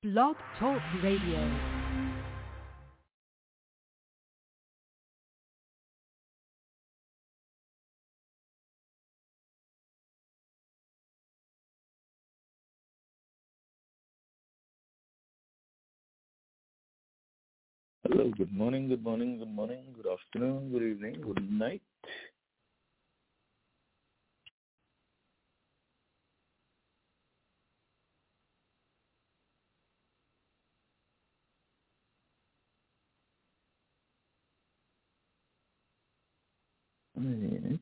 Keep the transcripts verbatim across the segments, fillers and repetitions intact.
Blog Talk Radio. Hello, good morning, good morning, good morning, good afternoon, good evening, good night. Mm-hmm.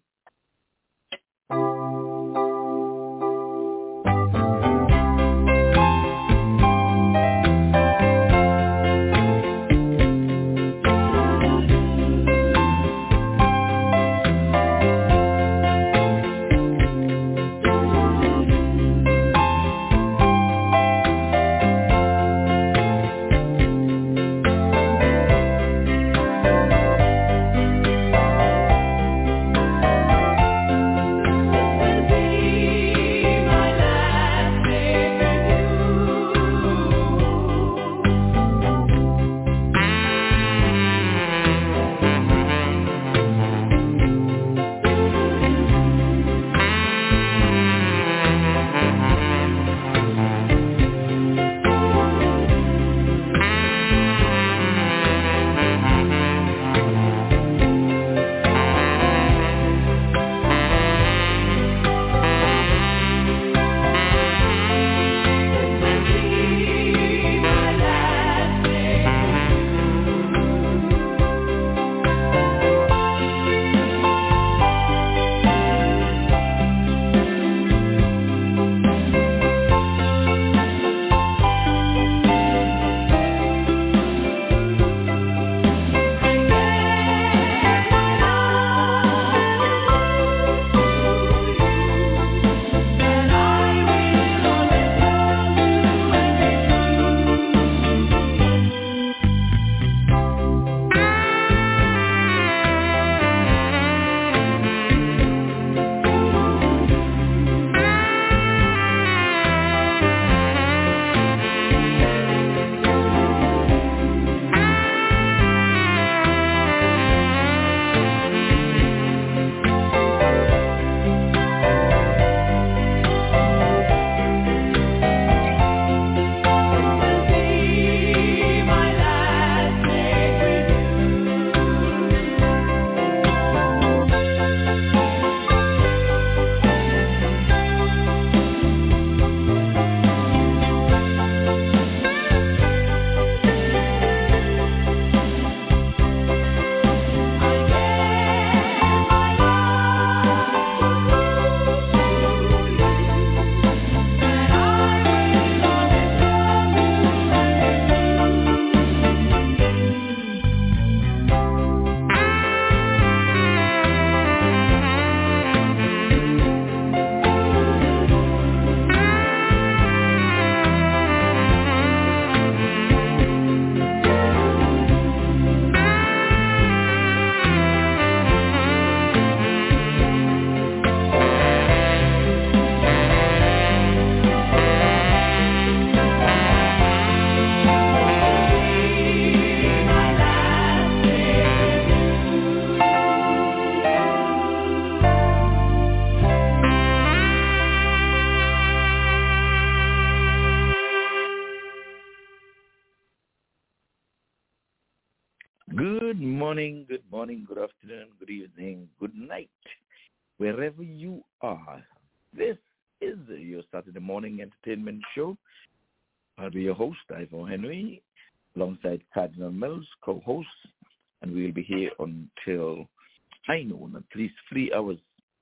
Good morning, good morning, good afternoon, good evening, good night, wherever you are. This is your Saturday morning entertainment show. I'll be your host, Ivo Henry, alongside Cardinal Mills, co-host, and we'll be here until high noon, at least three hours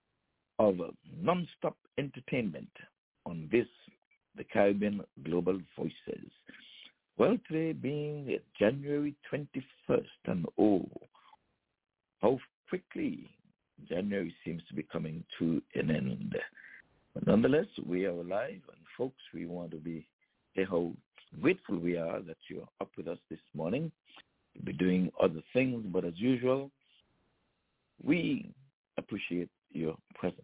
of non-stop entertainment on this, the Caribbean Global Voices. Well, today being January twenty-first, and oh, how quickly January seems to be coming to an end. But nonetheless, we are alive, and folks, we want to be say how grateful we are that you're up with us this morning. We'll be doing other things, but as usual, we appreciate your presence.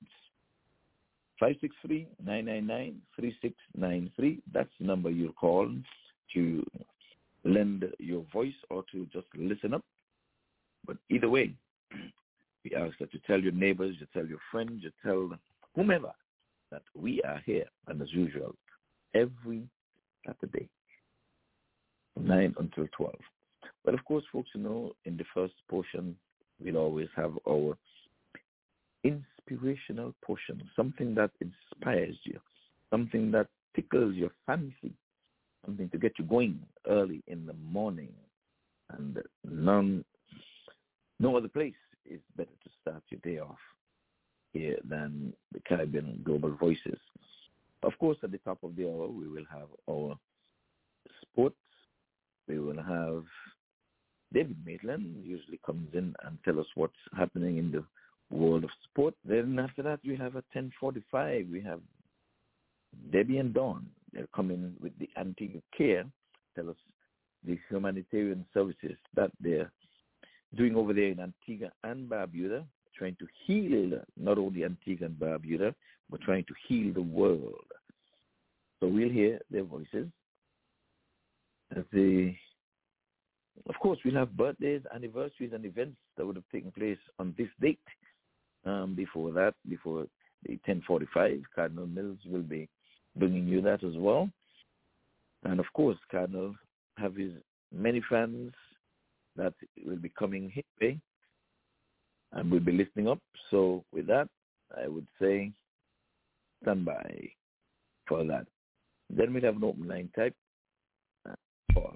five six three, nine nine nine, three six nine three, that's the number you'll call to lend your voice or to just listen up. But either way, we ask that you tell your neighbors, you tell your friends, you tell whomever that we are here, and as usual, every Saturday, nine until twelve. But of course, folks, you know, in the first portion, we'll always have our inspirational portion, something that inspires you, something that tickles your fancy, something to get you going early in the morning. And none, no other place is better to start your day off here than the Caribbean Global Voices. Of course, at the top of the hour, we will have our sports. We will have David Maitland, usually comes in and tell us what's happening in the world of sport. Then after that, we have at ten forty-five, we have Debbie and Dawn. They're coming with the Antigua Care, tell us the humanitarian services that they're doing over there in Antigua and Barbuda, trying to heal not only Antigua and Barbuda, but trying to heal the world. So we'll hear their voices. As the, of course, we'll have birthdays, anniversaries, and events that would have taken place on this date. Um, before that, before the ten forty-five, Cardinal Mills will be bringing you that as well. And, of course, Cardinal have his many fans that will be coming his way and will be listening up. So with that, I would say stand by for that. Then we'll have an open line type. For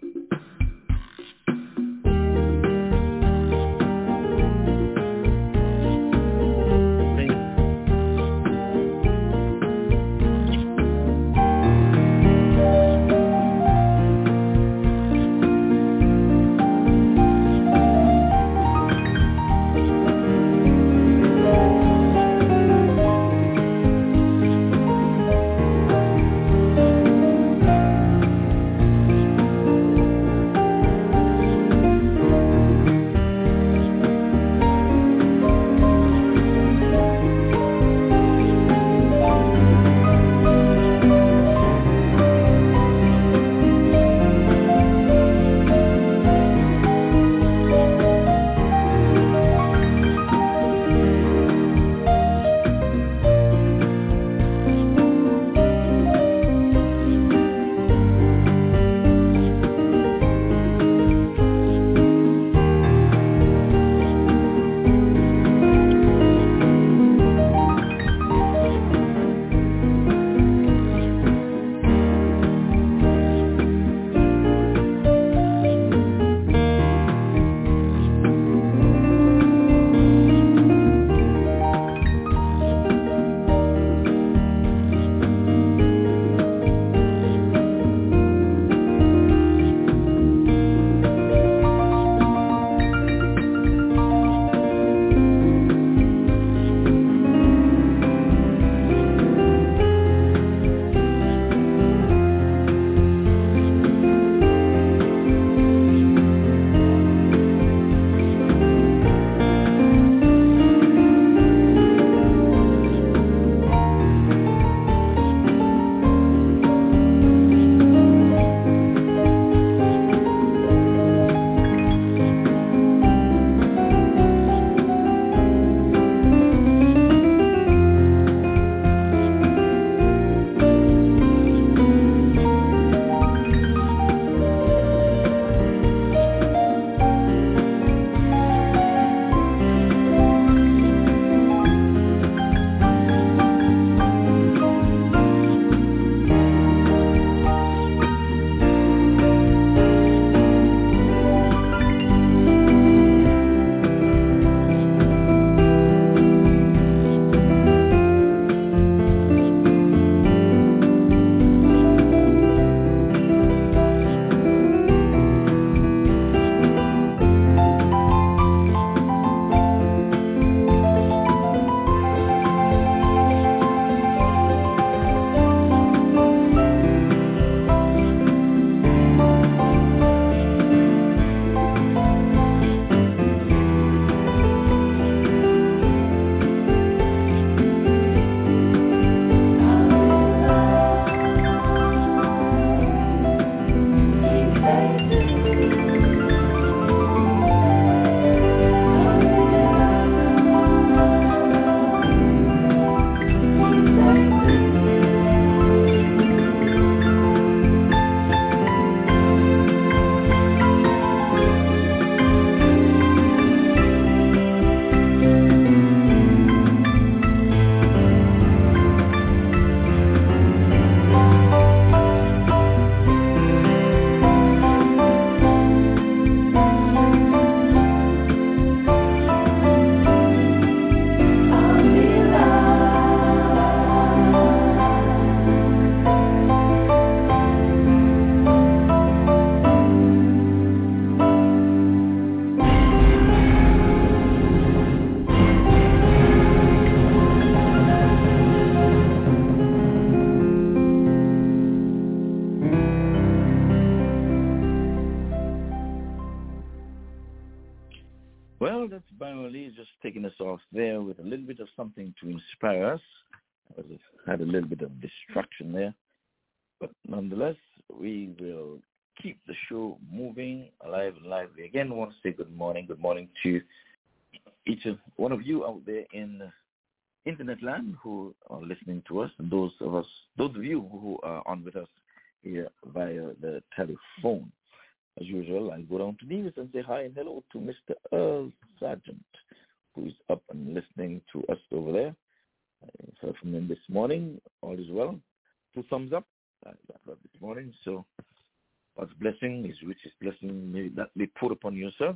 Well, that's Byron Lee just taking us off there with a little bit of something to inspire us. I had a little bit of distraction there. But nonetheless, we will keep the show moving, alive and lively. Again, I want to say good morning. Good morning to each of one of you out there in internet land who are listening to us, and those of us, those of you who are on with us here via the telephone. As usual, I go down to Nevis and say hi and hello to Mister Earl Sargent, who is up and listening to us over there. I heard from him this morning. All is well. Two thumbs up. I got that this morning. So God's blessing, His richest blessing, may that be put upon you, sir.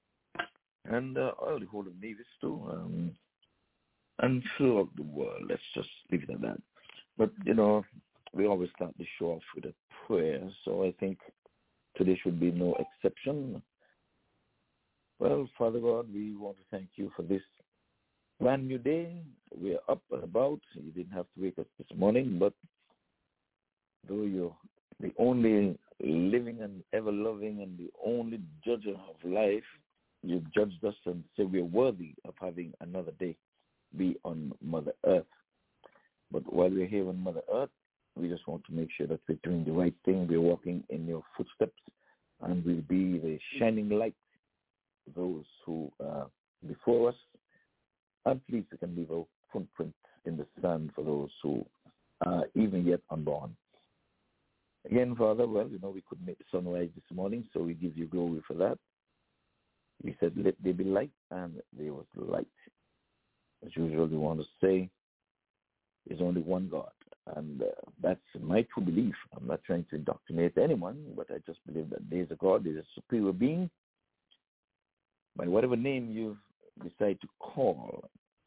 And uh, all the whole of Nevis too. Um, and throughout the world. Let's just leave it at that. But, you know, we always start the show off with a prayer. So I think today should be no exception. Well, Father God, we want to thank you for this brand new day. We're up and about. You didn't have to wake us this morning, but though you're the only living and ever-loving and the only judge of life, you've judged us and said we're worthy of having another day be on Mother Earth. But while we're here on Mother Earth, we just want to make sure that we're doing the right thing. We're walking in your footsteps, and we'll be the shining light to those who are before us. And please, we can leave a footprint in the sand for those who are even yet unborn. Again, Father, well, you know, we couldn't make the sunrise this morning, so we give you glory for that. We said, let there be light, and there was light. As usual, we want to say, there's only one God. And uh, that's my true belief. I'm not trying to indoctrinate anyone, but I just believe that there's a God, there's a superior being. By whatever name you decide to call,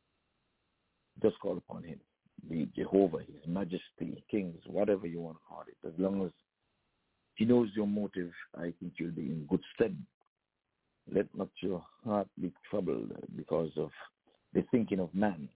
just call upon him. Be Jehovah, his majesty, kings, whatever you want to call it. As long as he knows your motive, I think you'll be in good stead. Let not your heart be troubled because of the thinking of man.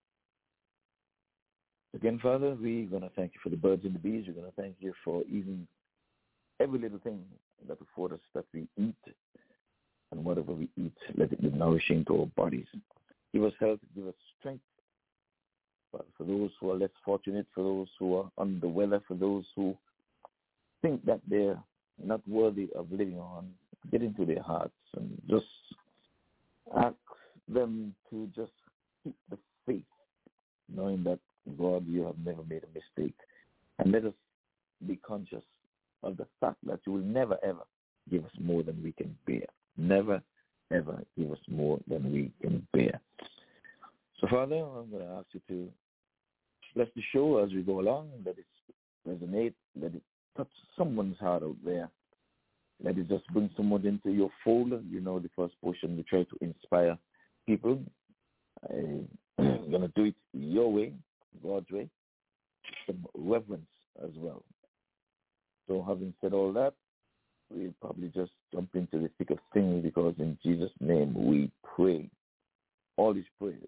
Again, Father, we're going to thank you for the birds and the bees. We're going to thank you for even every little thing that afford us that we eat. And whatever we eat, let it be nourishing to our bodies. Give us health, give us strength. But for those who are less fortunate, for those who are under the weather, for those who think that they're not worthy of living on, get into their hearts and just ask them to just keep the faith, knowing that, God, you have never made a mistake. And let us be conscious of the fact that you will never, ever give us more than we can bear. Never, ever give us more than we can bear. So, Father, I'm going to ask you to bless the show as we go along. Let it resonate. Let it touch someone's heart out there. Let it just bring someone into your fold. You know, the first portion, we try to inspire people. I'm going to do it your way, God's way, some reverence as well. So having said all that, we'll probably just jump into the thick of things because in Jesus' name we pray all these prayers.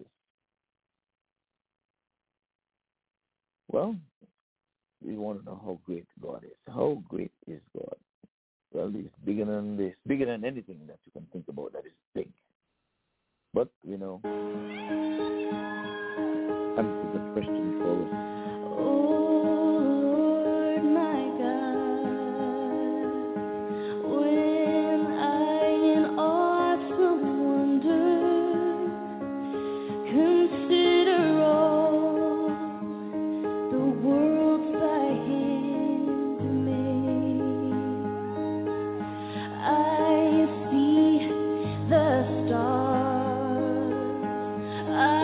Well, we want to know how great God is. How great is God? Well, it's bigger than this, bigger than anything that you can think about that is big. But, you know, answer the question for us. Lord, my God, when I in awesome wonder consider all the worlds thy hand made, I see the stars, I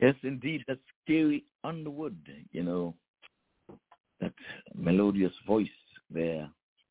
Yes, indeed. That's Carrie Underwood, you know, that melodious voice there.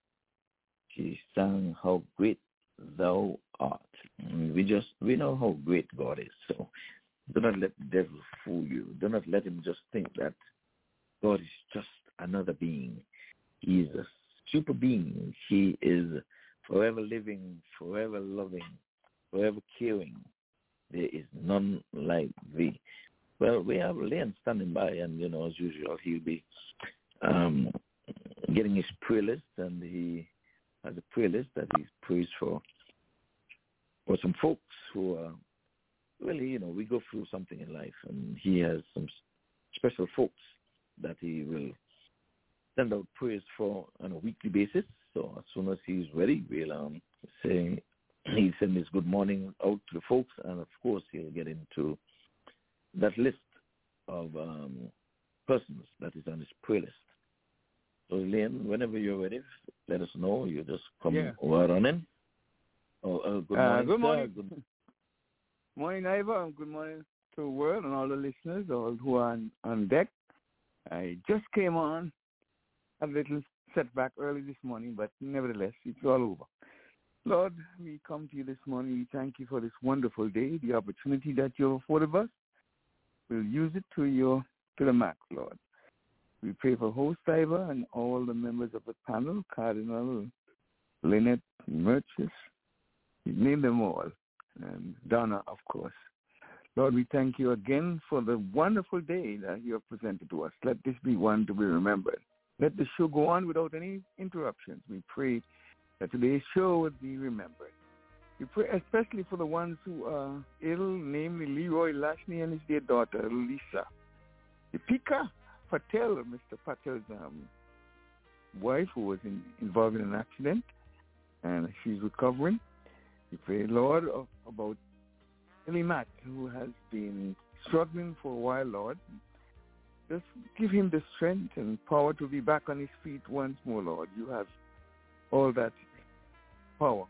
She sang How Great Thou Art. And we just, we know how great God is. So do not let the devil fool you. Do not let him just think that God is just another being. He is a super being. He is forever living, forever loving, forever caring. There is none like thee. Well, we have Leon standing by, and, you know, as usual, he'll be um, getting his prayer list, and he has a prayer list that he prays for, for some folks who are, really, you know, we go through something in life, and he has some special folks that he will send out prayers for on a weekly basis. So as soon as he's ready, we'll um, say he'll send his good morning out to the folks, and of course he'll get into that list of um, persons that is on his prayer list. So, Leon, whenever you're ready, let us know. You just come yeah. right on in. Oh, uh, good morning, uh, good sir. morning. Good morning, Ivor, and good morning to the world and all the listeners, all who are on, on deck. I just came on, a little setback early this morning, but nevertheless, it's all over. Lord, we come to you this morning. We thank you for this wonderful day, the opportunity that you have afforded us. We'll use it to your to the max, Lord. We pray for host Ivor and all the members of the panel, Cardinal, Lynette, Merchis, we name them all, and Donna, of course. Lord, we thank you again for the wonderful day that you have presented to us. Let this be one to be remembered. Let the show go on without any interruptions. We pray that today's show would be remembered. We pray especially for the ones who are ill, namely Leroy Lashney and his dear daughter, Lisa. Deepika Patel, Mister Patel's um, wife, who was in, involved in an accident, and she's recovering. We pray, Lord, of, about Ellie Matt, who has been struggling for a while, Lord. Just give him the strength and power to be back on his feet once more, Lord. You have all that power.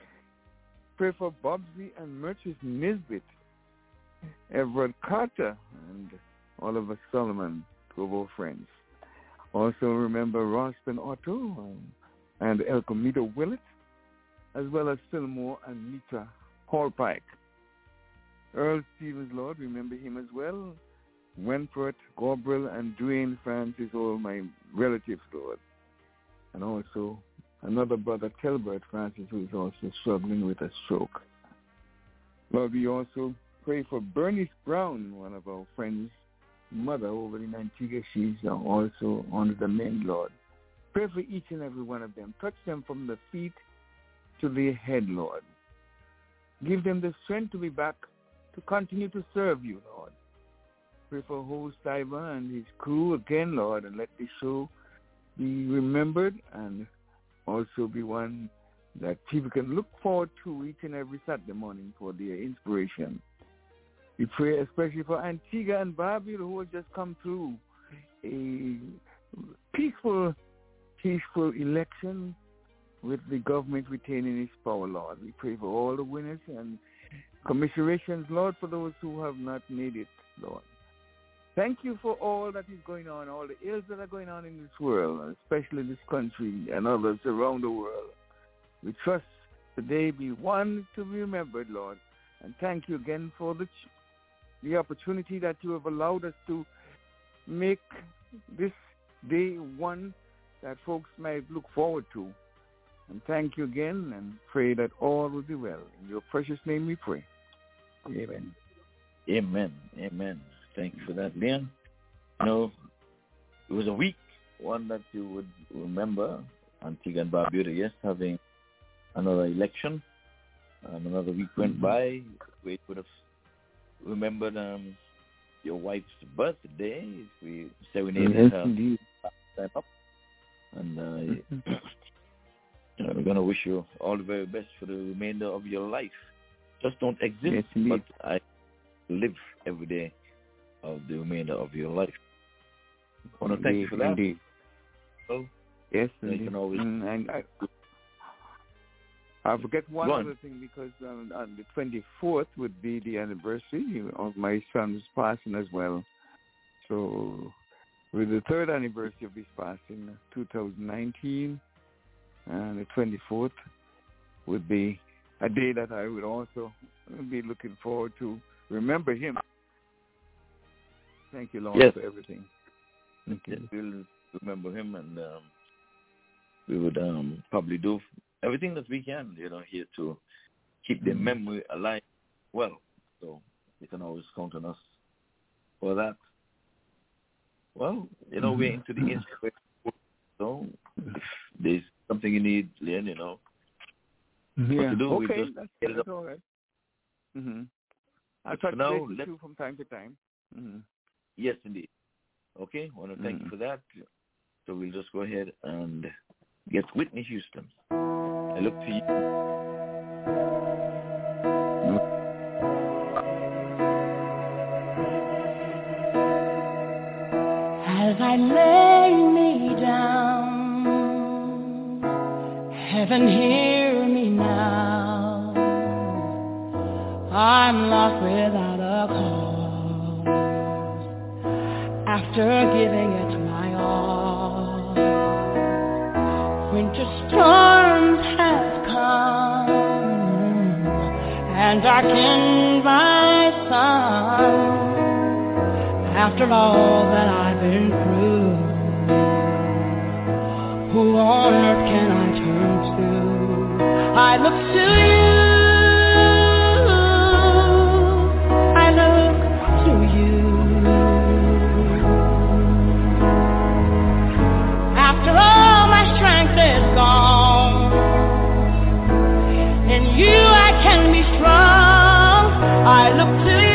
Pray for Bobsy and Merchis Nisbet, Everett Carter, and Oliver Solomon, two of our friends. Also remember Ralston Otto um, and Elcomita Willett, as well as Fillmore and Nita Hallpike. Earl Stevens, Lord, remember him as well. Wentworth, Gabriel, and Dwayne Francis, all my relatives, Lord. And also another brother, Telbert Francis, who is also struggling with a stroke. Lord, we also pray for Bernice Brown, one of our friends' mother over in Antigua. She's also on the mend, Lord. Pray for each and every one of them. Touch them from the feet to their head, Lord. Give them the strength to be back to continue to serve you, Lord. Pray for host Ivor and his crew again, Lord, and let this show be remembered and also be one that people can look forward to each and every Saturday morning for their inspiration. We pray especially for Antigua and Barbuda, who have just come through a peaceful, peaceful election with the government retaining its power, Lord. We pray for all the winners and commiserations, Lord, for those who have not made it, Lord. Thank you for all that is going on, all the ills that are going on in this world, especially this country and others around the world. We trust today be one to be remembered, Lord. And thank you again for the the opportunity that you have allowed us to make this day one that folks might look forward to. And thank you again, and pray that all will be well. In your precious name we pray. Amen. Amen. Amen. Thank you for that, Leon. You know, it was a week, one that you would remember, Antigua and Barbuda, yes, having another election. Um, another week went by. We would have remembered um, your wife's birthday. We serenaded Yes, her indeed. time up. And uh, you know, we're going to wish you all the very best for the remainder of your life. Just don't exist, Yes, but I live every day of the remainder of your life. I want to thank you for that. Indeed. So, yes, you indeed. can always Mm, and I, I forget one Go on. other thing because um, on the twenty-fourth would be the anniversary of my son's passing as well. So with the third anniversary of his passing, two thousand nineteen, and the twenty-fourth would be a day that I would also be looking forward to remember him. Thank you, Lord, Yes. for everything. Thank you. We'll remember him, and um, we would um, probably do everything that we can, you know, here to keep the Mm-hmm. memory alive. Well, so you can always count on us for that. Well, you know, Mm-hmm. we're into the inspiration. So if there's something you need, Leon, you know, Yeah. what to do, we Okay, just that's, get it that's up. all right. Mm-hmm. I'll But touch for now, base with let- you from time to time. Mm-hmm. Yes, indeed. Okay, I want to thank Mm. you for that. So we'll just go ahead and get Whitney Houston. I look to you. As I lay me down, heaven hear me now. I'm lost without a cause, after giving it my all. Winter storms have come and darkened my sun. After all that I've been through, who on earth can I turn to? I look to you, I look to you. After all my strength is gone, in you I can be strong. I look to you.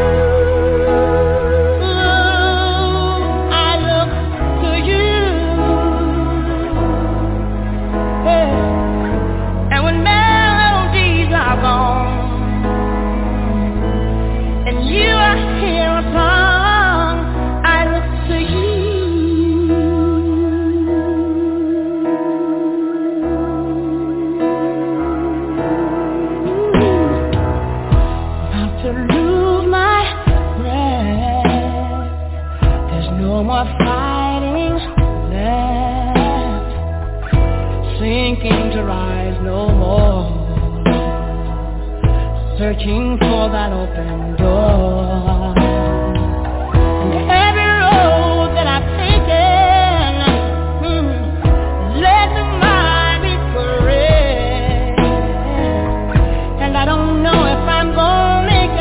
Searching for that open door, and every road that I've taken mm, led to my regret, and I don't know if I'm gonna make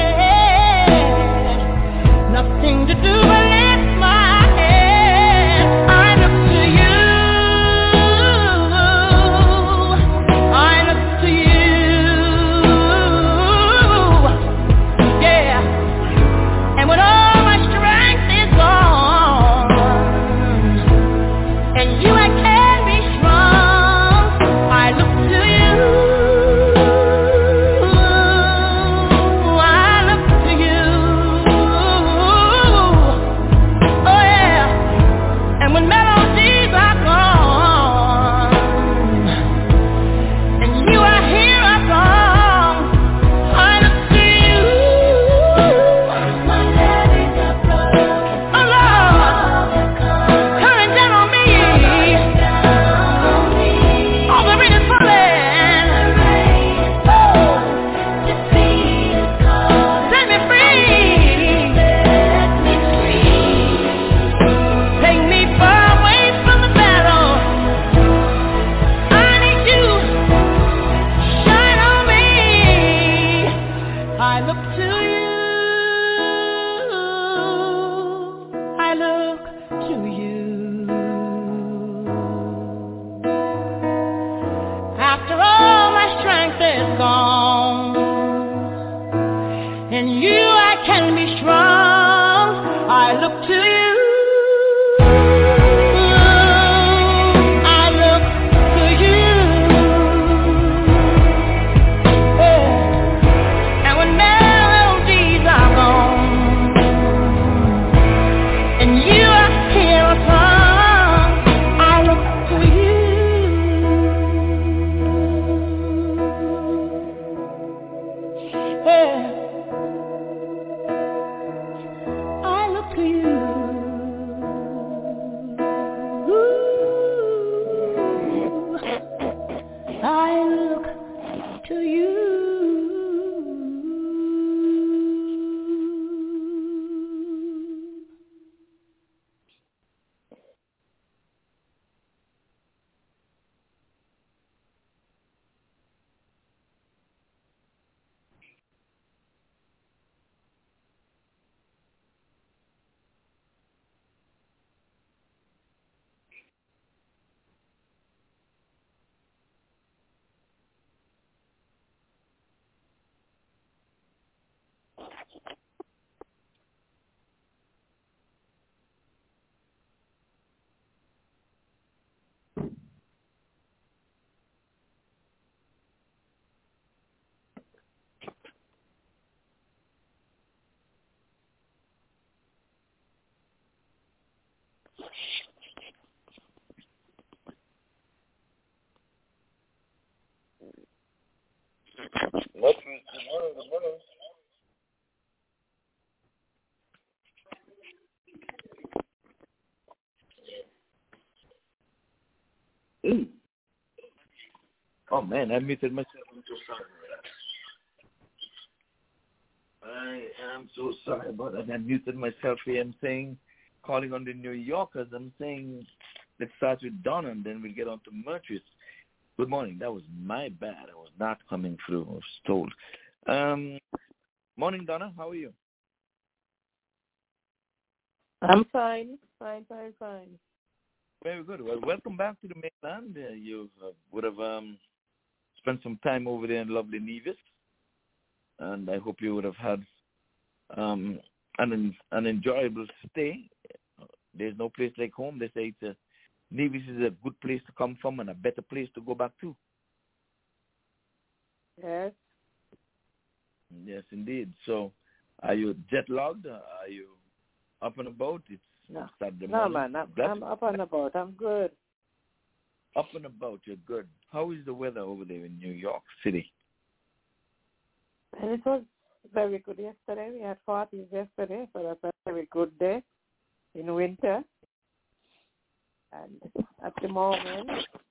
it. Nothing to do but lift my head. I look to you, I look to you. What is good morning, good morning. Mm. Oh man, I muted myself. I'm so sorry about that. I am so sorry about that. I muted myself here. I'm saying, calling on the New Yorkers. I'm saying, let's start with Donna and then we'll get on to Murtris. Good morning. That was my bad. I was not coming through. I was told. Um, morning, Donna. How are you? I'm fine. Fine, fine, fine. Very good. Well, welcome back to the mainland. Uh, you uh, would have um, spent some time over there in lovely Nevis, and I hope you would have had um, an an enjoyable stay. There's no place like home. They say it's a, Nevis is a good place to come from and a better place to go back to. Yes. Yes, indeed. So, are you jet lagged? Are you up and about? It's No, Saturday no morning. man, I'm, I'm up and about. I'm good. Up and about, you're good. How is the weather over there in New York City? And it was very good yesterday. We had forties yesterday, so that's a very good day in winter. And at the moment,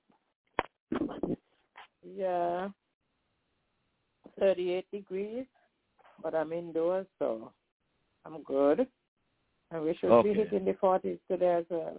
yeah, thirty-eight degrees, but I'm indoors, so I'm good. And we should Okay. be hitting the forties today as well.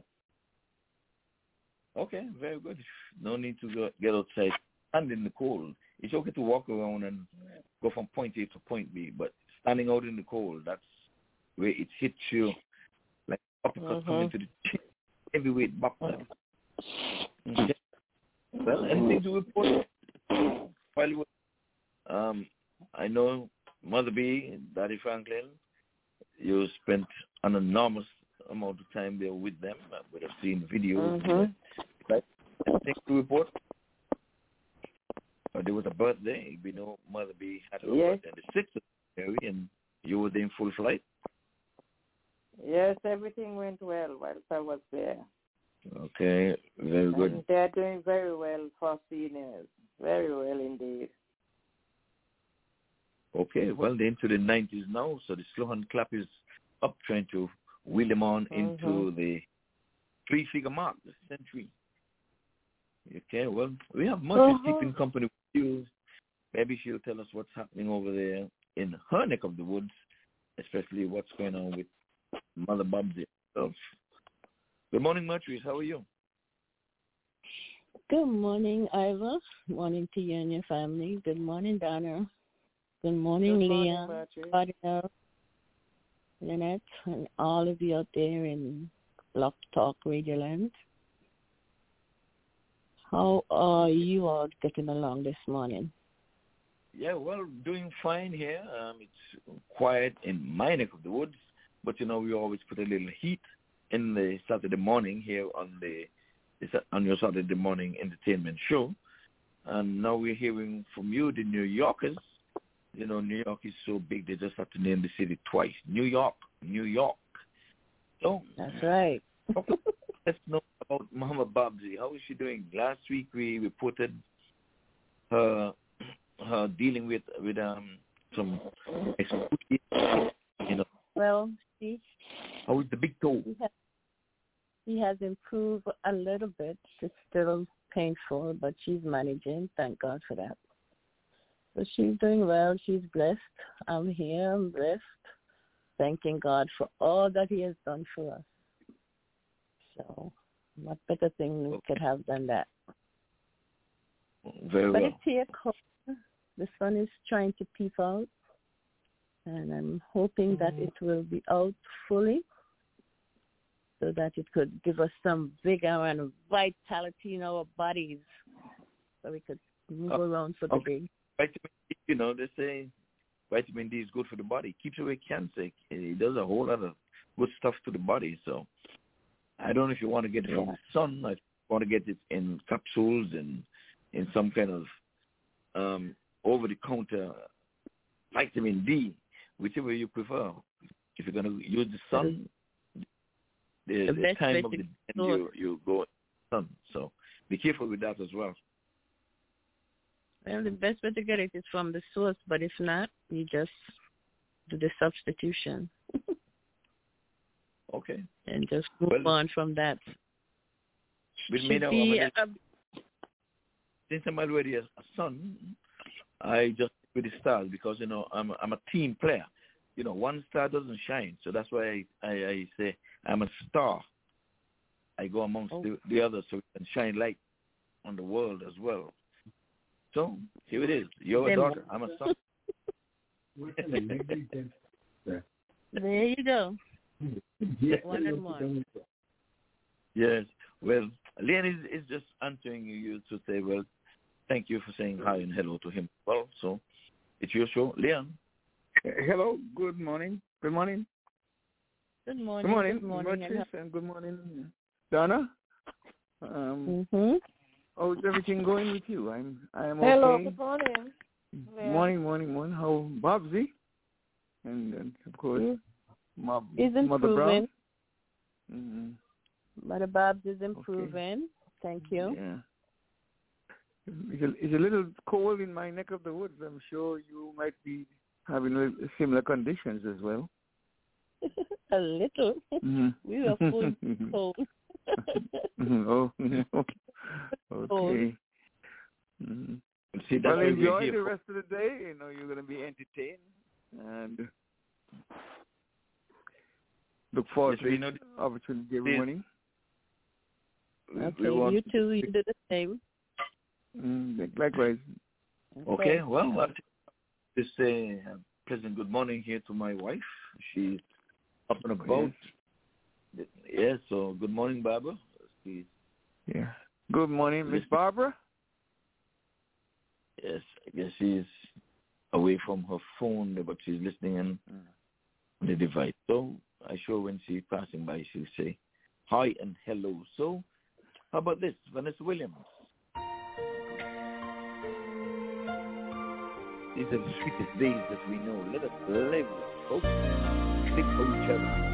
Okay, very good. No need to go, get outside. Stand in the cold. It's okay to walk around and go from point A to point B, but standing out in the cold, that's where it hits you like uppercut Mm-hmm. coming to the chin, heavyweight boxer. Okay. Well, anything to report? While you were, um, I know Mother B, Daddy Franklin, you spent an enormous amount of time there with them. I would have seen videos. Mm-hmm. Right? Anything to report? Or there was a birthday. We know Mother B had her Yes. birthday on the sixth of February, and you were there in full flight. Yes, everything went well whilst I was there. Okay, very good. And they're doing very well for seniors. Very well indeed. Okay, well, they're into the nineties now, so the Slohan clap is up, trying to wheel them on into Mm-hmm. the three-figure mark, the century. Okay, well, we have much Uh-huh. keeping company with you. Maybe she'll tell us what's happening over there in her neck of the woods, especially what's going on with Mother Bobsy herself. Good morning, Murtris. How are you? Good morning, Ivor. Morning to you and your family. Good morning, Donna. Good morning, Good morning, Leon, Marjorie. Cardinal, Lynette, and all of you out there in Block Talk Radio Land. How are you all getting along this morning? Yeah, well, doing fine here. Um, it's quiet in my neck of the woods, but, you know, we always put a little heat in the Saturday morning here on the on your Saturday morning entertainment show. And now we're hearing from you, the New Yorkers. You know, New York is so big, they just have to name the city twice. New York, New York. So That's right. let's know about Mama Bobsy. How is she doing? Last week we reported her her dealing with with um some exclusive, you know. Well, she, How is the big toe? she, has, she has improved a little bit. It's still painful, but she's managing. Thank God for that. So she's doing well. She's blessed. I'm here. I'm blessed. Thanking God for all that he has done for us. So what better thing we could have than that? Very But well. it's here cold. The sun is trying to peep out. And I'm hoping that it will be out fully so that it could give us some vigor and vitality in our bodies so we could move Oh, around for the okay. day. Vitamin D, you know, they say vitamin D is good for the body. Keeps away cancer. It does a whole lot of good stuff to the body. So I don't know if you want to get it from Yeah. the sun. I want to get it in capsules and in some kind of um, over-the-counter vitamin D, whichever you prefer. If you're going to use the sun, the, The the best time way of to the day source. you, you go in the sun. So be careful with that as well. Well, the best way to get it is from the source, but if not, you just do the substitution. Okay. And just move well, on from that. With Should me now, be, I'm uh, since I'm already a, a son, I just with the stars because you know I'm I'm a team player. You know, one star doesn't shine, so that's why I I, I say I'm a star. I go amongst oh. the, the others so we can shine light on the world as well. So here it is. You're a daughter. I'm a son. There you go. One and one. Yes. Well, Leon is, is just answering you to say, well, thank you for saying hi and hello to him. Well, so it's your show. Leon. Hello. Good morning. Good morning. Good morning. Good morning. Good morning. Merchants, and good morning, Donna. Um, mm-hmm. How's everything going with you? I'm I'm Hello, okay. good morning. Yeah. Morning, morning, morning. How Bobsy? And, and of course, He's, Mo- he's Mother Brown. improving. Mm-hmm. Mother Bob's is improving. Okay. Thank you. Yeah. It's a, it's a little cold in my neck of the woods. I'm sure you might be having similar conditions as well. A little. Mm-hmm. We were full cold. Oh, okay. Mm-hmm. See, well, enjoy the for. rest of the day. You know, you're going to be entertained. And look forward yes, to know, the opportunity every morning. Okay, we want you too. You do the same. Mm, likewise. Okay, okay well, I'll just say a pleasant good morning here to my wife. She's up and about. Yes, yeah, so good morning, Barbara. She's yeah. Good morning, Miss Barbara. Yes, I guess she's away from her phone, but she's listening in on the device. So I'm sure when she's passing by, she'll say hi and hello. So how about this, Vanessa Williams? These are the sweetest days that we know. Let us live, folks. Think for each other.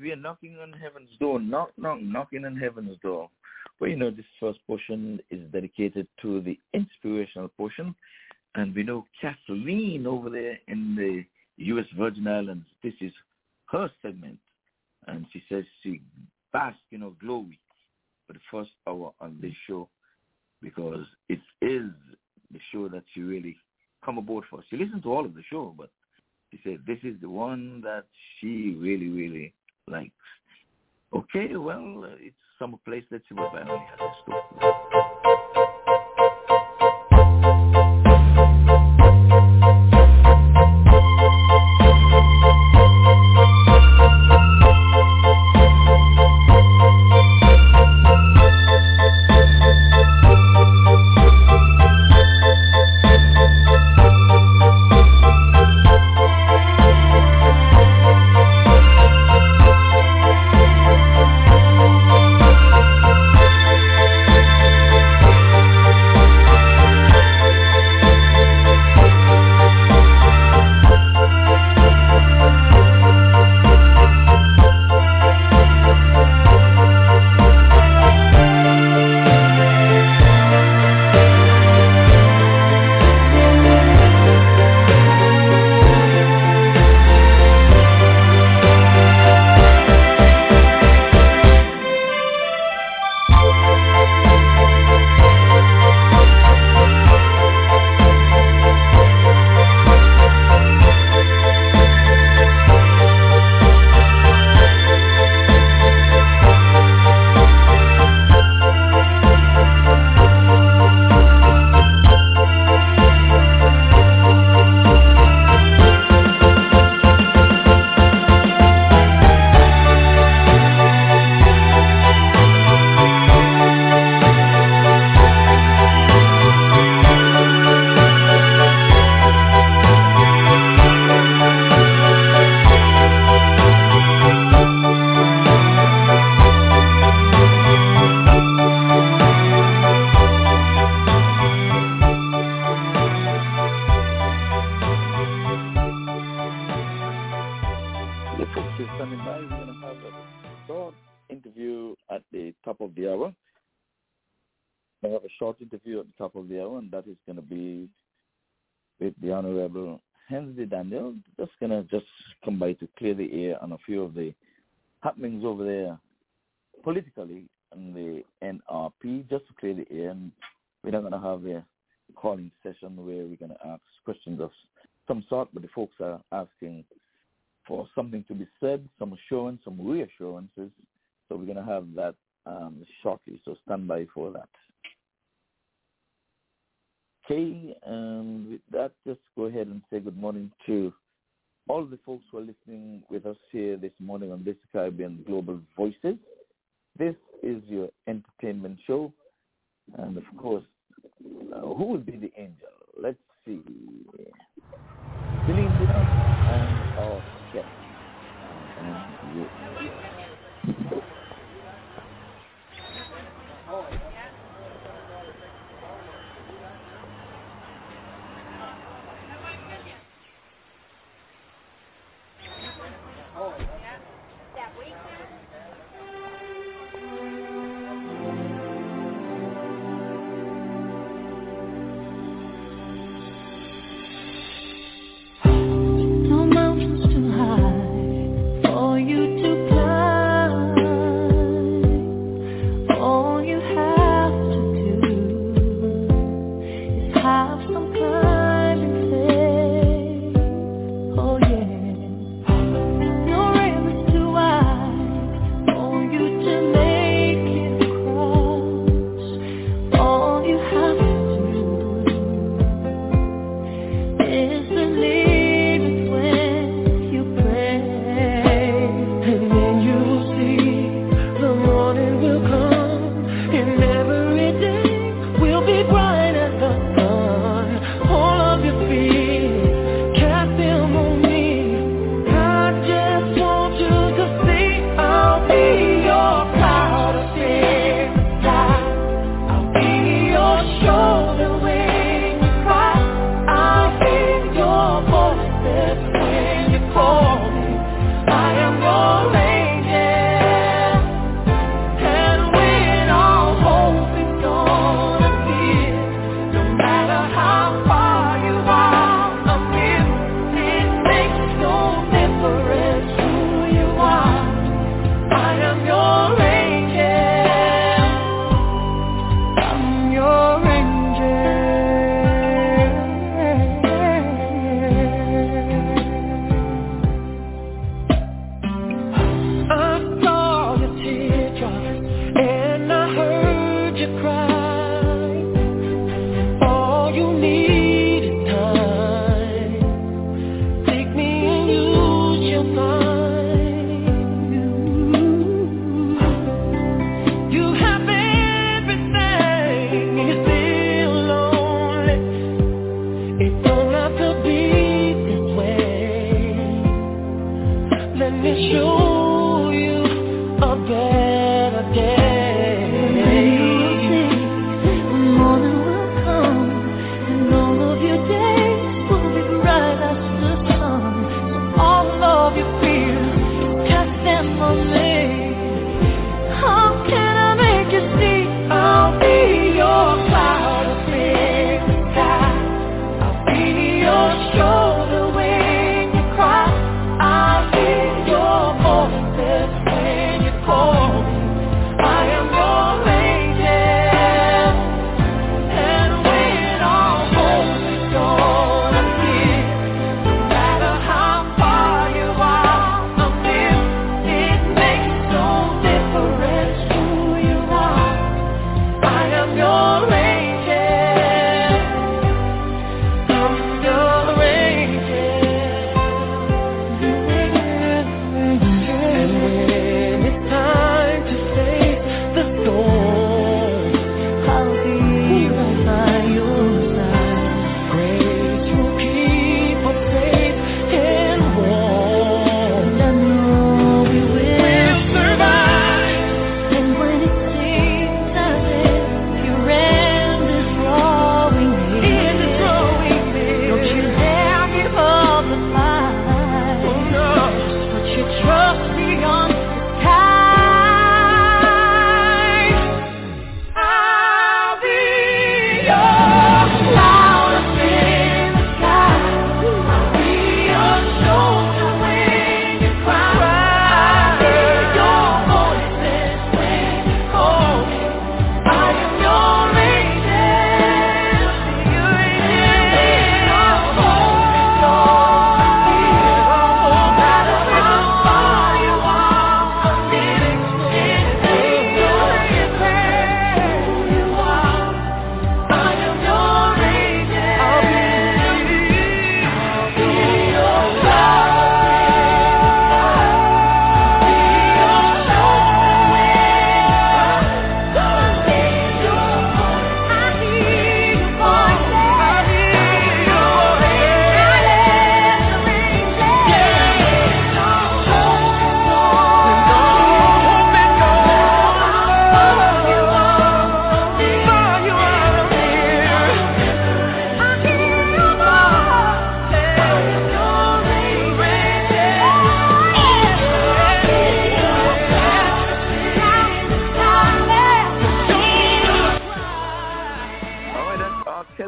we are knocking on heaven's door, knock, knock, knocking on heaven's door. Well, you know, this first portion is dedicated to the inspirational portion. And we know Kathleen over there in the U S Virgin Islands, this is her segment. And she says she basks in her glory for the first hour on this show because it is the show that she really come aboard for. She listens to all of the show, but she said this is the one that she really, really likes. Okay, well, uh, it's some place. Let's see what Valerie has in store. Interview at the top of the hour, and that is going to be with the Honorable Hensley Daniel. Just going to just come by to clear the air on a few of the happenings over there politically in the N R P, just to clear the air. And we're not going to have a calling session where we're going to ask questions of some sort, but the folks are asking for something to be said, some assurance, some reassurances. So we're going to have that um, shortly, so stand by for that. Okay, and with that, just go ahead and say good morning to all the folks who are listening with us here this morning on This Caribbean Global Voices. This is your entertainment show, and of course, uh, who will be the angel? Let's see. Celine Dion and our guest. And you. No mountains too high for you to climb.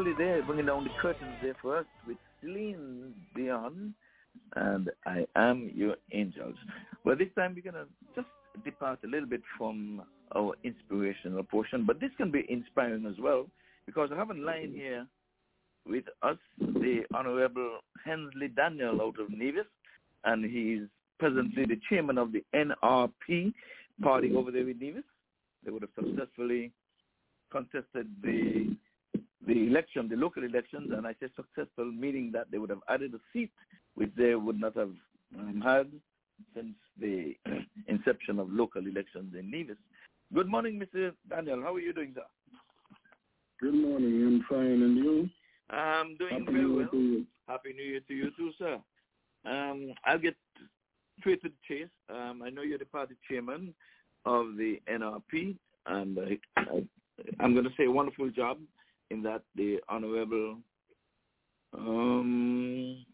Nelly there, bringing down the curtains there for us with Celine Dion and I Am Your Angels. Well, this time we're going to just depart a little bit from our inspirational portion, but this can be inspiring as well, because I have a line here with us, the Honorable Hensley Daniel out of Nevis, and he's presently the chairman of the N R P party over there in Nevis. They would have successfully contested the the election, the local elections, and I say successful, meaning that they would have added a seat which they would not have um, had since the inception of local elections in Nevis. Good morning, Mister Daniel. How are you doing, sir? Good morning. I'm fine. And you? I'm doing Happy very New well. Year to you. Happy New Year to you too, sir. Um, I'll get straight to the chase. Um, I know you're the party chairman of the N R P, and uh, I, I'm going to say a wonderful job in that the Honorable um,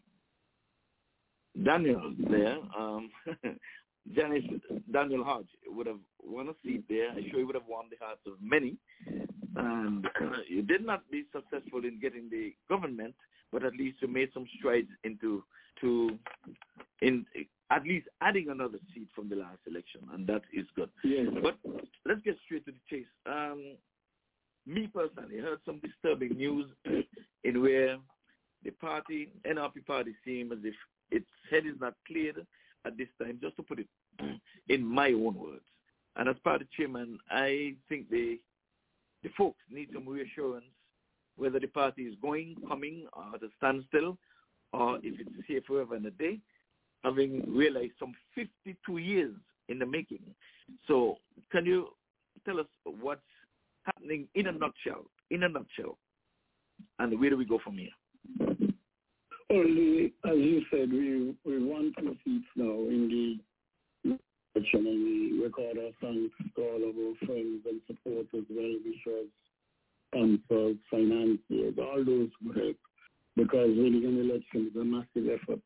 Daniel there, um, Janice Daniel Hodge, would have won a seat there. I'm sure he would have won the hearts of many. And you did not be successful in getting the government, but at least you made some strides into to in at least adding another seat from the last election, and that is good. Yes. But let's get straight to the chase. Um, me personally, I heard some disturbing news in where the party, N R P party, seems as if its head is not cleared at this time, just to put it in my own words. And as party chairman, I think the the folks need some reassurance whether the party is going, coming, or at a standstill, or if it's here forever and a day, having realized some fifty-two years in the making. So can you tell us what's happening in a nutshell, in a nutshell, and where do we go from here? Only, as you said, we we won two seats now in the election, and we record our thanks to all of our friends and supporters, well-wishers, sponsors, financiers, all those who help, because winning an election is a massive effort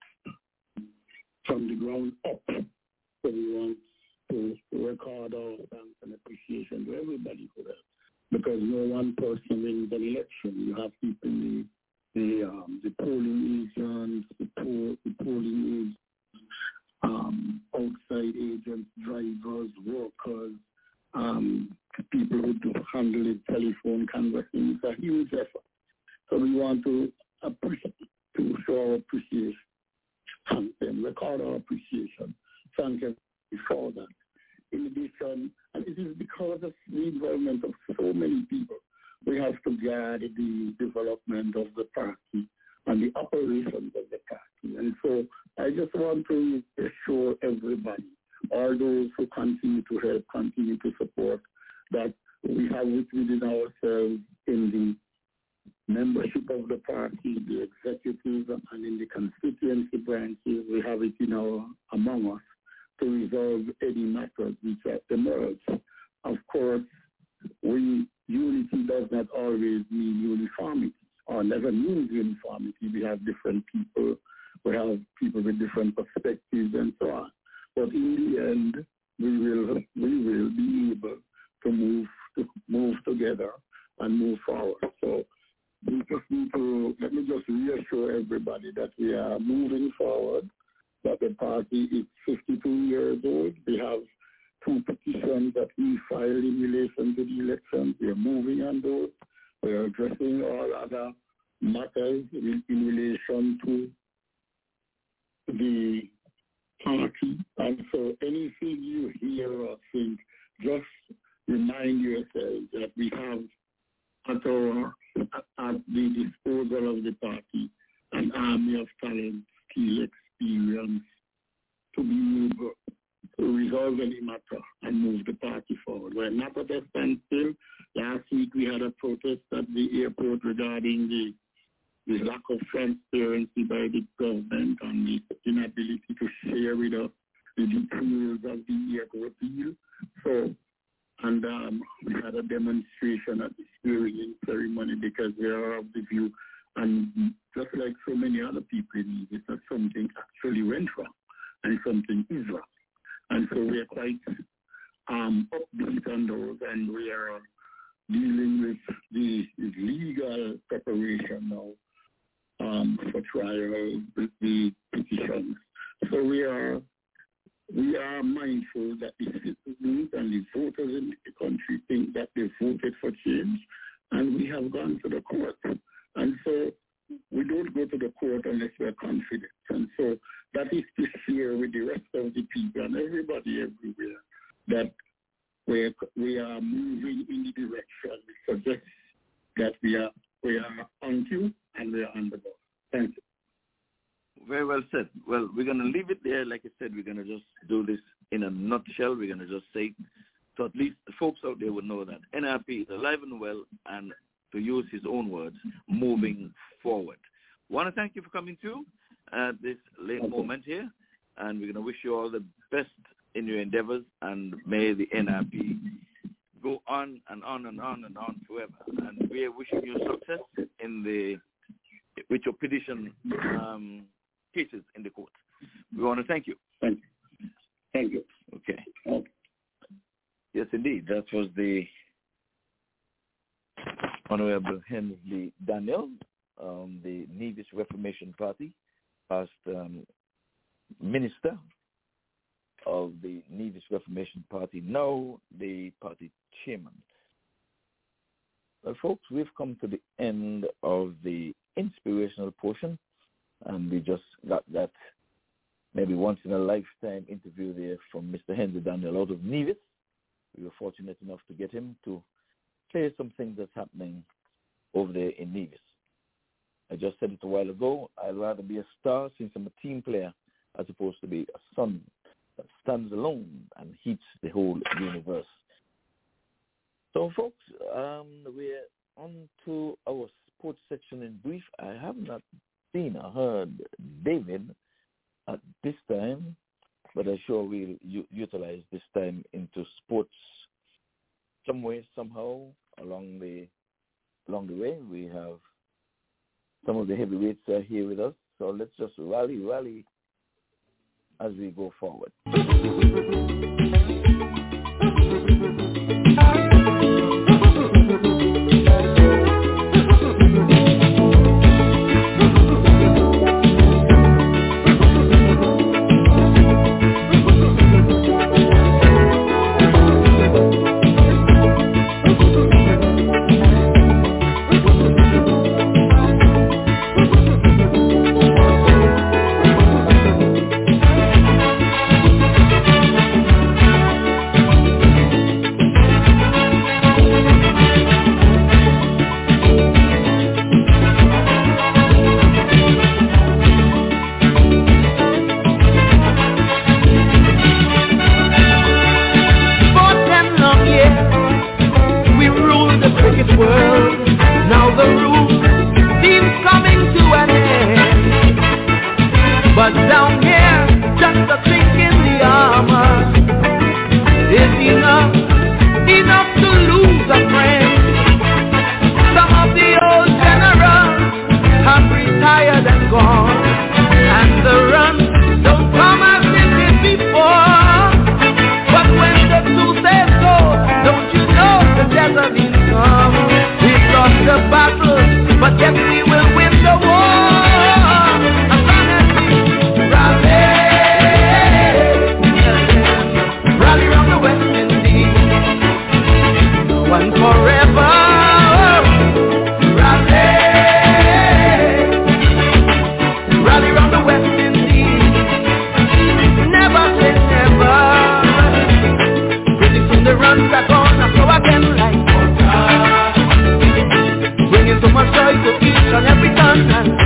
from the ground up. So we want to record our thanks and appreciation to everybody who helps, because no one person wins an election. You have people in the, the, um, the polling agents, the, poll, the polling agents, um, outside agents, drivers, workers, um, people who do handle the telephone canvassing. It's a huge effort. So we want to appreciate, to show our appreciation. Thank them, record our appreciation. Thank them for that. In addition, and it is because of the involvement of so many people, we have to guard the development of the party and the operations of the party. And so I just want to assure everybody, all those who continue to help, continue to support, that we have it within ourselves in the membership of the party, the executive, and in the constituency branches. We have it in our among us to resolve any matters which are emerged. Of course, we unity does not always mean uniformity, or never means uniformity. We have different people, we have people with different perspectives and so on. But in the end, we will we will be able to move to move together and move forward. So we just need to let me just reassure everybody that we are moving forward, that the party is fifty-two years old. We have two petitions that we filed in relation to the elections. We are moving on those. We are addressing all other matters in, in relation to the party. And so anything you hear or think, just remind yourselves that we have at our at the disposal of the party an army of talent, skill, experience to be able to resolve any matter and move the party forward. We're not at a standstill. Last week we had a protest at the airport regarding the the lack of transparency by the government and the inability to share with us the details of the airport deal. So, and um, we had a demonstration at the swearing-in ceremony because we are of the view, and just like so many other people in Egypt, that something actually went wrong and something is wrong. And so we are quite um, upbeat on those, and we are dealing with the legal preparation now um, for trial with the petitions. So we are we are mindful that the citizens and the voters in the country think that they voted for change, and we have gone to the court. And so we don't go to the court unless we're confident. And so that is to share with the rest of the people and everybody everywhere that we're, we are moving in the direction we suggest that we are we are on cue and we are on the ball. Thank you. Very well said. Well, we're going to leave it there. Like I said, we're going to just do this in a nutshell. We're going to just say, so at least the folks out there would know that N R P is alive and well, and to use his own words, moving forward. I want to thank you for coming through at this late moment here, and we're going to wish you all the best in your endeavors, and may the N R P go on and on and on and on forever. And we are wishing you success in the with your petition um, cases in the court. We want to thank you. Thank you. Thank you. Okay. Okay. Yes, indeed. That was the Honorable Henry Daniel, um, the Nevis Reformation Party, past um, minister of the Nevis Reformation Party, now the party chairman. Well, folks, we've come to the end of the inspirational portion, and we just got that maybe once in a lifetime interview there from Mister Henry Daniel out of Nevis. We were fortunate enough to get him to say some things that's happening over there in Nevis. I just said it a while ago, I'd rather be a star since I'm a team player as opposed to be a sun that stands alone and heats the whole universe. So, folks, um, we're on to our sports section in brief. I have not seen or heard David at this time, but I'm sure we'll u- utilize this time into sports some way, somehow, along the along the way. We have some of the heavyweights are here with us, so let's just rally, rally as we go forward. Bringing so much joy to each and every time.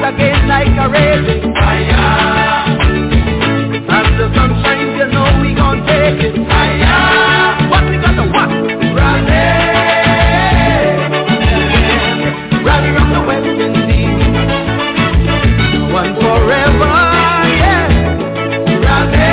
again like a raging fire. As the sun shines, you know we gon' take it higher. What we got to what? Rally, rally from the West Indies, one forever, yeah. Rally,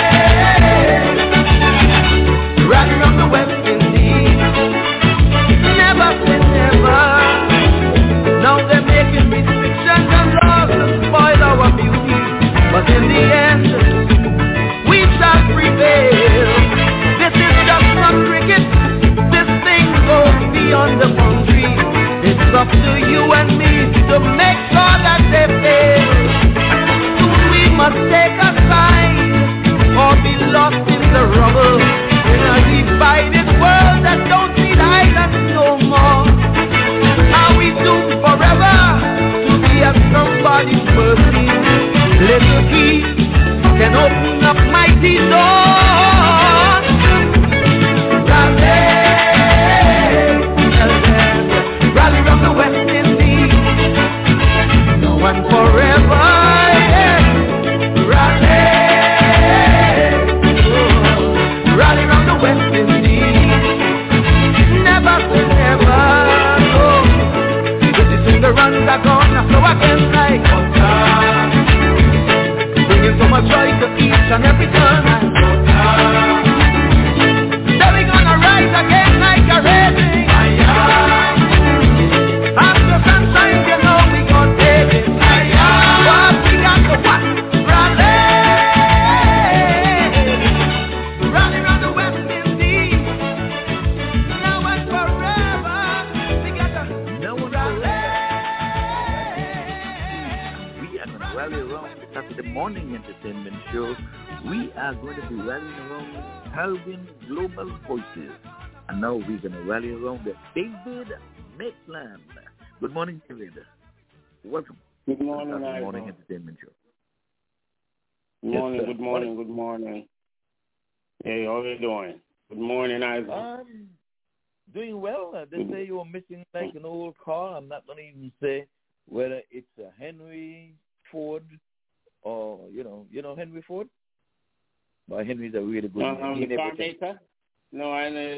rally from the West Indies, never say never. Now they're making restrictions and laws to spoil our beauty, but in the end, we shall prevail. This is just not cricket. This thing goes beyond the boundary. It's up to you and me to make sure that they fail. Soon we must take a side or be lost in the rubble in a divided world that don't need islands no more. Are we doomed forever to be at somebody's mercy? Little keys can open up mighty doors. Rally, rally from the West Indies, no one forever, yeah. Rally, oh, rally from the West Indies, never say never, no. Pretty soon the runs are gonna flow again like water, bringing so much joy to each and every turn and corner. Then we gonna rise again like a raging fire. After sunshine, you know we gon' take it higher. What we got to what? Rally, rally round the West Indies, now and forever. We got to Now and rally. We are going to rally around the Saturday morning entertainment show. We are going to be rallying around Calvin Global Voices. And now we're going to rally around the David Maitland. Good morning, David. Welcome. Good to the morning, Saturday Ivan. morning entertainment show. Good Yes, morning, sir. good morning, good morning. Hey, how you doing? Good morning, Ivan. Um, doing well. Uh, they Good. say you were missing like an old car. I'm not going to even say whether it's a Henry Ford or, you know, you know Henry Ford? But Henry's a really good um, name. He the never car can- maker? No, I know.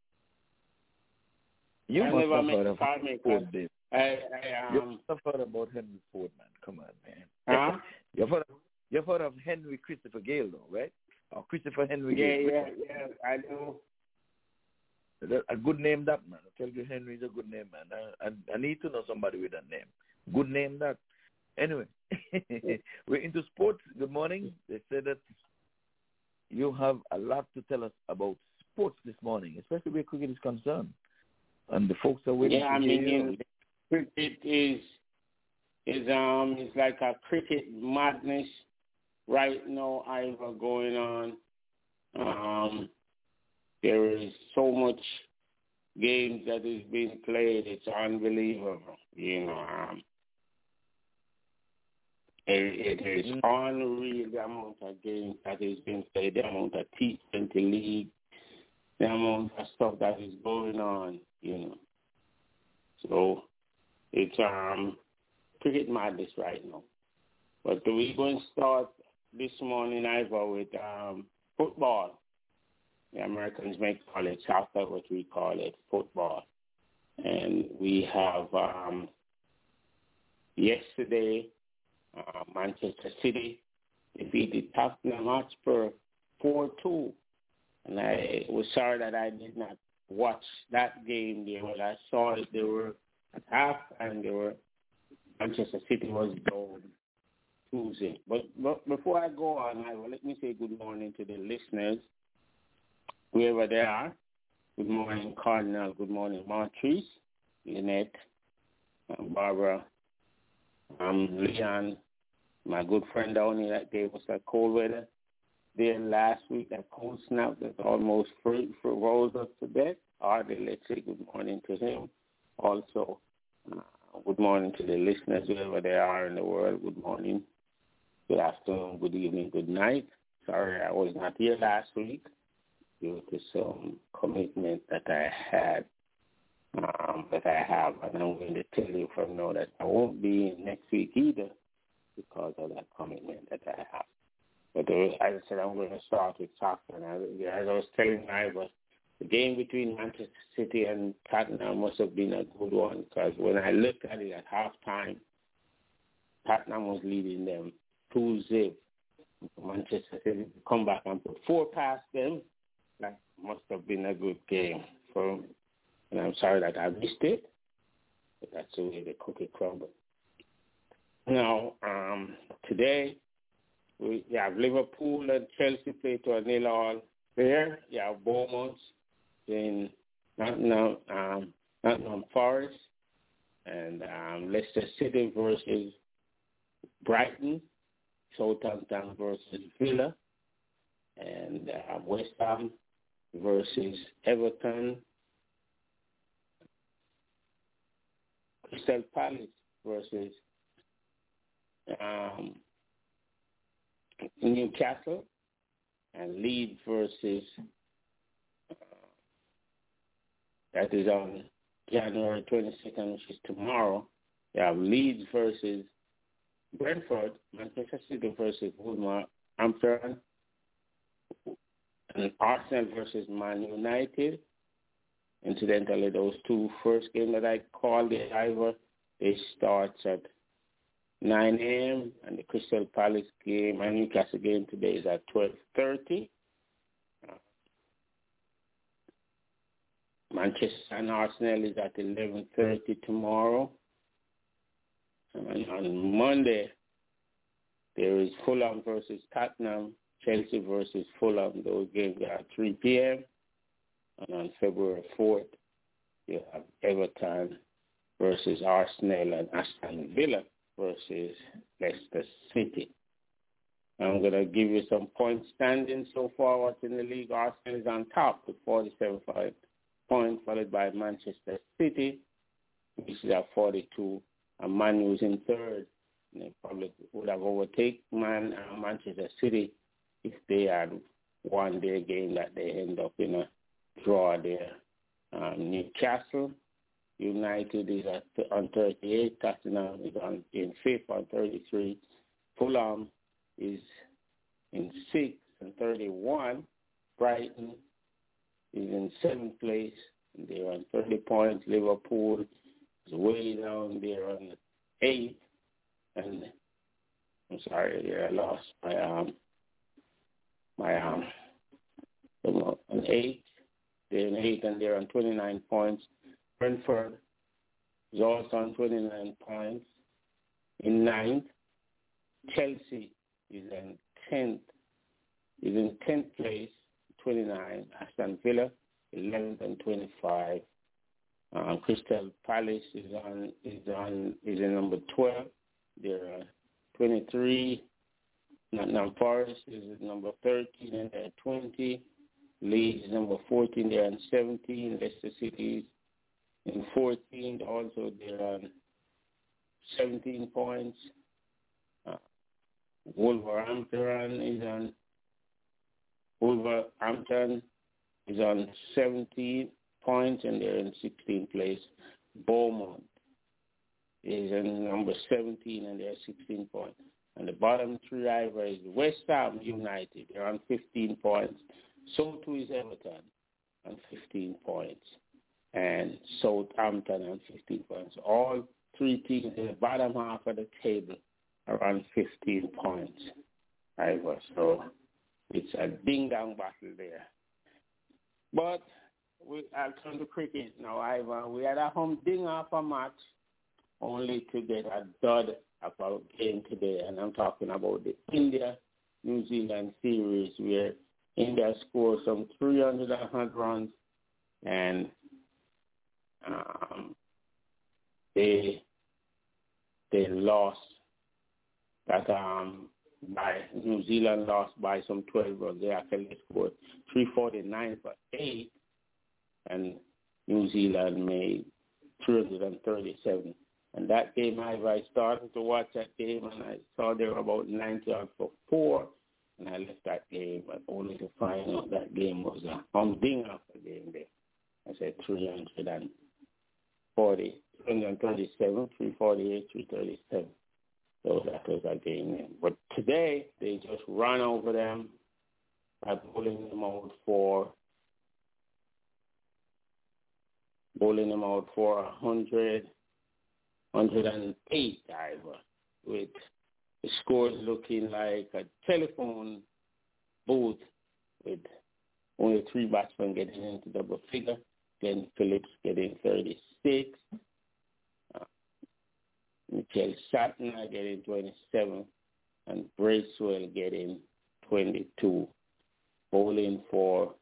You I must never have met heard the of car Henry maker. Ford, Dave. I, I, You um, must have heard about Henry Ford, man. Come on, man. huh? You've heard, of, you've heard of Henry Christopher Gale, though, right? Or Christopher Henry Yeah, Gale. yeah, yeah, I do. That- A good name, that, man. I tell you, Henry's a good name, man. I, I, I need to know somebody with that name. Good name, that. Anyway, we're into sports. Good morning. They said that you have a lot to tell us about sports this morning, especially where cricket is concerned. And the folks are waiting Yeah, to I hear mean, you. in, cricket is is um it's like a cricket madness right now, Ivor, going on. Um, there is so much games that is being played. It's unbelievable. You know, um, it, it is unreal the amount of games that is being played, the amount of T twenty league, the amount of stuff that is going on. You know. So it's um cricket madness right now. But we're going to start this morning, Ivor, with um, football. The Americans may call it soccer, but we call it football. And we have um, yesterday, uh, Manchester City defeated Tottenham Hotspur four two. And I was sorry that I did not watch that game there, but I saw that they were at half and they were Manchester City was down Tuesday. But, but before I go on, I will let me say good morning to the listeners, wherever they are. Good morning, Cardinal. Good morning, Martrice, Lynette, um, Barbara, um, Leon, my good friend down here that gave us that cold weather there last week, that cold snap that almost froze us to death. Hardly, let's say good morning to him. Also, uh, good morning to the listeners, wherever they are in the world. Good morning, good afternoon, good evening, good night. Sorry I was not here last week due to some commitment that I had um, that I have, and I'm going to tell you from now that I won't be in next week either because of that commitment that I have. But uh, as I said, I'm going to start with soccer. And I, as I was telling Ivor, the game between Manchester City and Tottenham must have been a good one because when I looked at it at halftime, Tottenham was leading them two zip. Manchester City come back and put four past them. That must have been a good game for them. And I'm sorry that I missed it, but that's the way the cookie crumbled. Now, um, today, we have Liverpool and Chelsea play to a nil all there. You have Bournemouth in Nottingham, um, Nottingham Forest, and um, Leicester City versus Brighton, Southampton versus Villa, and uh, West Ham versus Everton, Crystal Palace versus um, Newcastle, and Leeds versus, uh, that is on January twenty-second, which is tomorrow. You have Leeds versus Brentford, Manchester City versus Wolverhampton, and Arsenal versus Man United. Incidentally, those two first games that I called the Ivor, they start at nine a.m. and the Crystal Palace game and Newcastle game today is at twelve thirty. Uh, Manchester and Arsenal is at eleven thirty tomorrow. And on Monday, there is Fulham versus Tottenham, Chelsea versus Fulham. Those games are at three p.m. And on February fourth, you have Everton versus Arsenal and Aston Villa versus Leicester City. I'm going to give you some point standings so far. What's in the league? Arsenal is on top with forty-seven points, followed by Manchester City, which is at forty-two, and Man U is in third. And they probably would have overtaken Man uh, Manchester City if they had won their game that they end up in a draw there. Um, Newcastle United is at on thirty-eight. Tottenham is on in fifth on thirty-three. Fulham is in sixth and thirty-one. Brighton is in seventh place. And they're on thirty points. Liverpool is way down there on eighth. And I'm sorry, yeah, I lost my um my um on eight. They're in eight and they're on twenty-nine points. Brentford is also on twenty-nine points. In ninth, Chelsea is in tenth. Is in tenth place, twenty-nine. Aston Villa, eleventh and twenty-five. Um, Crystal Palace is on is on is in number twelve. They're uh, twenty-three. Nottingham Forest is at number thirteen and they're twenty. Leeds is number fourteen. They're on seventeen. Leicester City is in fourteen. Also, they're on seventeen points. Uh, Wolverhampton is on Wolverhampton is on seventeen points and they're in sixteenth place. Beaumont is in number seventeen and they're sixteen points. And the bottom three rivals is West Ham United. They're on fifteen points. So too is Everton on fifteen points. And Southampton on fifteen points. All three teams in the bottom half of the table are on fifteen points. Ivor. So it's a ding-dong battle there. But we, I'll turn to cricket now, Ivor. We had a humdinger of a match only to get a dud of our game today. And I'm talking about the India-New Zealand series where India scored some three hundred runs and um, they they lost that um, by New Zealand lost by some twelve runs. They actually scored three forty-nine for eight and New Zealand made three hundred thirty-seven. And that game, I, I started to watch that game, and I saw there were about ninety out for four, and I left that game, but only to find out that game was a humdinger of a game there. I said three hundred forty, two thirty-seven, three forty-eight, three thirty-seven. So that was a game. But today, they just ran over them by bowling them out for bowling them out for one hundred, one hundred eight, Ivor, with the scores looking like a telephone booth with only three batsmen getting into double figure. Glenn Phillips getting thirty-six. Uh, Michael Shatner getting twenty-seven. And Bracewell getting twenty-two. Bowling for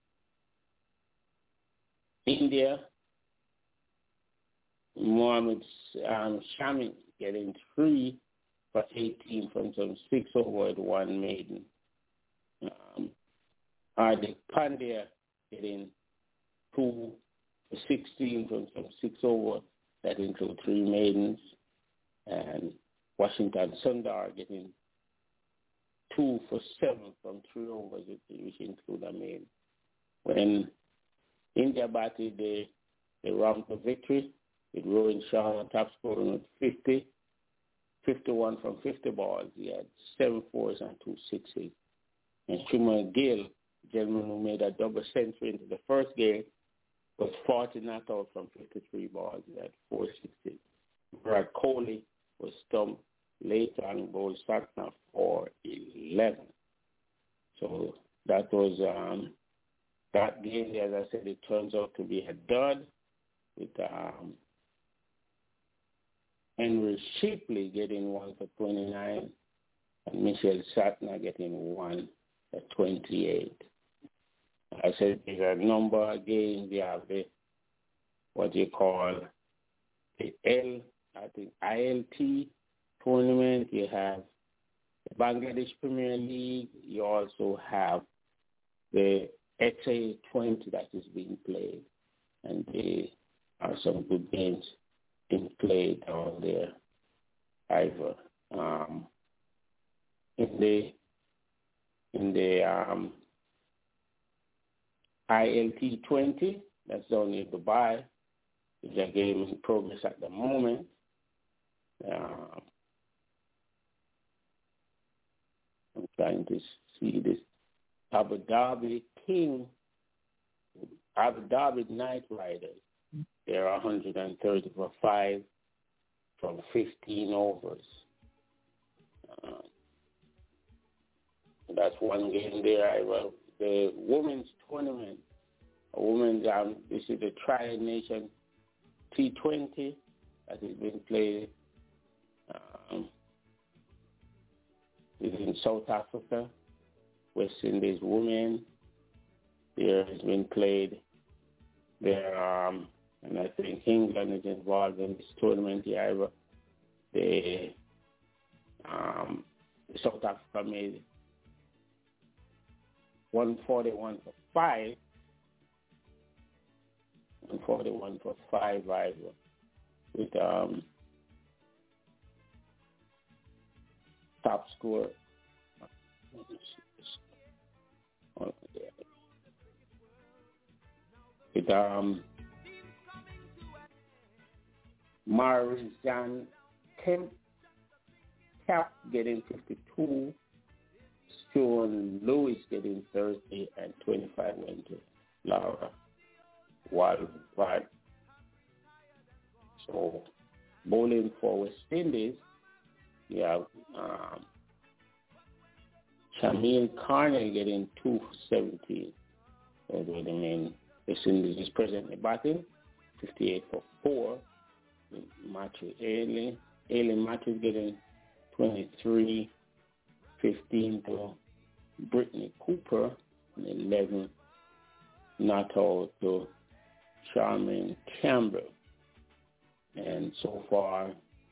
India, Mohammed um, Shami getting three for eighteen from some six over at one maiden. Um, Hardik Pandya getting two for sixteen from some six over. That includes three maidens. And Washington Sundar getting two for seven from three overs, which include a maiden. When India batted, they, they round for victory with Rohin Shah top scoring with fifty, fifty-one from fifty balls. He had seven fours and two sixes. And Shuman Gill, gentleman who made a double century into the first game, was forty not out from fifty-three balls. He had four sixes. Virat Kohli was stumped late on bowled Satna for eleven. So that was um, that game. As I said, it turns out to be a dud with um, Henry Shipley getting one for twenty-nine and Michelle Satna getting one at twenty-eight. I said there's a number of games. You have the, what you call the L, I think I L T tournament. You have the Bangladesh Premier League. You also have the X A twenty that is being played. And there are some good games being played down there, Ivor. Um, in the in the um, I L T twenty, that's down in Dubai. There's a game in progress at the moment. Uh, I'm trying to see this. Abu Dhabi King, Abu Dhabi Knight Riders. They're one hundred thirty for five from fifteen overs. Uh, that's one game there. I will. The women's tournament, a women's, um, this is the Tri Nation T twenty that is being played. Um, it's in South Africa. West Indies women. There has been played. There, um, and I think England is involved in this tournament. Yeah, they, um, South Africa made one forty-one for five. one forty-one for five, Ivor, with um, top score. With um, Marizan Kemp Cap getting fifty-two, Stuart Lewis getting thirty, and twenty-five went to Laura Wildfire. So bowling for West Indies, you have um, Shamil Carney getting two for seventeen. So the main West Indies is presently batting, fifty-eight for four. Matthew Ailey. Ailey Matthews getting twenty-three, fifteen to Brittany Cooper, and eleven not out to Charmaine Campbell. And so far,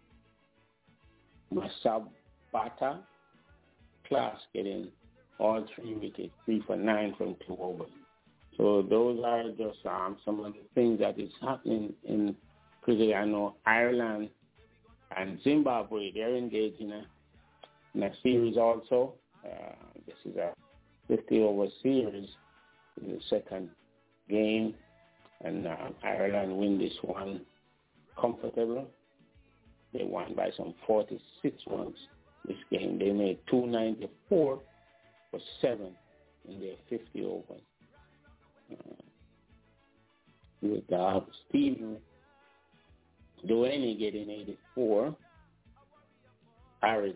Masabata Class getting all three wickets, three for nine from two overs. So those are just um, some of the things that is happening in cricket. I know Ireland and Zimbabwe, they're engaged in a, in a series also. Uh, this is a fifty-over series in the second game, and uh, Ireland win this one comfortable. They won by some forty-six runs this game. They made two ninety-four for seven in their fifty overs. Uh, with uh, Stephen Duane getting eighty-four, Harry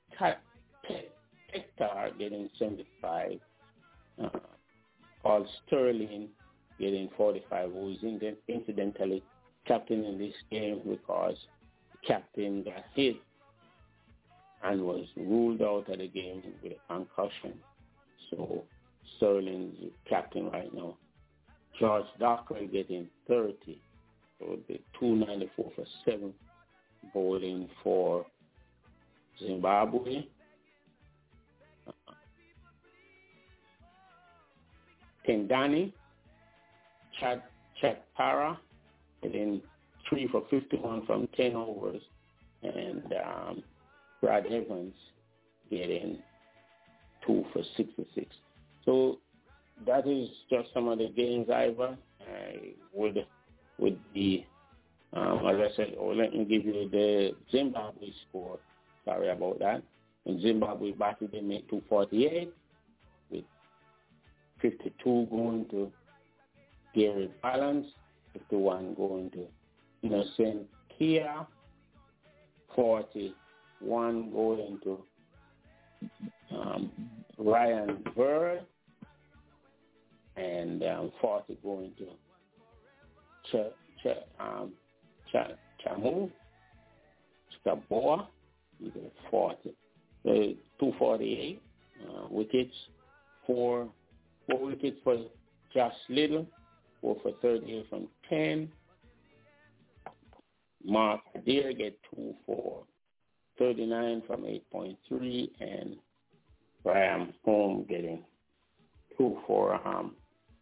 Hector getting seventy-five, uh, Paul Sterling getting forty-five, who is incidentally captain in this game because the captain got hit and was ruled out of the game with a concussion. So Sterling's captain right now. George Dockery getting thirty. So the two ninety-four for seven, bowling for Zimbabwe. Uh, Kendani, Chad Chad Para getting three for fifty-one from ten overs, and um, Brad Evans getting two for sixty-six. So that is just some of the games, Ivor. I would would be, um, as I said, oh, let me give you the Zimbabwe score. Sorry about that. In Zimbabwe batted, they made two forty-eight with fifty-two going to Gary Balance, fifty-one going to Innocent Kia, forty-one going to um, Ryan Bird, and um, forty going to Ch- Ch- um, Ch- Chamu, Skaboa, forty. So two forty-eight uh, wickets, four, four wickets for Josh Little, four for thirty-eight from ten. Mark Adair get two for thirty-nine from eight point three, and Brian Holm getting two for um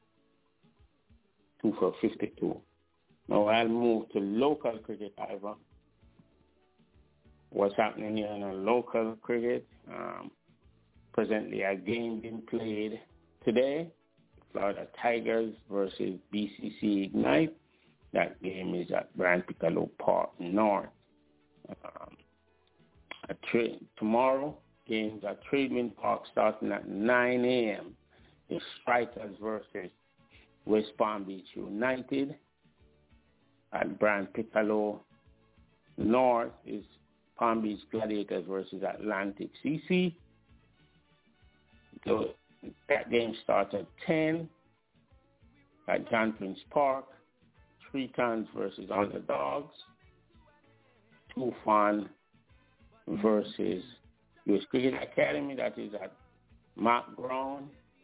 two for fifty-two. Now I'll move to local cricket, Ivor. What's happening here in a local cricket? Um, presently, a game being played today. Florida Tigers versus B C C Ignite. That game is at Brian Piccolo Park North. Um, a tra- tomorrow, games at Tradewind Park starting at nine a.m. The Strikers versus West Palm Beach United. At Brian Piccolo North is Palm Beach Gladiators versus Atlantic C C. So that game starts at ten. At John Prince Park, Tritons versus Underdogs. Tufan versus U S Cricket Academy, that is at Mark Brown.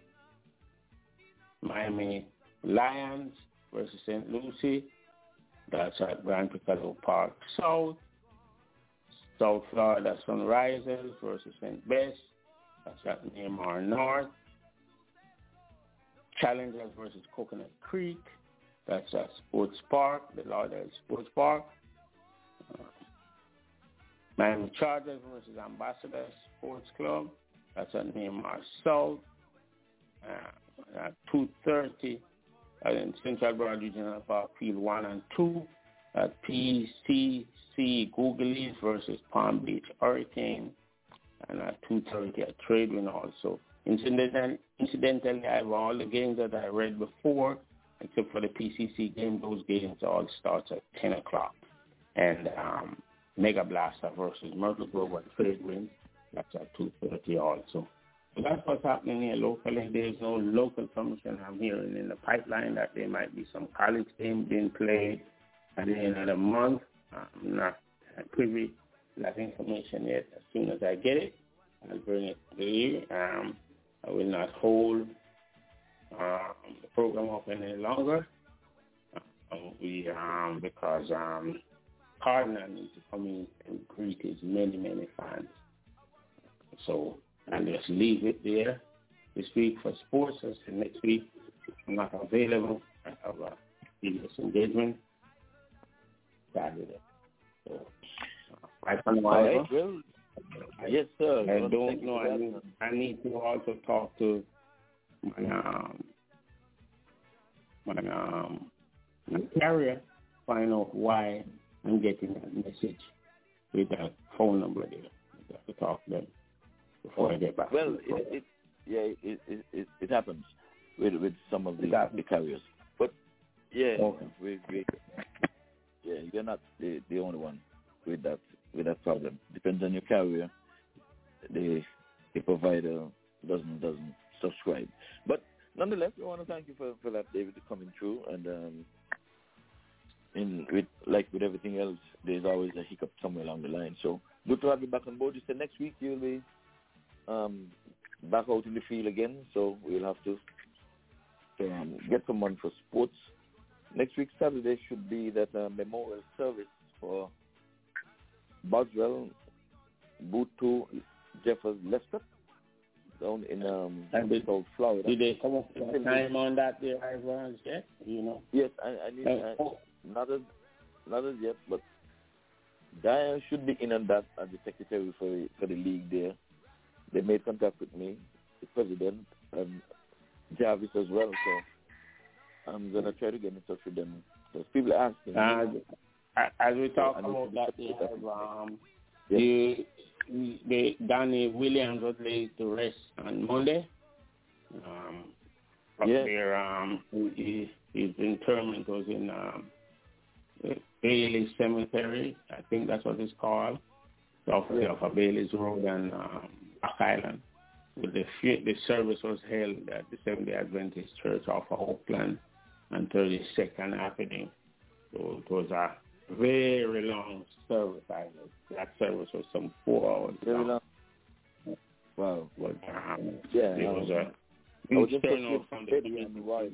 Miami Lions versus Saint Lucie, that's at Grand Piccolo Park South. South Florida Sunrisers versus Saint Bess, that's at Neymar North. Challengers versus Coconut Creek, that's at Sports Park, the Lauderdale Sports Park. Uh, Miami Chargers versus Ambassador Sports Club, that's at Neymar South. Uh, at two thirty, uh, in Central Broad Regional Park, Field one and two. At P C C Googleys versus Palm Beach Hurricane, and at two thirty at Tradewind also. Incidentally, incidentally, I have all the games that I read before, except for the P C C game. Those games all start at ten o'clock. And um, Mega Blaster versus Myrtle Grove at Tradewind, that's at two thirty also. So that's what's happening here locally. There's no local promotion. I'm hearing in the pipeline that there might be some college games being played at the end of the month. I'm not privy to that information yet. As soon as I get it, I'll bring it to you. Um, I will not hold um, the program up any longer. Uh, we um, because um, Cardinal needs to come in and greet his many, many fans. So I'll just leave it there this week for sports. As next week, I'm not available. I have a serious engagement. Saturday. So, uh, I can All right, well, yes, sir. I well, don't know. I need, I need to also talk to my um, my um, my carrier, find out why and getting that message with that phone number there. I have to talk to them before I get back. Well, it, it yeah, it, it it it happens with with some of the, the carriers, but yeah, okay. we, we, yeah, you're not the, the only one with that with that problem. Depends on your carrier. The the provider doesn't doesn't subscribe, but nonetheless, we want to thank you for, for that, David, coming through. And um, in with like with everything else, there's always a hiccup somewhere along the line. So good to have you back on board. You said next week you'll be um, back out in the field again, so we'll have to um, get someone for sports. Next week, Saturday, should be that uh, memorial service for Boswell, Booth, Jeffers, Lester, down in um, South Florida. Did they come up with a time on that there, Ivan, yet? You know? Yes, I, I need, I, not as not as yet, but Diane should be in on that as the secretary for for the league there. They made contact with me, the president, and Jarvis as well, so I'm going to try to get in touch with them. Because people are asking me. Uh, as we talk about that, they have, um, yes. the, the Danny Williams was laid to rest on Monday. Um, up yes. there, um, he, his interment was in um, Bailey Cemetery. I think that's what it's called. Off yes. of Bailey's Road and um, Back Island. With the the service was held at the Seventh-day Adventist Church off of Oakland and thirty-second Avenue. So it was a very long service. I guess. That service was some four hours very long. long. Wow. But, um, yeah, it um, was a I was in touch turnout with from the Eddie and Wyland.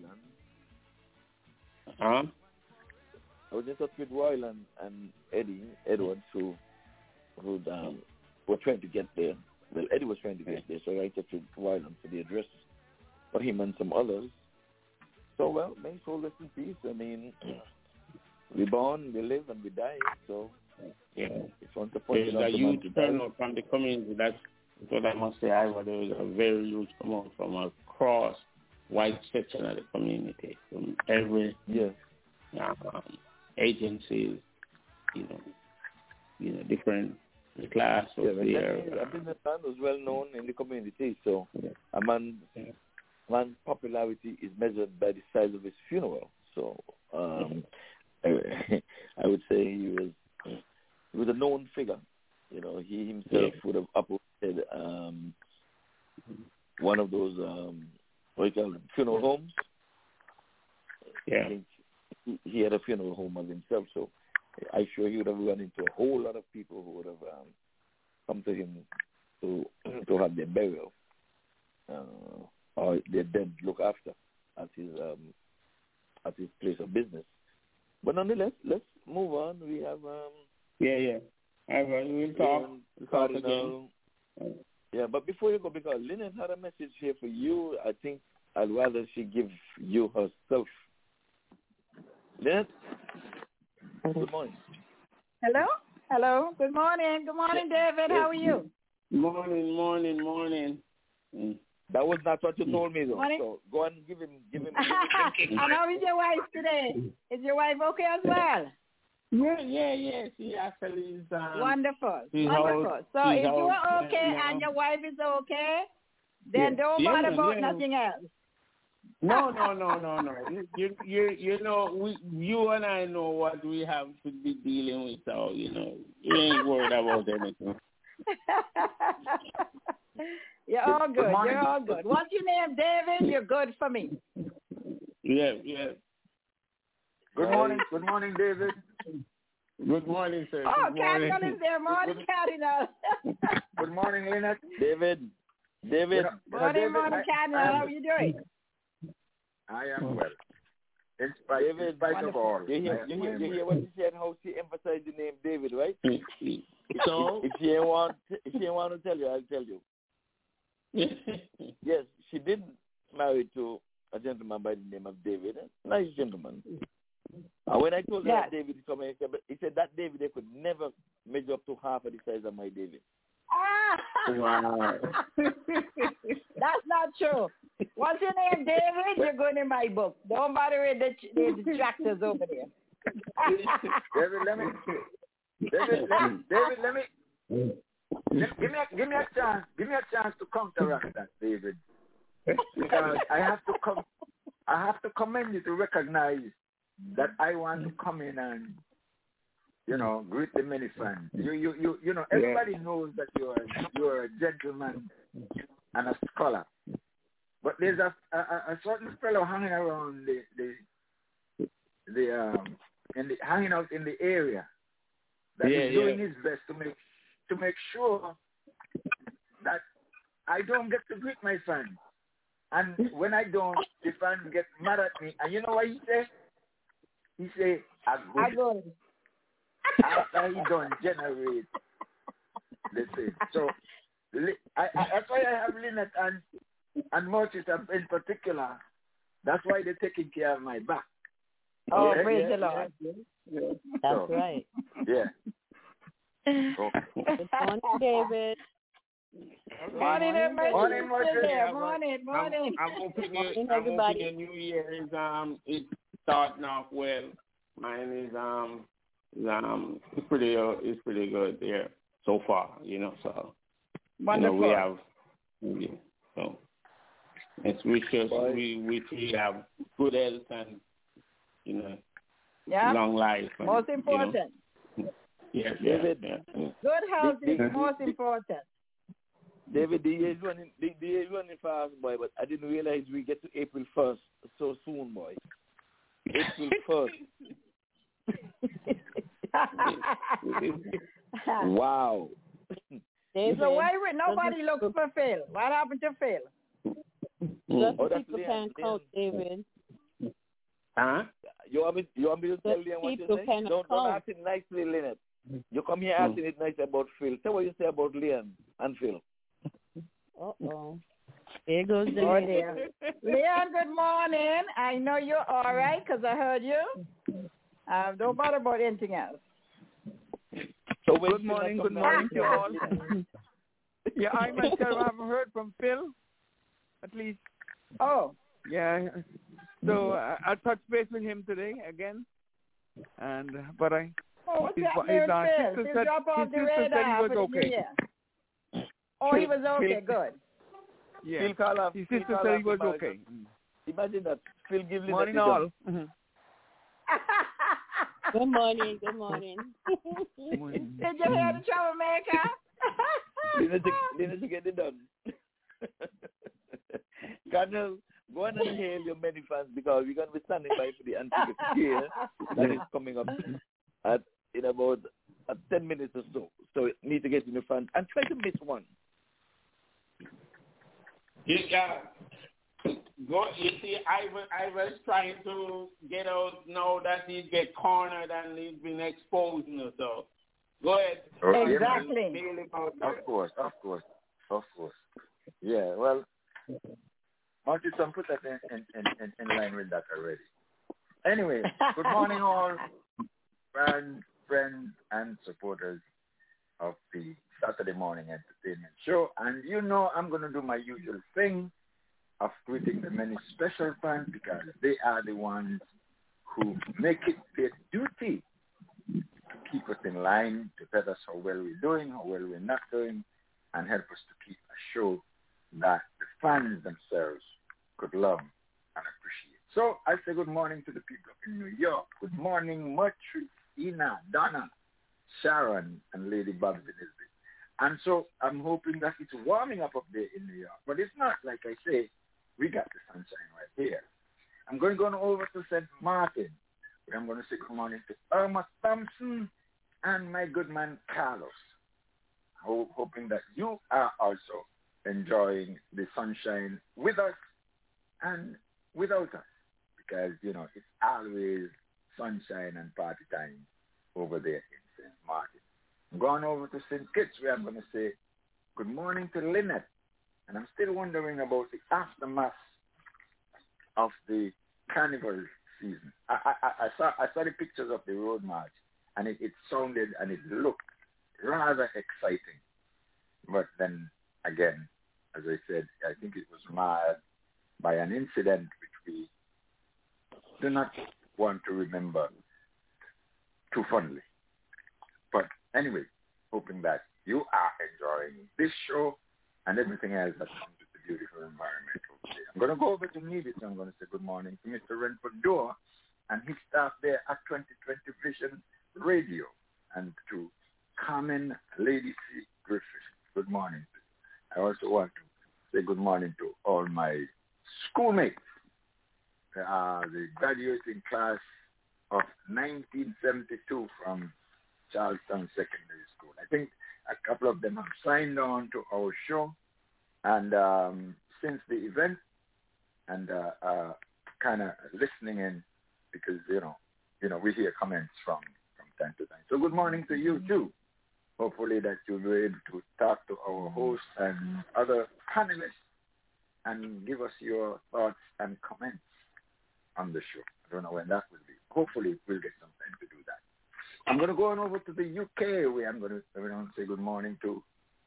Huh? I was in touch with Wyland and Eddie Edwards, who who um, were trying to get there. Well, Eddie was trying to get there, so I touched with Wyland for the address for him and some others. So, well, may soul rest in peace. I mean, we born, we live, and we die. So, yeah, it's one to point There's a huge turnout from the community. That's what I must say. Iowa, there was a very huge turnout from across white section of the community, from every yes. um, agencies, you know, you know, different. The class yeah, was there. A businessman was well known in the community, so yeah. a man, yeah. man's popularity is measured by the size of his funeral. So um, I, I would say he was he was a known figure. You know, he himself yeah. would have uploaded um, one of those um, what do you call them, funeral homes. Yeah, I think he, he had a funeral home of himself, so. I'm sure he would have run into a whole lot of people who would have um, come to him to to have their burial uh, or their dead look after at his um, at his place of business. But nonetheless, let's move on. We have um, yeah, yeah. I will talk. We'll talk again. Yeah, but before you go, because Lynette had a message here for you. I think I'd rather she give you herself. Lynette. Good morning. Hello? Hello. Good morning. Good morning, David. How are you? Morning, morning, morning. Mm. That was not what you told me, though. Morning. So go on and give him, give him. And how is your wife today? Is your wife okay as well? Yeah, yeah, yeah. She actually is. Um, Wonderful. Wonderful. Out, so if you are okay uh, and your wife is okay, then yeah. don't yeah, bother about yeah. nothing else. No, no, no, no, no. You, you, you know, we, you and I know what we have to be dealing with. So you know, you ain't worried about anything. You're all good. You're all good. Once you name David, you're good for me. Yeah, yeah. Good morning. Good morning, David. Good morning, sir. Oh, good morning. Cardinal is there. Morning, Cardinal. Good morning, Lynette. David. David. Morning, morning, Cardinal. How are you doing? I am well. In spite, David, in spite of all. You hear, you, hear, you hear what she said, how she emphasized the name David, right? So? If, if she ain't want, if she ain't want to tell you, I'll tell you. Yes, she did marry to a gentleman by the name of David. Nice gentleman. And when I told her yeah. that David is coming, he said that David, they could never measure up to half of the size of my David. Wow. That's not true. Once your name David, you're going in my book. Don't bother with the, the detractors over there. David, let me, David, let me, David, let me, let, give me, a, give me a chance, give me a chance to counteract that, David, because I have to come, I have to commend you to recognize that I want to come in and, you know, greet the many fans. You, you, you, you know, everybody knows that you're, you're a gentleman and a scholar, but there's a, a, a certain fellow hanging around the, the, the, um, in the hanging out in the area that yeah, is doing yeah. his best to make, to make sure that I don't get to greet my fans. And when I don't, the fans get mad at me. And you know what he say? He say, I go. After he don't generate. Listen, so I, I, that's why I have Lynette and and Murchis in particular. That's why they're taking care of my back. Oh, yeah, praise yeah, the Lord. Yeah, yeah. That's so, right. Yeah. Okay. Good morning, David. Okay. Morning, everybody. Morning, morning. Yeah, morning, morning. I'm, I'm hoping Morning, your, I'm everybody. hoping your New Year is um it's starting off well. Mine is um is, um it's pretty uh, it's pretty good there so far. You know, so Wonderful. you know, we have yeah, so it's we just we we we have good health and you know yeah. long life. And, most important. You know, yes, David. yeah, yeah. Good health the, is the, most the, important. David, the year is running, the, the year is running fast, boy, but I didn't realize we get to April first so soon, boy. April first. Wow. David, so why would nobody looks for Phil? What happened to Phil? Just Oh, the that's people Leon, can Leon. count, David. Huh? You want me, you want me to tell Just you what you people say? can Don't, don't count. ask it nicely, Lynette. You come here asking it nice about Phil. Say what you say about Leon and Phil. Uh-oh. There goes the Oh, lady. dear. Leon, good morning. I know you're all right because I heard you. Uh, don't bother about anything else. So Good morning, good morning to all. Yeah, I myself haven't heard from Phil, at least. Oh. Yeah, so uh, I'll touch base with him today again. And but I, Oh, what's his, happening his, with uh, Phil? sister He's said, drop off his the sister said radar he was for the okay. new year. Oh, he was okay, good. Yeah, Phil call off, his Phil sister call said off he was the okay. Imagine that. Phil give Lynette Morning the all. gun. Mm-hmm. Good morning, good morning. Morning. Did you hear the troublemaker? Lynette, Lynette get it done. Colonel, go on and hail your many fans because we're going to be standing by for the Antigua Scale that is coming up at in about uh, ten minutes or so. So you need to get in your fans and try to miss one. Yeah. Go, you see, I was, I was trying to get out now that he's get cornered and he's been exposed now, so go ahead. Okay. Exactly. Of course, of course, of course. Yeah, well, Martin put that in, in, in, in line with that already. Anyway, good morning all, friends, friends and supporters of the Saturday Morning Entertainment Show. And you know I'm going to do my usual thing of greeting the many special fans because they are the ones who make it their duty to keep us in line, to tell us how well we're doing, how well we're not doing, and help us to keep a show that the fans themselves could love and appreciate. So I say good morning to the people in New York. Good morning, Murchis, Ina, Donna, Sharon, and Lady Bobby Elizabeth. And so I'm hoping that it's warming up up there in New York. But it's not, like I say, we got the sunshine right here. I'm going to go over to Saint Martin, where I'm going to say good morning to Irma Thompson and my good man Carlos. Ho- hoping that you are also enjoying the sunshine with us and without us. Because, you know, it's always sunshine and party time over there in Saint Martin. I'm going over to Saint Kitts, where I'm going to say good morning to Lynette. And I'm still wondering about the aftermath of the carnival season. I, I, I saw I saw the pictures of the road march, and it, it sounded and it looked rather exciting. But then again, as I said, I think it was marred by an incident which we do not want to remember too fondly. But anyway, hoping that you are enjoying this show and everything else that comes with the beautiful environment over there. I'm going to go over to Nevis. I'm going to say good morning to Mister Renford Dorr and his staff there at twenty twenty Vision Radio, and to Carmen Lady C. Griffith. Good morning. I also want to say good morning to all my schoolmates, uh, the graduating class of nineteen seventy-two from Charlestown Secondary School. I think a couple of them have signed on to our show, and um, since the event, and uh, uh, kind of listening in, because you know, you know, we hear comments from from time to time. So good morning to you too. Hopefully that you'll be able to talk to our host and other panelists and give us your thoughts and comments on the show. I don't know when that will be. Hopefully we'll get some time to do that. I'm going to go on over to the U K where I'm going to, I'm going to say good morning to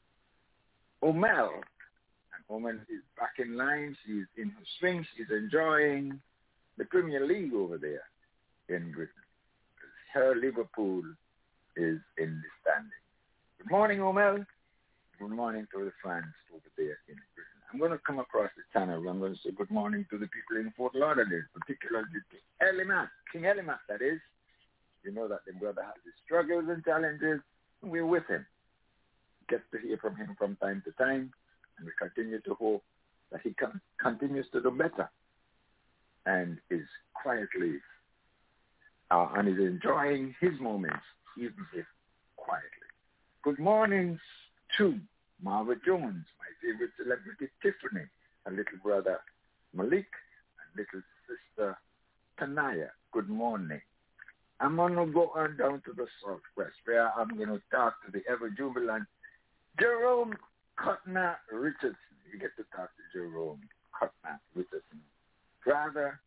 Omel. And Omel is back in line. She's in her swing. She's enjoying the Premier League over there in Britain. Her Liverpool is in the standing. Good morning, Omel. Good morning to the fans over there in Britain. I'm going to come across the channel. I'm going to say good morning to the people in Fort Lauderdale, particularly to Elimat, King Elimat, that is. You know that the brother has his struggles and challenges, and we're with him. Get to hear from him from time to time, and we continue to hope that he can, continues to do better and is quietly uh, and is enjoying his moments, even if quietly. Good morning to Marva Jones, my favorite celebrity Tiffany, and little brother Malik, and little sister Tanaya. Good morning. I'm going to go on down to the southwest where I'm going to talk to the ever-jubilant Jerome Cutner Richardson. You get to talk to Jerome Cutner Richardson rather,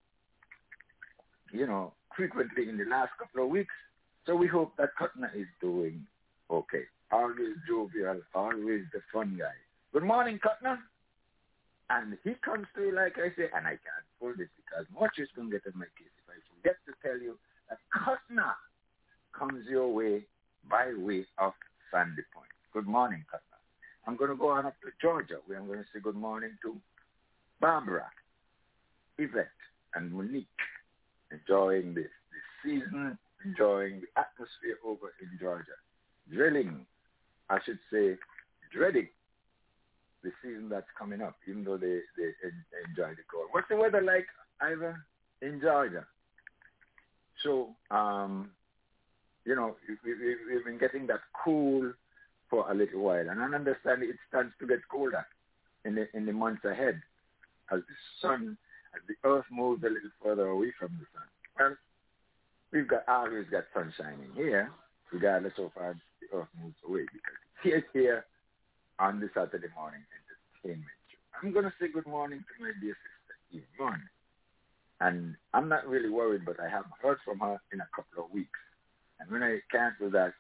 you know, frequently in the last couple of weeks. So we hope that Cutner is doing okay. Always jovial, always the fun guy. Good morning, Cutner. And he comes through, like I say, and I can't pull this because much is going to get in my case if I forget to tell you that Cutner comes your way by way of Sandy Point. Good morning, Cutner. I'm going to go on up to Georgia, where I'm going to say good morning to Barbara, Yvette, and Monique, enjoying this, this season, enjoying the atmosphere over in Georgia. Drilling, I should say, dreading the season that's coming up, even though they, they enjoy the cold. What's the weather like, Ivan, in Georgia? So, um, you know, we, we, we've been getting that cool for a little while, and I understand it stands to get colder in the in the months ahead as the sun, as the earth moves a little further away from the sun. Well, we've got always got sun shining here, regardless of how the earth moves away, because it's here on the Saturday morning entertainment show. I'm going to say good morning to my dear sister, Yvonne. And I'm not really worried, but I haven't heard from her in a couple of weeks. And when I cancel that,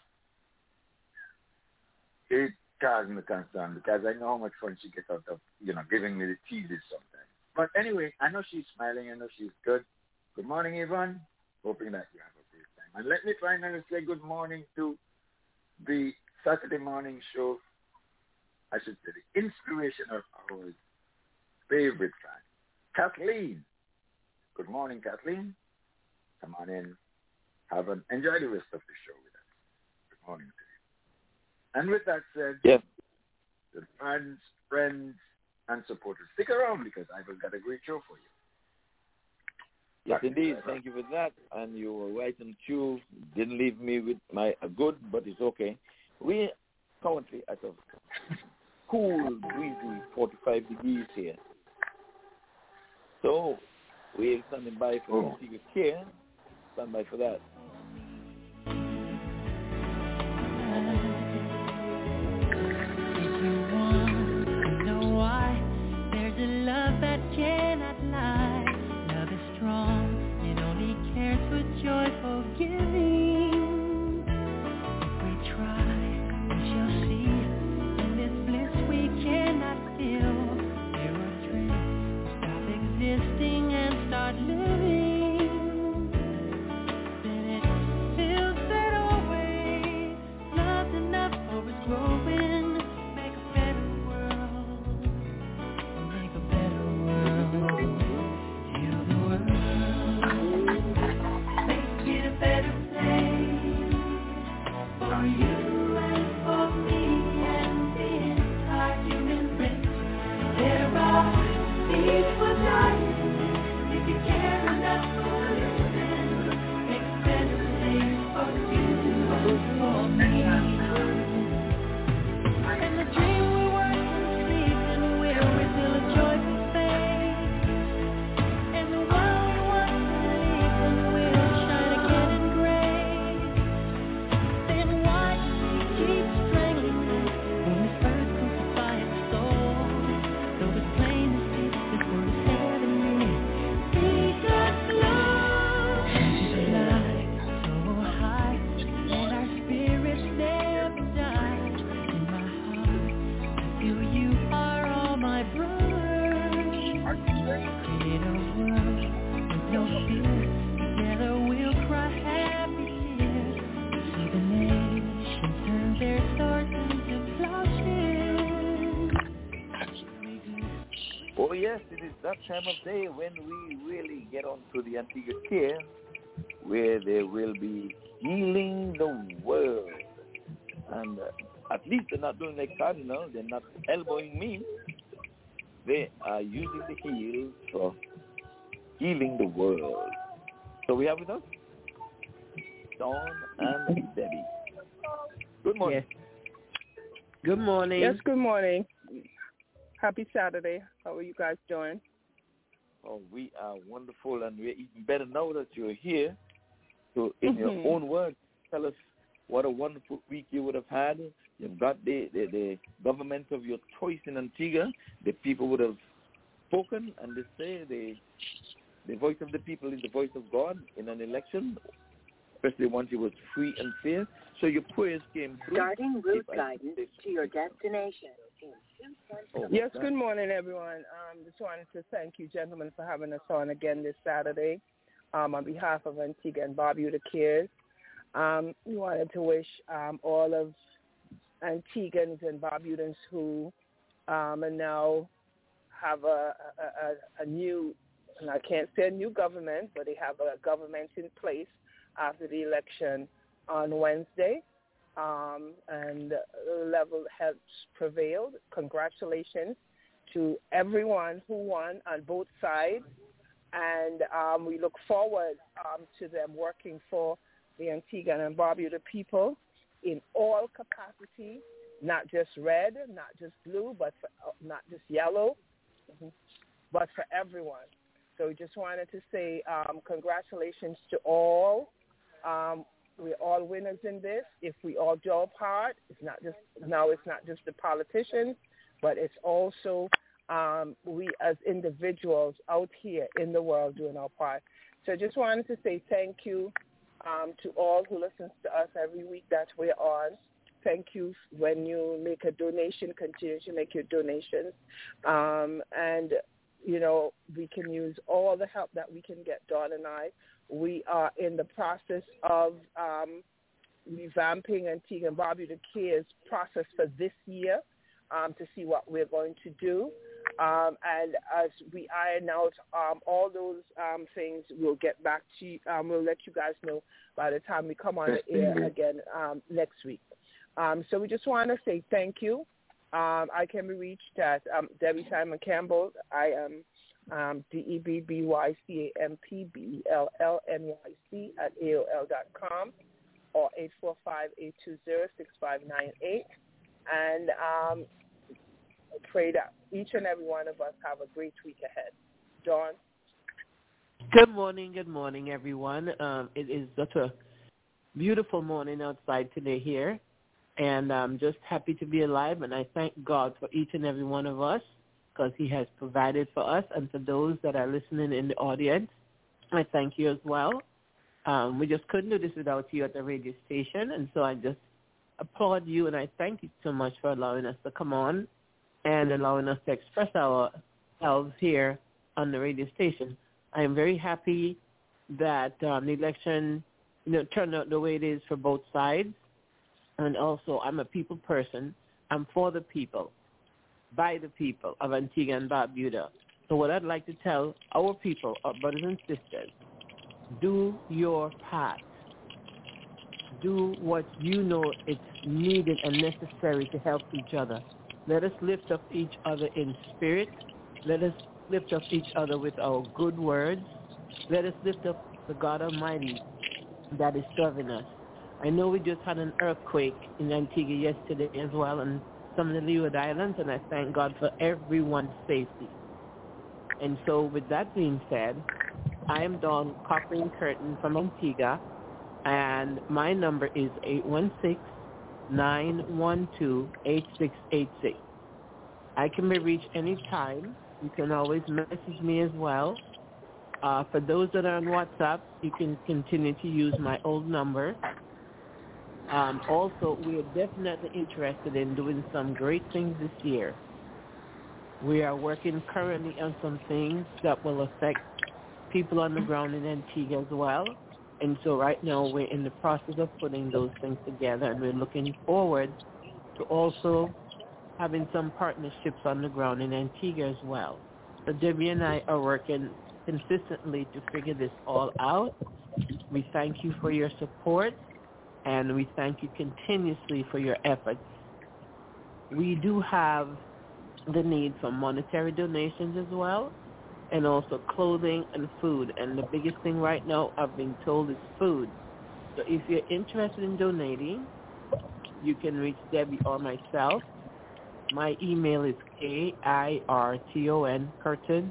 it causes me concern because I know how much fun she gets out of, you know, giving me the teases sometimes. But anyway, I know she's smiling. I know she's good. Good morning, Yvonne. Hoping that you have a great time. And let me finally say good morning to the Saturday morning show, I should say the inspiration of our favorite fan, Kathleen. Good morning, Kathleen. Come on in. Have an enjoy the rest of the show with us. Good morning to you. And with that said, yes, the fans, friends, and supporters, stick around because I've got a great show for you. Yes, indeed. Thank you for that. And you were right on cue. Didn't leave me with my a good, but it's okay. We're currently at a cool, breezy forty-five degrees here. So we're standing by for oh. the care. Stand by for that. If you want to know why, there's a love that cannot lie. Love is strong, it only cares for joyful giving. If we try, we shall see. In this bliss we cannot feel. There are dreams, stop existing and start living. Then Oh, yes, it is that time of day when we really get on to the Antigua Care, where they will be healing the world. And uh, at least they're not doing like Cardinal. They're not elbowing me. They are using the heels for healing the world. So we have with us Dawn and Debbie. Good morning. Yes. Good morning. Yes, good morning. Happy Saturday. How are you guys doing? Oh, we are wonderful, and we're even better now that you're here. So in Mm-hmm. your own words, tell us what a wonderful week you would have had. You've got the, the, the government of your choice in Antigua. The people would have spoken, and they say the, the voice of the people is the voice of God in an election, especially once it was free and fair. So your prayers came through. Starting route guidance to your destination. Oh, yes, good morning, everyone. Um, just wanted to thank you, gentlemen, for having us on again this Saturday um, on behalf of Antigua and Barbuda Cares. Um, we wanted to wish um, all of Antiguans and Barbudans who um, are now have a, a, a, a new, and I can't say a new government, but they have a government in place after the election on Wednesday. Um, and level has prevailed. Congratulations to everyone who won on both sides, and um, we look forward um, to them working for the Antigua and Barbuda people in all capacity, not just red, not just blue, but for, uh, not just yellow, but for everyone. So we just wanted to say um, congratulations to all. Um, We're all winners in this. If we all job hard, it's not just now. It's not just the politicians, but it's also um, we as individuals out here in the world doing our part. So I just wanted to say thank you um, to all who listens to us every week that we're on. Thank you when you make a donation. Continue to make your donations, um, and you know we can use all the help that we can get. Dawn and I. We are in the process of um, revamping Antigua and Barbuda Cares process for this year um, to see what we're going to do. Um, and as we iron out um, all those um, things, we'll get back to you. Um, we'll let you guys know by the time we come on the air again um, next week. Um, so we just want to say thank you. Um, I can be reached at um, Debbie Simon Campbell. I am Um, D E B B Y C A M P B E L L N Y C at A O L dot com or eight four five, eight two zero, six five nine eight. And um, I pray that each and every one of us have a great week ahead. Dawn? Good morning, good morning, everyone. Um, it is such a beautiful morning outside today here, and I'm just happy to be alive, and I thank God for each and every one of us, because he has provided for us, and for those that are listening in the audience, I thank you as well. Um, we just couldn't do this without you at the radio station, and so I just applaud you, and I thank you so much for allowing us to come on and allowing us to express ourselves here on the radio station. I am very happy that um, the election, you know, turned out the way it is for both sides, and also I'm a people person. I'm for the people, by the people of Antigua and Barbuda. So what I'd like to tell our people, our brothers and sisters, do your part. Do what you know is needed and necessary to help each other. Let us lift up each other in spirit. Let us lift up each other with our good words. Let us lift up the God Almighty that is serving us. I know we just had an earthquake in Antigua yesterday as well, and some of the Leeward Islands, and I thank God for everyone's safety. And so with that being said, I am Dawn Cochran Curtin from Antigua, and my number is eight one six, nine one two, eight six eight six. I can be reached anytime. You can always message me as well. Uh, for those that are on WhatsApp, you can continue to use my old number. Um, also, we are definitely interested in doing some great things this year. We are working currently on some things that will affect people on the ground in Antigua as well. And so right now we're in the process of putting those things together, and we're looking forward to also having some partnerships on the ground in Antigua as well. So Debbie and I are working consistently to figure this all out. We thank you for your support, and we thank you continuously for your efforts. We do have the need for monetary donations as well, and also clothing and food. And the biggest thing right now, I've been told, is food. So if you're interested in donating, you can reach Debbie or myself. My email is K I R T O N, Curtin,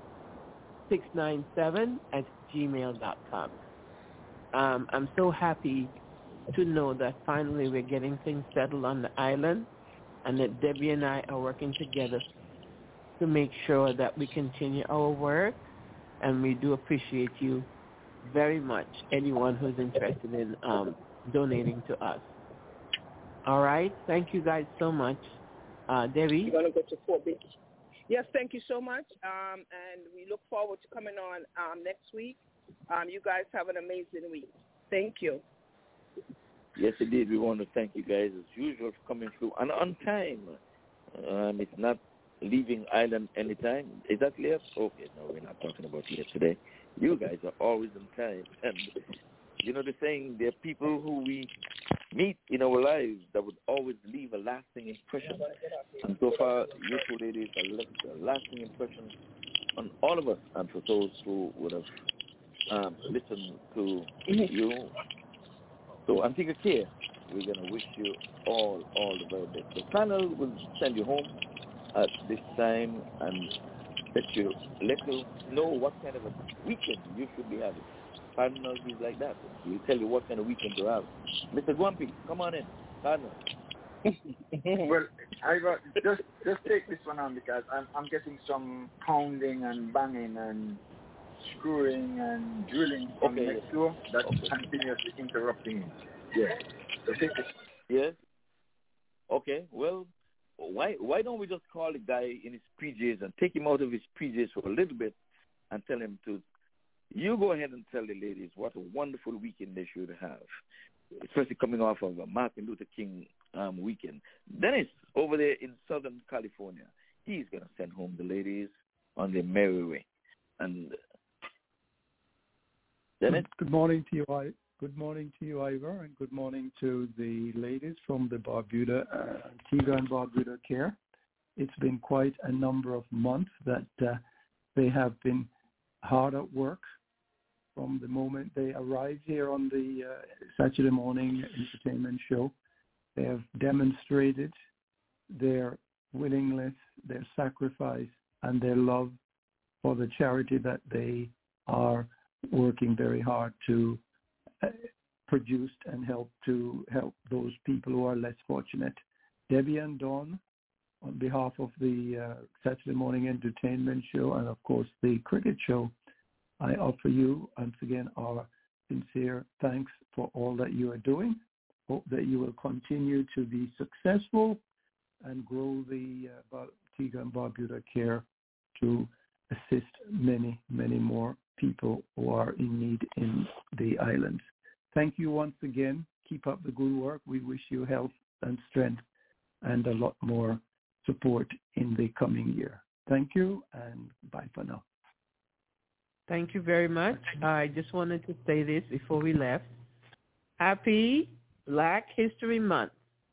six nine seven at gmail dot com. Um, I'm so happy to know that finally we're getting things settled on the island, and that Debbie and I are working together to make sure that we continue our work, and we do appreciate you very much, anyone who's interested in um, donating to us. All right? Thank you guys so much. Uh, Debbie? You're going to go to Fort Beach. Yes, thank you so much, um, and we look forward to coming on um, next week. Um, you guys have an amazing week. Thank you. Yes, indeed. We want to thank you guys, as usual, for coming through. And on time. Um, it's not leaving island anytime. Is that clear? Okay, no, we're not talking about here today. You guys are always on time. And, you know the saying, there are people who we meet in our lives that would always leave a lasting impression. And so far, you two ladies have left a lasting impression on all of us, and for those who would have um, listened to you. So, Antigua Care, we're going to wish you all, all the very best. The panel will send you home at this time and let you, let you know what kind of a weekend you should be having. Panel is like that. We'll tell you what kind of weekend to have. Mister Guampi, come on in. Panel. Well, I got, just just take this one on because I'm I'm getting some pounding and banging and screwing and drilling from Okay. next door that's Okay. continuously interrupting me. Yeah. So take this. Yes. Okay. Well, why why don't we just call the guy in his P Js and take him out of his P Js for a little bit and tell him to, you go ahead and tell the ladies what a wonderful weekend they should have, especially coming off of a Martin Luther King um, weekend. Dennis, over there in Southern California, he's going to send home the ladies on their merry way. And Dennis? Good morning to you, I. Good morning to you, Ivor, and good morning to the ladies from the Barbuda, uh, Antigua and Barbuda Care. It's been quite a number of months that uh, they have been hard at work from the moment they arrived here on the uh, Saturday morning entertainment show. They have demonstrated their willingness, their sacrifice, and their love for the charity that they are working very hard to uh, produce and help to help those people who are less fortunate. Debbie and Dawn, on behalf of the uh, Saturday morning entertainment show and, of course, the cricket show, I offer you once again our sincere thanks for all that you are doing. Hope that you will continue to be successful and grow the uh, Antigua and Barbuda Care to assist many, many more people who are in need in the islands. Thank you once again. Keep up the good work. We wish you health and strength and a lot more support in the coming year. Thank you, and bye for now. Thank you very much. I just wanted to say this before we left. Happy Black History Month.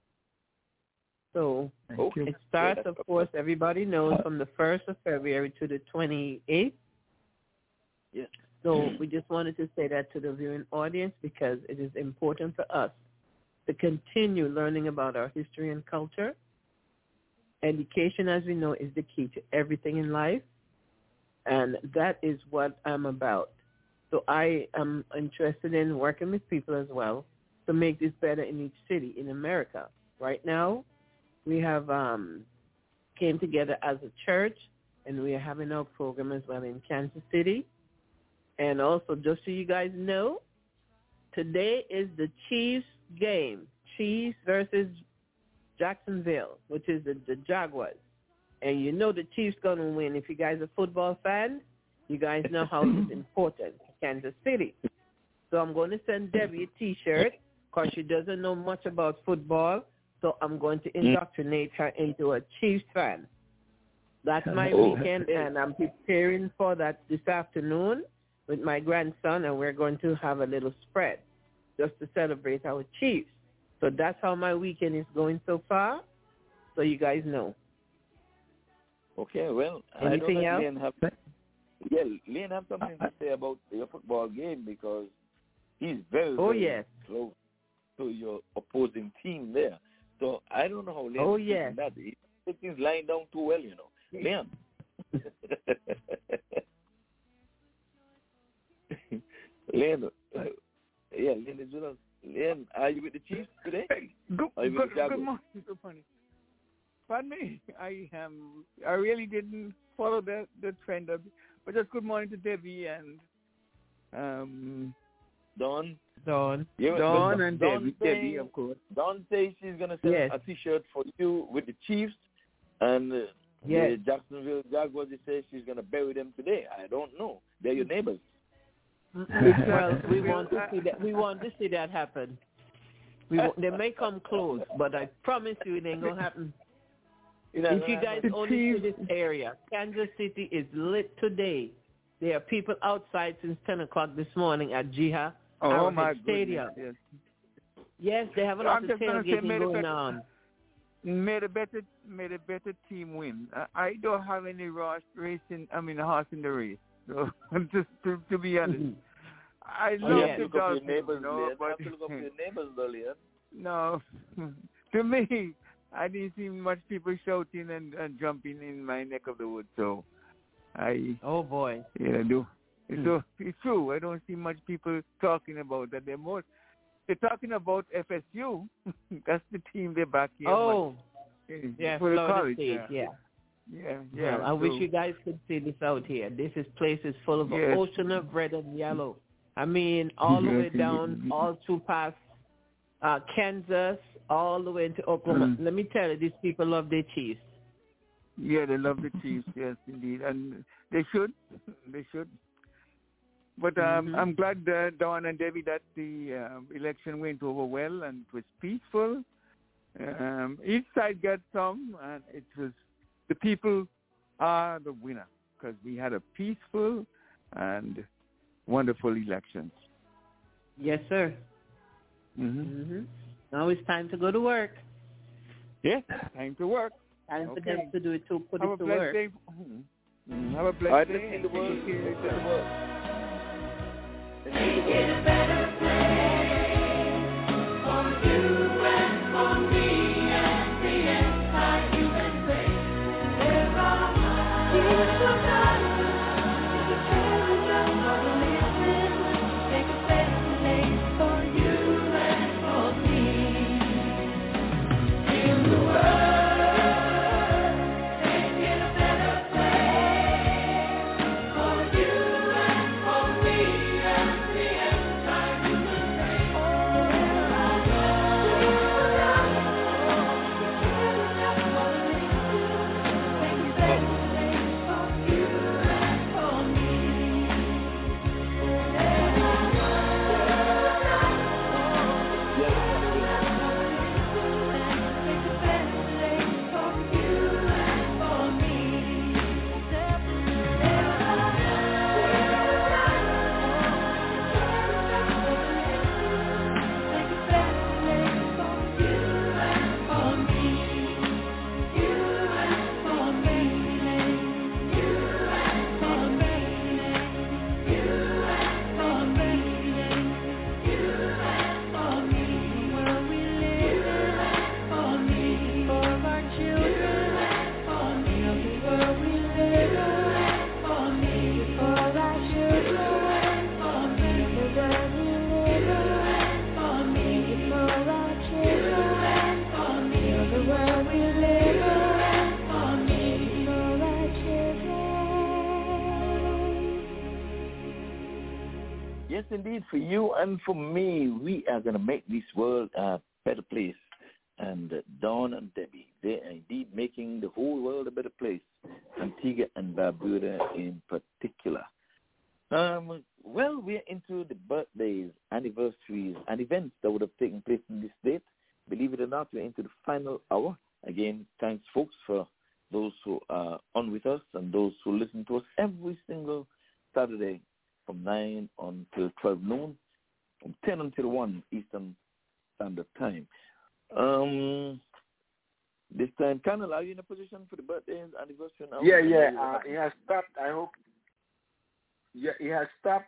So Thank you. it starts, of course, everybody knows, from the first of February to the twenty-eighth. Yes. So we just wanted to say that to the viewing audience because it is important for us to continue learning about our history and culture. Education, as we know, is the key to everything in life, and that is what I'm about. So I am interested in working with people as well to make this better in each city in America. Right now, we have um, came together as a church, and we are having our program as well in Kansas City. And also, just so you guys know, today is the Chiefs game, Chiefs versus Jacksonville, which is the, the Jaguars. And you know the Chiefs going to win. If you guys are football fans, you guys know how it's important to Kansas City. So I'm going to send Debbie a T-shirt because she doesn't know much about football. So I'm going to indoctrinate her into a Chiefs fan. That's my Oh. weekend, and I'm preparing for that this afternoon with my grandson, and we're going to have a little spread just to celebrate our Chiefs. So that's how my weekend is going so far, so you guys know. Okay, well, Anything I don't know else? if Lane have, yeah, Lane have something to say about your football game because he's very, Oh, very yes. close to your opposing team there. So I don't know how Lane Oh, is yes. doing that. He thinks he's lying down too well, you know. Leon. Leon, uh, yeah, Leon is with us. Leon, are you with the Chiefs today? Good, Are you with good, the Jaguars? good morning. So funny. Pardon me. I um, I really didn't follow the the trend of, but just good morning to Debbie and um, Don. Don. Yeah, Don but and Don Debbie, say- Debbie, of course. Don says she's gonna send Yes. a T-shirt for you with the Chiefs, and uh, Yes. the Jacksonville Jaguars. She says she's gonna bury them today. I don't know. They're your neighbors. Well, we want to see that. We want to see that happen. We want, they may come close, but I promise you it ain't gonna happen. You know, If you guys The only see Chiefs- this area, Kansas City is lit today. There are people outside since ten o'clock this morning at Jiha Oh Arrowhead my Stadium. goodness! Yes, they have a So lot I'm of just gonna say, tailgating may the going better- on. Yes, made a better, made a better team win. I, I don't have any rush racing. I mean, horse in the race. So just to, to be honest, I Oh, love you have to the look up your Dolphins, neighbors, you know, Leon. You but have to look up your neighbors, though, Leon. no, to me, I didn't see much people shouting and, and jumping in my neck of the woods. So I, Oh boy. yeah, do. So it's true. I don't see much people talking about that. They're more, they're talking about F S U. That's the team they're back here. Oh, but, yeah, for the Florida college, State, yeah. yeah. Yeah, yeah. Well, I wish so- you guys could see this out here. This is places full of an Yes. ocean of red and yellow. I mean, all the way Yes, down, indeed. all through past uh, Kansas, all the way into Oklahoma. Mm. Let me tell you, these people love their Chiefs. Yeah, they love the Chiefs. Yes, indeed, and they should. They should. But um, Mhm. I'm glad, uh, Dawn and Debbie, that the um, election went over well and it was peaceful. Um, each side got some, and it was the people are the winner because we had a peaceful and wonderful elections. Yes, sir. Mm-hmm. Mm-hmm. Now it's time to go to work. Yes, time to work. Time for Okay. them to do it, to put Have it a to blessed work. day. Mhm. Have a blessed All right, day. let's see the and world. take care of Let's see the yourself. world. Let's see the world. Yes, indeed, for you and for me, we are going to make this world a better place. And uh, Dawn and Debbie, they are indeed making the whole world a better place, Antigua and Barbuda in particular. Um, well, we're into the birthdays, anniversaries, and events that would have taken place in this date. Believe it or not, we're into the final hour. Again, thanks, folks, for those who are on with us, and those who listen to us every single Saturday from nine until twelve noon, from ten until one Eastern Standard Time. Um, this time, Colonel, are you in a position for the birthday and anniversary now? Yeah, yeah. Uh, he has stopped. I hope. Yeah, he has stopped.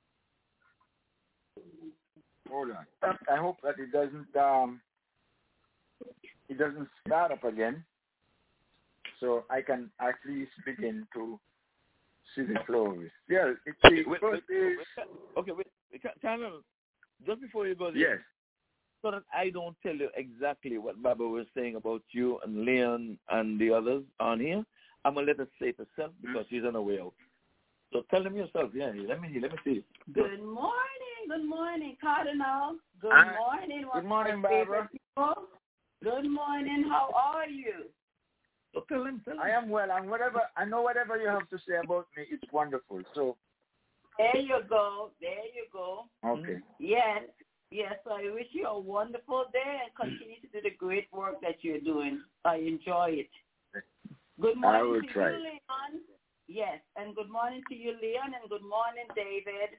Hold on. Stopped. I hope that it doesn't. Um, it doesn't start up again, so I can at least begin to see the flow. Yeah, it's the wait, wait, wait, wait, okay, wait, Colonel, just before you go there. Yes. So that I don't tell you exactly what Baba was saying about you and Leon and the others on here, I'm gonna let her say it herself because she's on her way out. So tell them yourself. Yeah, let me let me see. Good morning, good morning, Cardinal. Good uh, morning, good morning, Barbara. People. Good morning. How are you? So tell him, tell him. I am well, and whatever I know, whatever you have to say about me, it's wonderful. So there you go. There you go. Okay. Yes. Yes, I wish you a wonderful day and continue to do the great work that you're doing. I enjoy it. Good morning I will to try. you, Leon. Yes, and good morning to you, Leon, and good morning, David.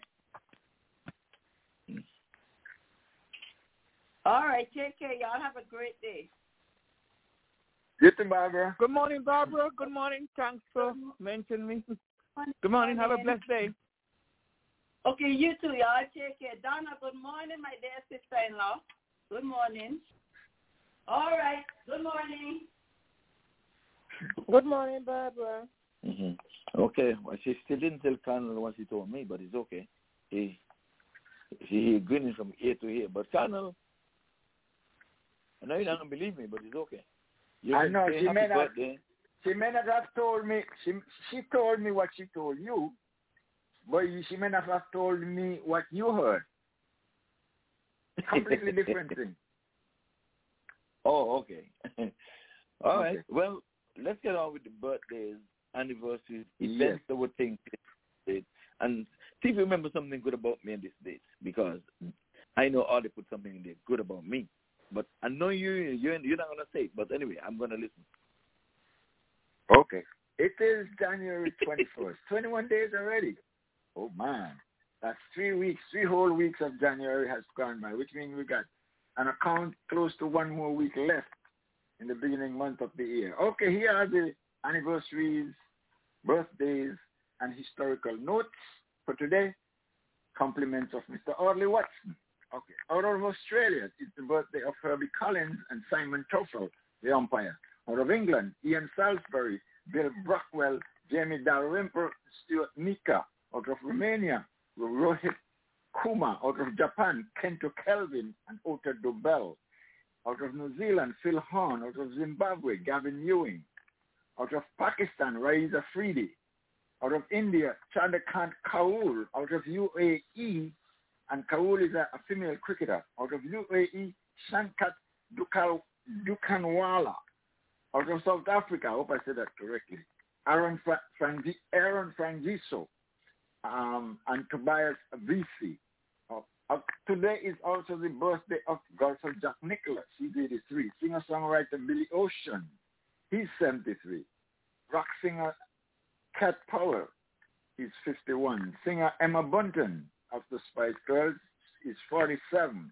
All right, take care. Y'all have a great day. Good morning, Barbara. Good morning, Barbara. Good morning. Thanks for mentioning me. Good morning. Have a blessed day. Okay, you too, y'all. Take care. Donna, good morning, my dear sister-in-law. Good morning. All right. Good morning. Good morning, Barbara. Mm-hmm. Okay. Well, she still didn't tell Colonel what she told me, but it's okay. He, he grinning from ear to ear. But Colonel, I know you don't believe me, but it's okay. You I know. She may, not, birthday. she may not have told me. She, she told me what she told you. But she may not have told me what you heard. Completely different thing. Oh, okay. All okay. right. Well, let's get on with the birthdays, anniversaries, events yes. that were taking place. And see if you remember something good about me on this date, because I know all they put something in there good about me. But I know you, you're, you're not going to say it. But anyway, I'm going to listen. Okay. It is January twenty-first. twenty-one days already. Oh, man. That's three weeks, three whole weeks of January has gone by, which means we got an account close to one more week left in the beginning month of the year. Okay, here are the anniversaries, birthdays, and historical notes for today. Compliments of Mister Audley Watson. Okay, out of Australia, it's the birthday of Herbie Collins and Simon Toffel, the umpire. Out of England, Ian Salisbury, Bill Brockwell, Jamie Dalrymple, Stuart Nika. Out of Romania, Rohit Kumar. Out of Japan, Kento Kelvin and Ota Dobell. Out of New Zealand, Phil Horn. Out of Zimbabwe, Gavin Ewing. Out of Pakistan, Raiza Freedy. Out of India, Chandrakant Kaul. Out of U A E, and Kaul is a, a female cricketer. Out of U A E, Shankat Dukal, Dukanwala. Out of South Africa, I hope I said that correctly, Aaron, Fra- Frangi- Aaron Frangiso. Um, and Tobias Avisi. Uh, uh, today is also the birthday of golfer Jack Nicklaus. He's eighty-three. Singer-songwriter Billy Ocean. He's seventy-three. Rock singer Cat Powell is fifty-one. Singer Emma Bunton of the Spice Girls is forty-seven.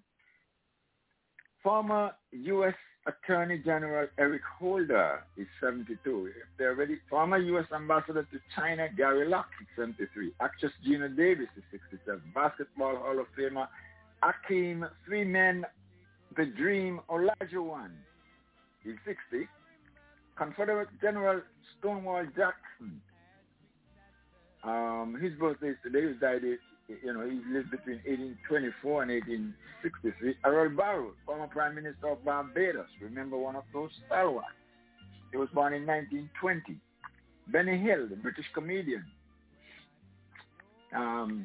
Former U S Attorney General Eric Holder is seventy-two. If they're ready, former U S Ambassador to China Gary Locke is seventy-three. Actress Gina Davis is sixty-seven. Basketball Hall of Famer Akeem Three Men The Dream Olajuwon is sixty. Confederate General Stonewall Jackson. Um, his birthday is today. He died, you know, he lived between eighteen twenty-four and eighteen sixty-three. Harold Barrow, former Prime Minister of Barbados. Remember, one of those stalwarts. He was born in nineteen twenty. Benny Hill, the British comedian. Um,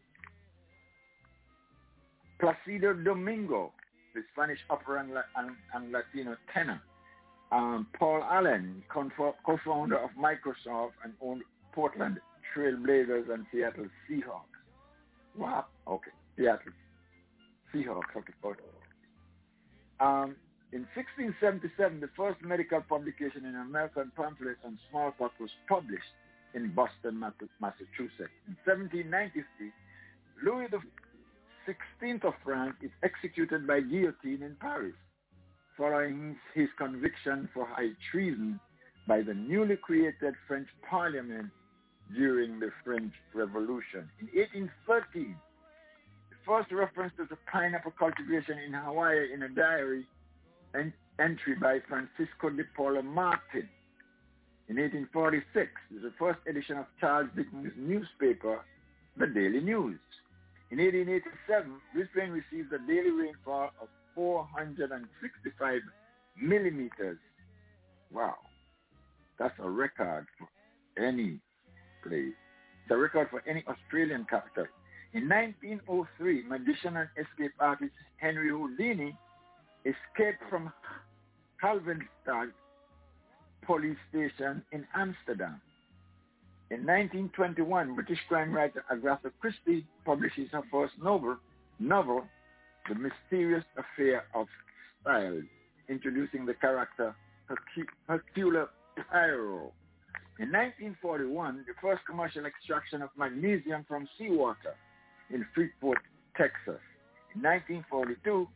Placido Domingo, the Spanish opera and, and, and Latino tenor. Um, Paul Allen, co-founder of Microsoft and owned Portland Trail Blazers and Seattle Seahawks. Wow. Okay. Seattle Seahawks. Okay. okay. Um, in sixteen seventy-seven, the first medical publication in American pamphlets on smallpox was published in Boston, Massachusetts. In seventeen ninety-three, Louis the sixteenth of France is executed by guillotine in Paris, following his conviction for high treason by the newly created French Parliament during the French Revolution. In eighteen thirteen, the first reference to the pineapple cultivation in Hawaii in a diary en- entry by Francisco de Paula Martin. In eighteen forty-six, the first edition of Charles Dickens' newspaper, The Daily News. In eighteen eighty-seven, Brisbane received a daily rainfall of four hundred sixty-five millimeters. Wow. That's a record for any place. It's a record for any Australian capital. In nineteen oh three, magician and escape artist Henry Houdini escaped from Halvenstad police station in Amsterdam. In nineteen twenty-one, British crime writer Agatha Christie publishes her first novel, novel, The Mysterious Affair of Styles, introducing the character Hercule Poirot. In nineteen forty-one, the first commercial extraction of magnesium from seawater in Freeport, Texas. In nineteen forty-two,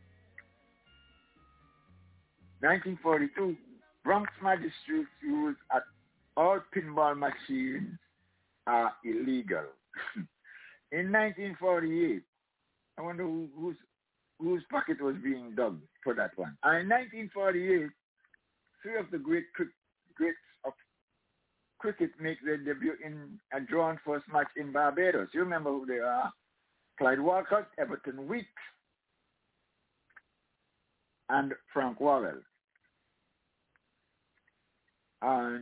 nineteen forty-two, Bronx magistrates ruled that all pinball machines are illegal. In nineteen forty-eight, I wonder who, whose, whose pocket was being dug for that one. And in nineteen forty-eight, three of the great greats of cricket make their debut in a drawn first match in Barbados. You remember who they are? Clyde Walcott, Everton Weekes, and Frank Worrell. And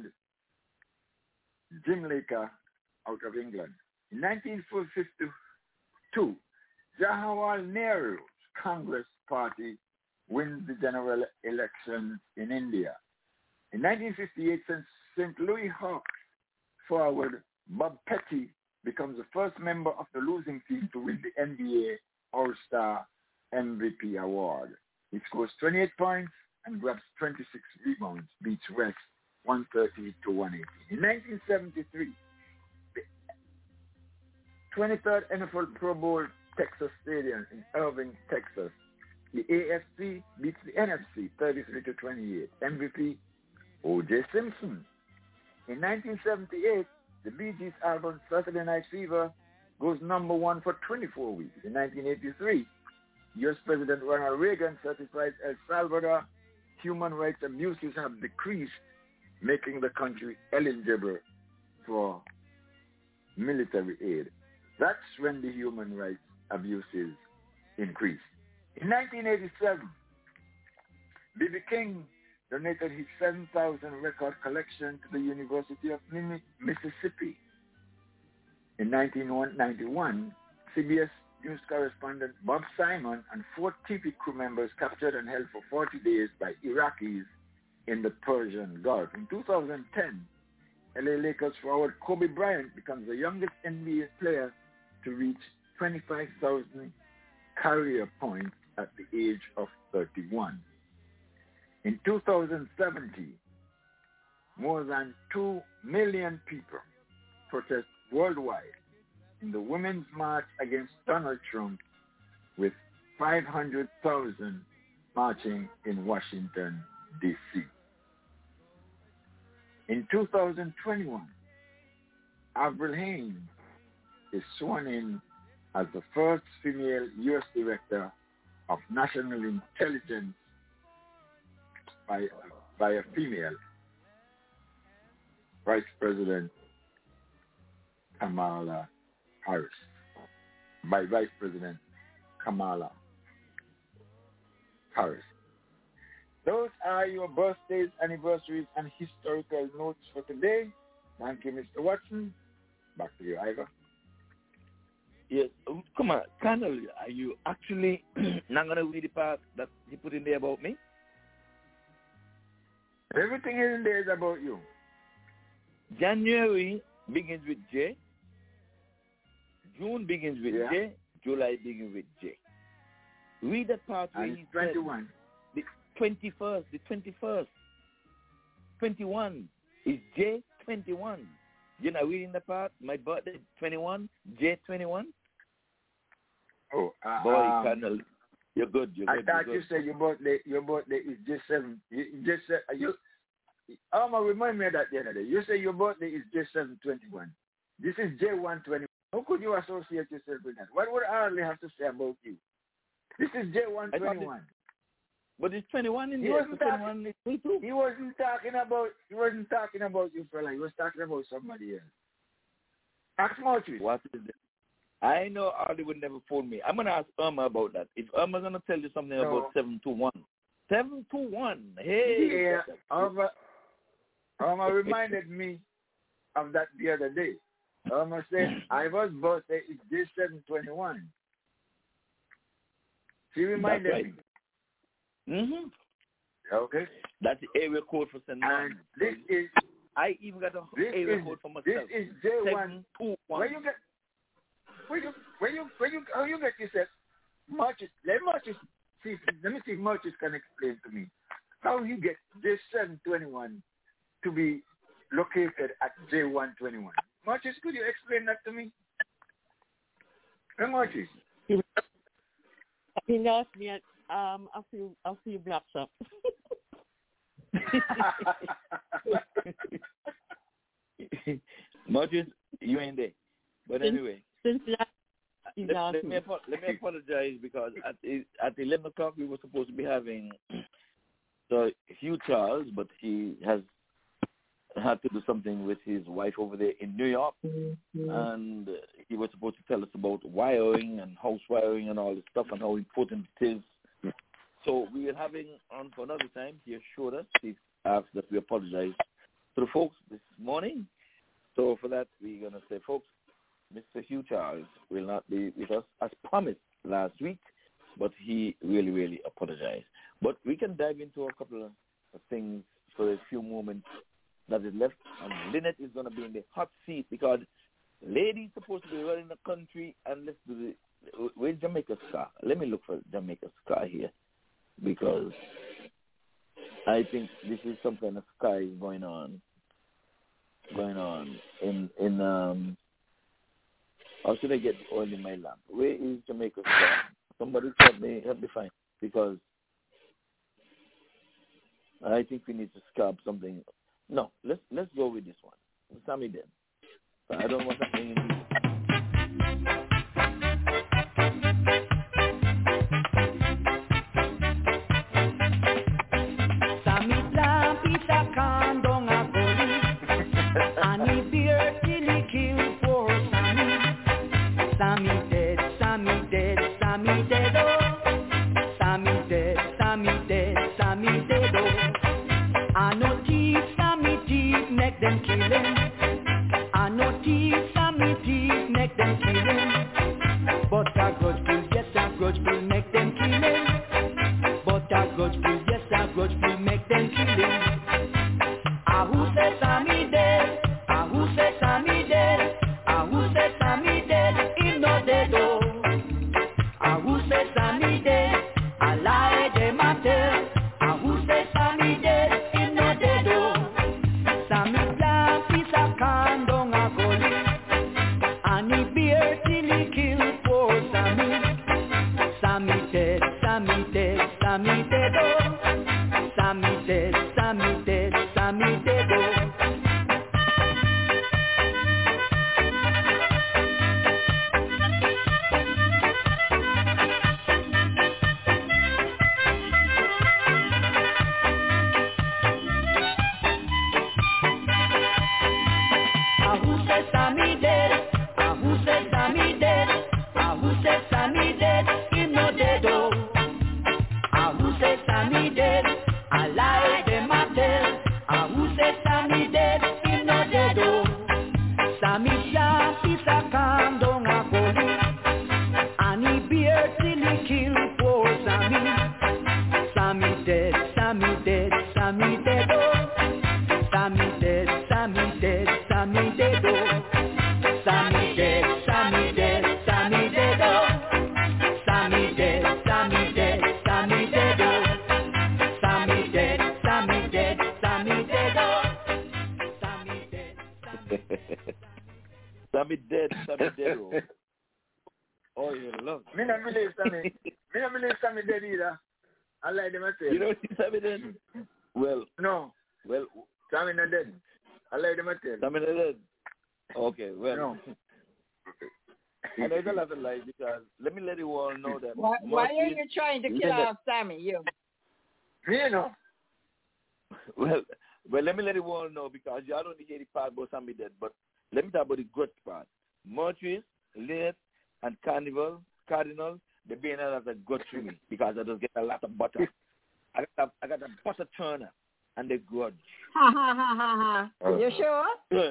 Jim Laker out of England. In nineteen fifty-two, Jawaharlal Nehru's Congress Party wins the general election in India. In nineteen fifty-eight, Saint Louis Hawks forward Bob Petty becomes the first member of the losing team to win the N B A All-Star M V P award. He scores twenty-eight points and grabs twenty-six rebounds, beats West one thirty to one eighty. In nineteen seventy-three, the twenty-third N F L Pro Bowl, Texas Stadium in Irving, Texas. The A F C beats the N F C thirty-three to twenty-eight. M V P O J Simpson. In nineteen seventy-eight, the Bee Gees album Saturday Night Fever goes number one for twenty-four weeks. In nineteen eighty-three, U S President Ronald Reagan certifies El Salvador human rights abuses have decreased, making the country eligible for military aid. That's when the human rights abuses increased. In nineteen eighty-seven, B B King donated his seven thousand record collection to the University of Mississippi. In nineteen ninety-one, C B S News correspondent Bob Simon and four T V crew members captured and held for forty days by Iraqis in the Persian Gulf. In two thousand ten, L A Lakers forward Kobe Bryant becomes the youngest N B A player to reach twenty-five thousand career points at the age of thirty-one. In two thousand seventeen, more than two million people protest worldwide in the Women's March against Donald Trump, with five hundred thousand marching in Washington, D C In two thousand twenty-one, Avril Haines is sworn in as the first female U S Director of National Intelligence by, by a female, Vice President Kamala Harris, by Vice President Kamala Harris. Those are your birthdays, anniversaries, and historical notes for today. Thank you, Mister Watson. Back to you, Ivor. Yes, um, come on, Colonel, are you actually not going to read the part that you put in there about me? Everything in there is about you. January begins with J. June begins with yeah. J. July begins with J. Read the part where and he twenty-one. Said, twenty-first, the twenty-first. twenty-one is J twenty-one. You know, reading the part, my birthday, twenty-one, J twenty-one. Oh, uh, boy, um, Colonel, you're good. You're I good. thought you're you good. said your birthday. Your birthday is J seven. You just said you. Alma, remind me of that the other day. You say your birthday is J seven twenty-one. This is J one twenty. How could you associate yourself with that? What would I hardly have to say about you? This is J one twenty-one. But it's twenty-one in he there. wasn't talking, He wasn't talking about. He wasn't talking about you, fella. He was talking about somebody else. Ask Marcus. What is it? I know Arlie would never phone me. I'm gonna ask Irma about that. If Irma's gonna tell you something No. about seven two one. Seven two one. Hey. Yeah. Irma, Irma reminded me of that the other day. Irma said, "Ivor's birthday is J seven twenty-one." She reminded right. me. Mm-hmm. Okay. That's the area code for Saint And this is. I even got a This area is, code for myself. This is J one. Where you get? Where you? Where you? Where you? How you get yourself? Marcus, let Marcus see. Let me see if Marcus can explain to me how you get J seven twenty-one to be located at J one twenty-one. Marcus, could you explain that to me? Hey, Marcus. He lost me at um a few a few blocks up. Marcus, you ain't there. But since, anyway. Since last, let, let, me, let me apologize because at at eleven o'clock we were supposed to be having the Hugh Charles, but he has had to do something with his wife over there in New York, mm-hmm. and he was supposed to tell us about wiring and house wiring and all this stuff and how important it is. So we are having on for another time. He assured us, he asked that we apologize to the folks this morning. So for that, we're going to say, folks, Mister Hugh Charles will not be with us as promised last week, but he really, really apologized. But we can dive into a couple of things for a few moments that is left. And Lynette is going to be in the hot seat because ladies supposed to be running the country. And let's do the, where's Jamaica Ska? Let me look for Jamaica Ska here because I think this is some kind of ska is going on, going on in, in, um, how should I get oil in my lamp? Where is Jamaica Ska? Somebody help me, help me find, because I think we need to scrap something. No, let's let's go with this one. Sammy then. I don't want to bring in these. Sammy dead, Sammy dead, Sammy dead, oh. Sammy dead, Sammy dead, Sammy dead, oh. I know thief, Sammy thief, make them kill him. I know thief, Sammy thief, make them kill him. But a grudgeful, yes, a grudgeful, make them kill him. But a grudgeful, yes, a grudgeful, make them kill him. Ah, who says Sammy dead? Ah, who says Sammy dead? Ah, who says Sammy dead? No dead, oh. Ah, who says Sammy dead? I lie, them a tell. Ah, who says Sammy dead? He no dead, oh. Sammy black is a can down a gully, and he bear till he kill poor Sammy. Sammy dead, Sammy dead, Sammy dead, oh. Sammy dead, Sammy dead, Sammy dead, oh. Sammy dead, Sammy dead. Oh, oh you love. Me not believe Sammy. Me not believe Sammy dead either. I like them myself. You don't see Sammy dead? Well, no. Well, Sammy not dead. I like them myself. Sammy not dead. Okay, well. No. I know it's a lot of lies because let me let you all know that. Why, why are you trying to kill off Sammy? You. Me know. Well, well, let me let you all know because y'all don't hear the part about Sammy dead, but let me talk about the good part. Maurice, Late, and Carnival, Cardinal, they being as a good to me because I just get a lot of butter. I got a, I got a butter turner and they grudge. Ha ha ha ha ha. You sure? Yeah.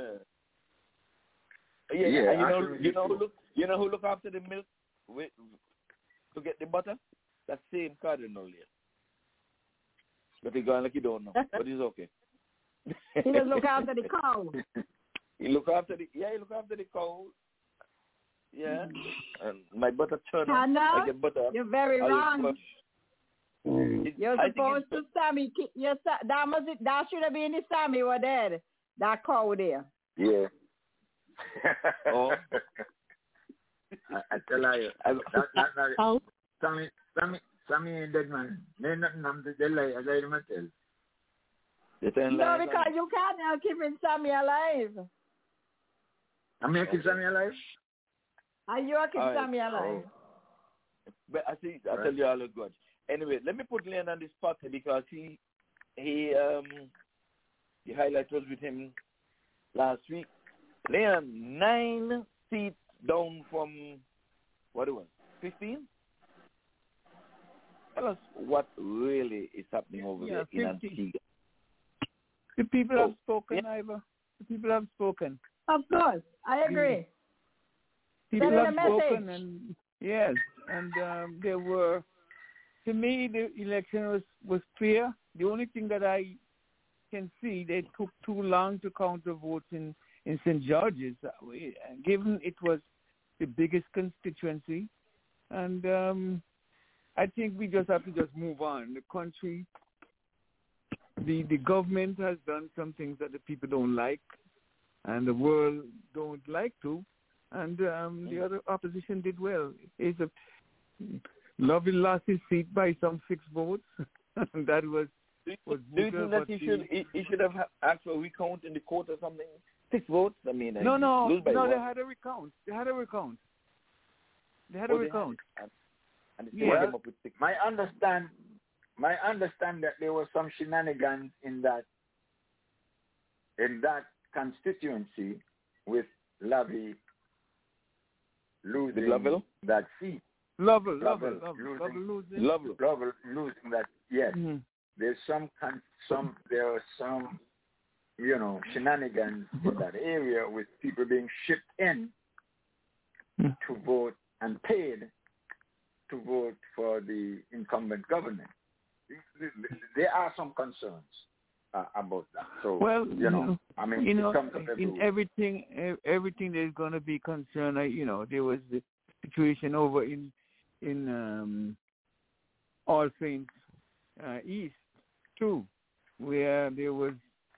Yeah, yeah and you know, you know who look, you know who look after the milk with, to get the butter? That same Cardinal here. But he gone like you don't know, but he's okay. He doesn't look after the cow. He look after the yeah, he look after the cow. Yeah, and my butter turner. I get butter. You're very I wrong. It, You're I supposed to Sammy. Yes, that must that should have been the Sammy were dead. That cow there. Yeah. Oh. I, I tell you, that, that, that, oh. Sammy, Sammy, Sammy ain't dead man. They nothing I'm to tell you. I tell you myself. No, because you can't now keeping Sammy alive. I'm making Sammy alive. Are you keeping right. Sammy alive? Oh. But I see. I tell you all the good. Anyway, let me put Leon on the spot because he he um the highlight was with him last week. Leon, nine seats down from what it was, fifteen. Tell us what really is happening over yeah, there in Antigua. The people oh, have spoken, yeah. Ivor. The people have spoken. Of course, I agree. The people Send have a spoken, message. and yes, and um, there were. To me, the election was was fair. The only thing that I can see, they took too long to count the votes in in Saint George's. Given it was the biggest constituency, and um, I think we just have to just move on. The country. The the government has done some things that the people don't like, and the world don't like to, and um, the other opposition did well. It's a Lovey lost his seat by some six votes, and that was was Do you think that he the, should he, he should have asked for a recount in the court or something? Six votes. I mean, no, no, lose by no. one. They had a recount. They had a recount. They had oh, a recount. Had and, and well, came up with six. my understand. My understand that there was some shenanigans in that in that constituency with Lovey losing Lovell? that seat. Lovell, Lovell, Lovell, losing, Lovell losing. Lovell. Lovell losing that. Yes, mm-hmm. there's some con- some there are some you know shenanigans in that area with people being shipped in mm-hmm. to vote and paid to vote for the incumbent government. There are some concerns uh, about that. So, well, you know, I mean, you know, it comes up every in week. everything, everything there's going to be concern. I, you know, there was the situation over in in um, All Saints uh, East too, where there was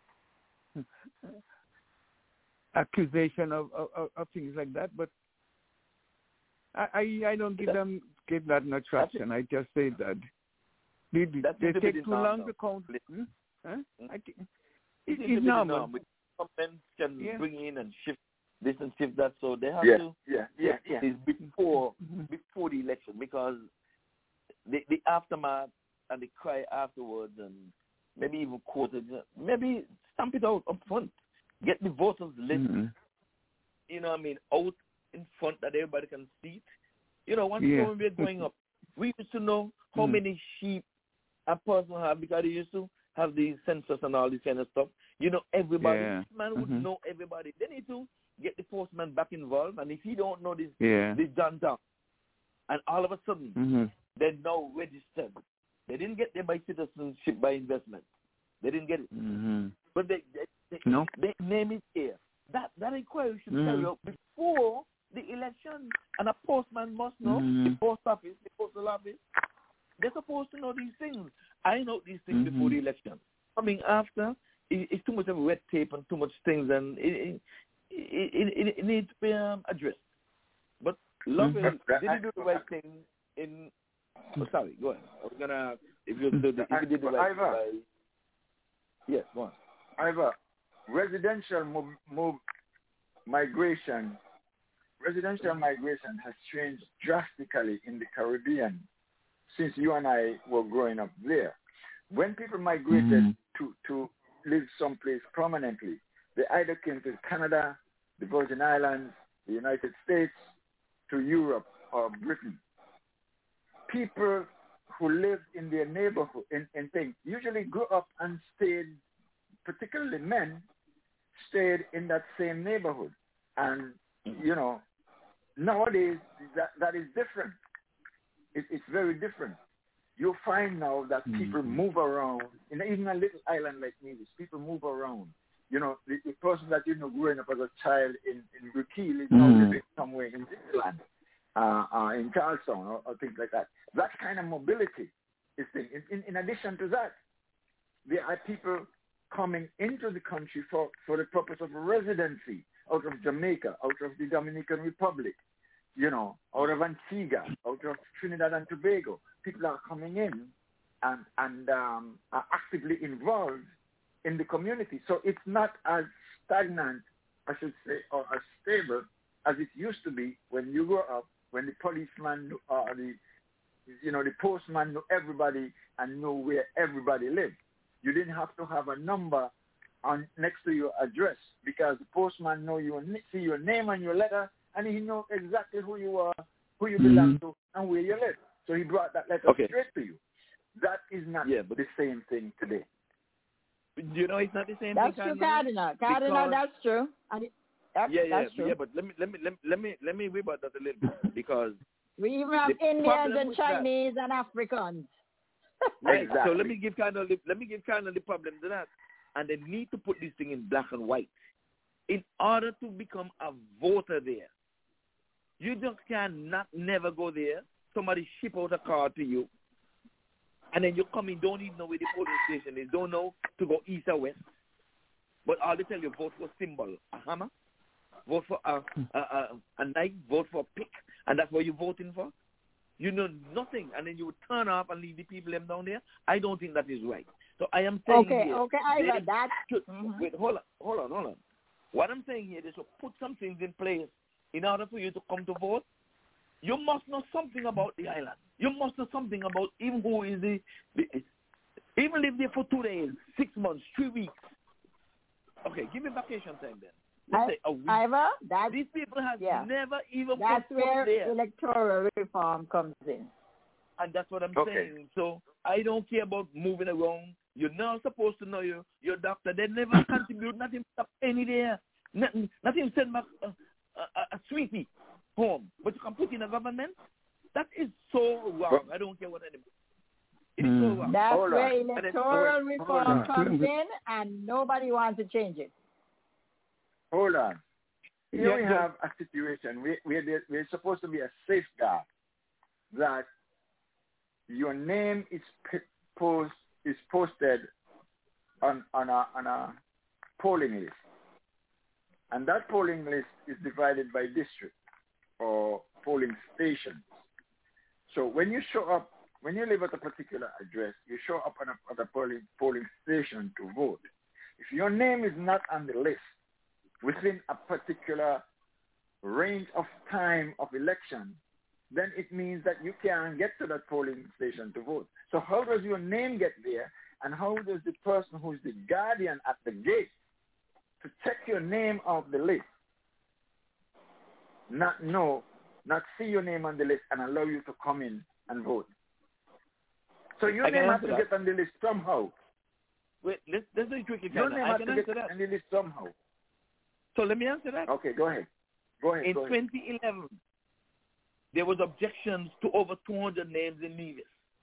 accusation of, of of things like that. But I I, I don't give them give that no traction. I just say that. They, they take too long to count. Hmm? Huh? Hmm? I think it, it's normal. Government can yeah. bring in and shift this and shift that, so they have yeah, to yeah, yeah, yeah. is before mm-hmm. before the election because the the aftermath and the cry afterwards and maybe even quoted, maybe stamp it out up front, get the voters list. Mm-hmm. You know what I mean, out in front that everybody can see it. You know, once yeah. when we were growing up, we used to know how mm-hmm. many sheep a person have because they used to have the census and all this kind of stuff. You know, everybody, yeah. man would mm-hmm. know everybody. They need to get the postman back involved, and if he don't know this, yeah. this done down, and all of a sudden, mm-hmm. they're now registered. They didn't get there by citizenship, by investment. They didn't get it. Mm-hmm. But they, they, they, no. they name it here. That, that inquiry should mm-hmm. carry out before the election, and a postman must know, mm-hmm. the post office, the postal office. They're supposed to know these things. I know these things mm-hmm. before the election. Coming after, it, it's too much of red tape and too much things, and it, it, it, it, it needs to be um, addressed. But love mm-hmm. is, did you do the right thing in? Oh, sorry, go ahead. I was gonna if you did the, if you did the right Ivor, thing. Yes, go on. Ivor, residential move, move migration. Residential migration has changed drastically in the Caribbean since you and I were growing up there. When people migrated mm-hmm. to, to live someplace permanently, they either came to Canada, the Virgin Islands, the United States, to Europe or Britain. People who lived in their neighborhood in, in things usually grew up and stayed, particularly men, stayed in that same neighborhood. And, you know, nowadays, that, that is different. It, it's very different. You'll find now that mm-hmm. people move around. In even a little island like Nevis, people move around. You know, the, the person that you know growing up as a child in, in Rukil is mm-hmm. now living somewhere in Dixieland, uh, uh, in Charleston, or, or things like that. That kind of mobility is thing. In, in, in addition to that, there are people coming into the country for, for the purpose of residency out of Jamaica, out of the Dominican Republic, you know, out of Antigua, out of Trinidad and Tobago. People are coming in and, and um, are actively involved in the community. So it's not as stagnant, I should say, or as stable as it used to be when you grew up, when the policeman or uh, the, you know, the postman knew everybody and knew where everybody lived. You didn't have to have a number on next to your address because the postman know you, see your name and your letter, and he know exactly who you are, who you belong mm-hmm. to, and where you live. So he brought that letter okay. straight to you. That is not yeah, but the same thing today. You know, it's not the same that's thing. True, Cardinal. Cardinal, that's true. And it, that's, yeah, yeah, that's true. yeah. But let me, let me, let me, let me, let me rebut that a little bit because we even have Indians and Chinese that, and Africans. Right. Exactly. So let me give kind of the, let me give kind of the problem to that, and they need to put this thing in black and white in order to become a voter there. You just cannot never go there. Somebody ship out a card to you, and then you come in, don't even know where the polling station is, don't know to go east or west. But all they tell you, vote for symbol, a hammer, vote for a, a, a, a knife, vote for a pick, and that's what you're voting for. You know nothing, and then you would turn off and leave the people them down there. I don't think that is right. So I am saying okay, here, okay, I got that. Should, mm-hmm. Wait, hold on, hold on, hold on. What I'm saying here is to put some things in place in order for you to come to vote. You must know something about the island. You must know something about even who is the, the even live there for two days, six months, three weeks. Okay, give me vacation time then. Let's I, say a week. Ivor, that's, these people have yeah. never even that's put where there. electoral reform comes in. And that's what I'm okay. saying. So I don't care about moving around. You're not supposed to know your, your doctor. They never contribute nothing any there. Nothing, nothing send back a, a, a sweetie home. But you can put in a government. That is so wrong. I don't care what anybody. It is so wrong. That's hold where on. electoral reform comes in, and nobody wants to change it. Hold on. Here yeah, we yeah. have a situation where, where there, there's supposed to be a safeguard that your name is post is posted on on a on a polling list, and that polling list is divided by district or polling stations. So when you show up, when you live at a particular address, you show up on a, at a polling polling station to vote. If your name is not on the list within a particular range of time of election, then it means that you can't get to that polling station to vote. So how does your name get there, and how does the person who's the guardian at the gate to check your name off the list not know, not see your name on the list and allow you to come in and vote? So your I name has to that. get on the list somehow. Wait, let's, let's do it quickly. Your name I has can to answer get that. on the list somehow. So let me answer that. Okay, go ahead. Go ahead. In go ahead. twenty eleven, there was objections to over two hundred names in Nevis.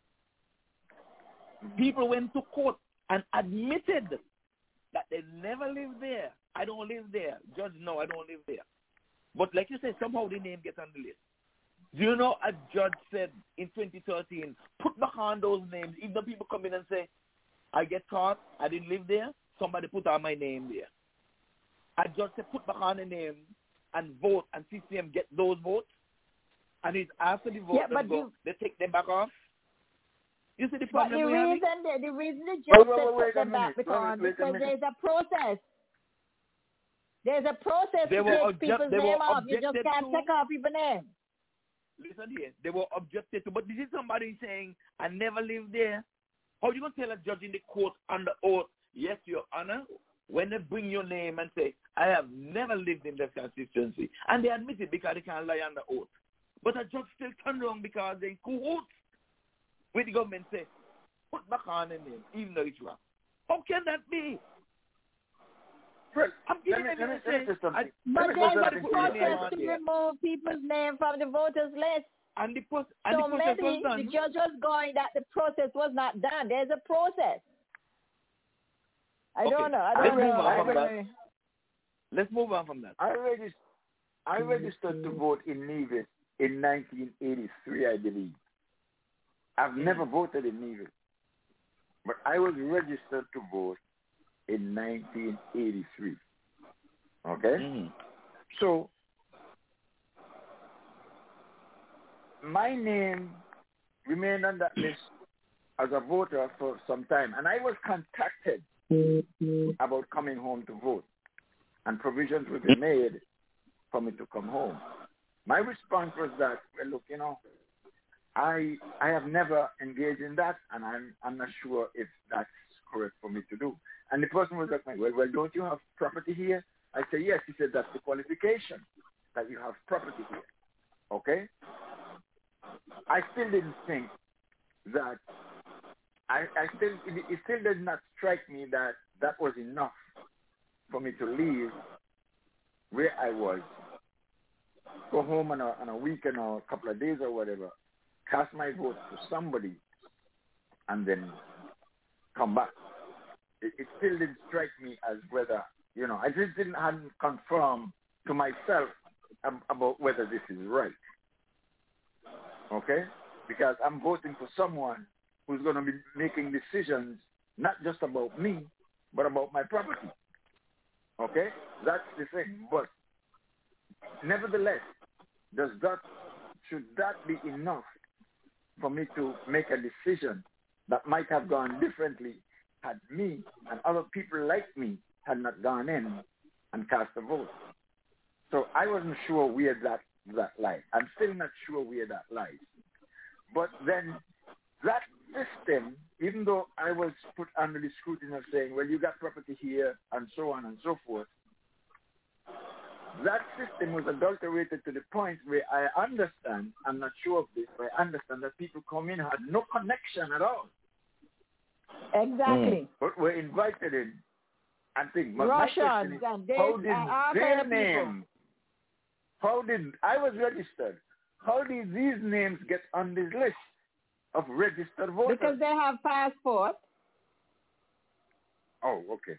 People went to court and admitted that they never lived there. I don't live there. Judge, no, I don't live there. But like you said, somehow the name gets on the list. Do you know a judge said in twenty thirteen, put back on those names. If the people come in and say, I get caught, I didn't live there, somebody put on my name there. a judge say put back on the name and vote, and C C M get those votes, and it's after the vote, Yeah, but go, you, they take them back off. You see the but problem the we have? reason the, the reason the Wait, judge wait, said wait, wait put a them back minute. because Wait, wait a because minute. there's a process. There's a process They to were take object- people's they were name off. You just objected can't to. take off people's name. Listen here, they were objected to, but this is somebody saying, I never lived there. How you going to tell a judge in the court under oath, yes, Your Honor, when they bring your name and say, I have never lived in that constituency, and they admit it because they can't lie under oath. But a judge still turn around because they cahoots with the government say, put back on the name, even though it's wrong. How can that be? Well, I'm giving let me, them let me, the let me say something. But Let me there's say a something to you, process Ivor. to remove people's name from the voters list. And the, pro- and So the process was maybe done. the judge was going that the process was not done. There's a process. I Okay, don't know. I let's don't move know. on I from don't that. know. Let's move on from that. I registered, I registered to vote in Nevis in nineteen eighty-three, I believe. I've never voted in Nevis, but I was registered to vote in nineteen eighty-three. Okay? Mm-hmm. So, my name remained on that list as a voter for some time, and I was contacted about coming home to vote, and provisions would be made for me to come home. My response was that, well, look, you know, I I have never engaged in that, and I'm I'm not sure if that's correct for me to do. And the person was like, well, well, don't you have property here? I said, yes. He said, that's the qualification, that you have property here. Okay? I still didn't think that, I, I still, it, it still did not strike me that that was enough for me to leave where I was, go home on a, on a weekend or a couple of days or whatever, cast my vote for somebody, and then come back. It, it still didn't strike me as whether, you know, I just didn't hadn't confirm to myself um, about whether this is right. Okay? Because I'm voting for someone who's going to be making decisions not just about me, but about my property. Okay? That's the thing. But nevertheless, does that should that be enough for me to make a decision that might have gone differently had me and other people like me had not gone in and cast a vote? So I wasn't sure where that, that lies. I'm still not sure where that lies. But then that system, even though I was put under the scrutiny of saying, well, you got property here and so on and so forth, that system was adulterated to the point where I understand, I'm not sure of this, but I understand that people come in had no connection at all. Exactly. Mm. But were invited in and think, but Russians my question is, and this, how did uh, their people. name, how did, I was registered, how did these names get on this list of registered voters? Because they have passports. Oh, okay.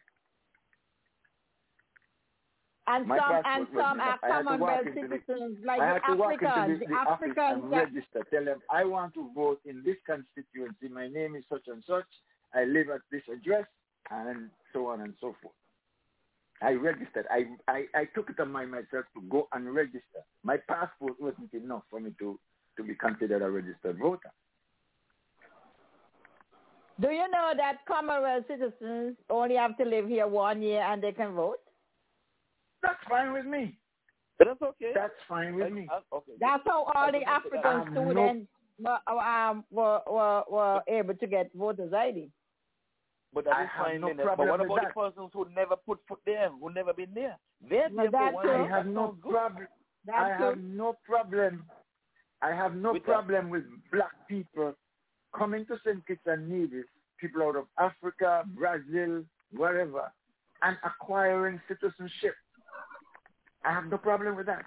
And My some passport and was some enough. are I had to walk Commonwealth into the- citizens, like I the had to walk into Africans. the, The the office Africans and that register. Tell them, I want to vote in this constituency. My name is such and such. I live at this address, and so on and so forth. I registered. I, I, I took it on my myself to go and register. My passport wasn't enough for me to, to be considered a registered voter. Do you know that Commonwealth citizens only have to live here one year and they can vote? That's fine with me. But that's okay. That's fine with me. Okay. That's how all the I African have no- students were, um, were, were, were able to get voters I D. But that I is have fine, no Lynette. problem But what with about that. the persons who never put foot there, who never been there? They're But there for that's one true. year. I have That no sounds good. problem. That's I have true. no problem. I have no With problem with black people coming to Saint Kitts and Nevis, people out of Africa, Brazil, wherever, and acquiring citizenship. I have no problem with that.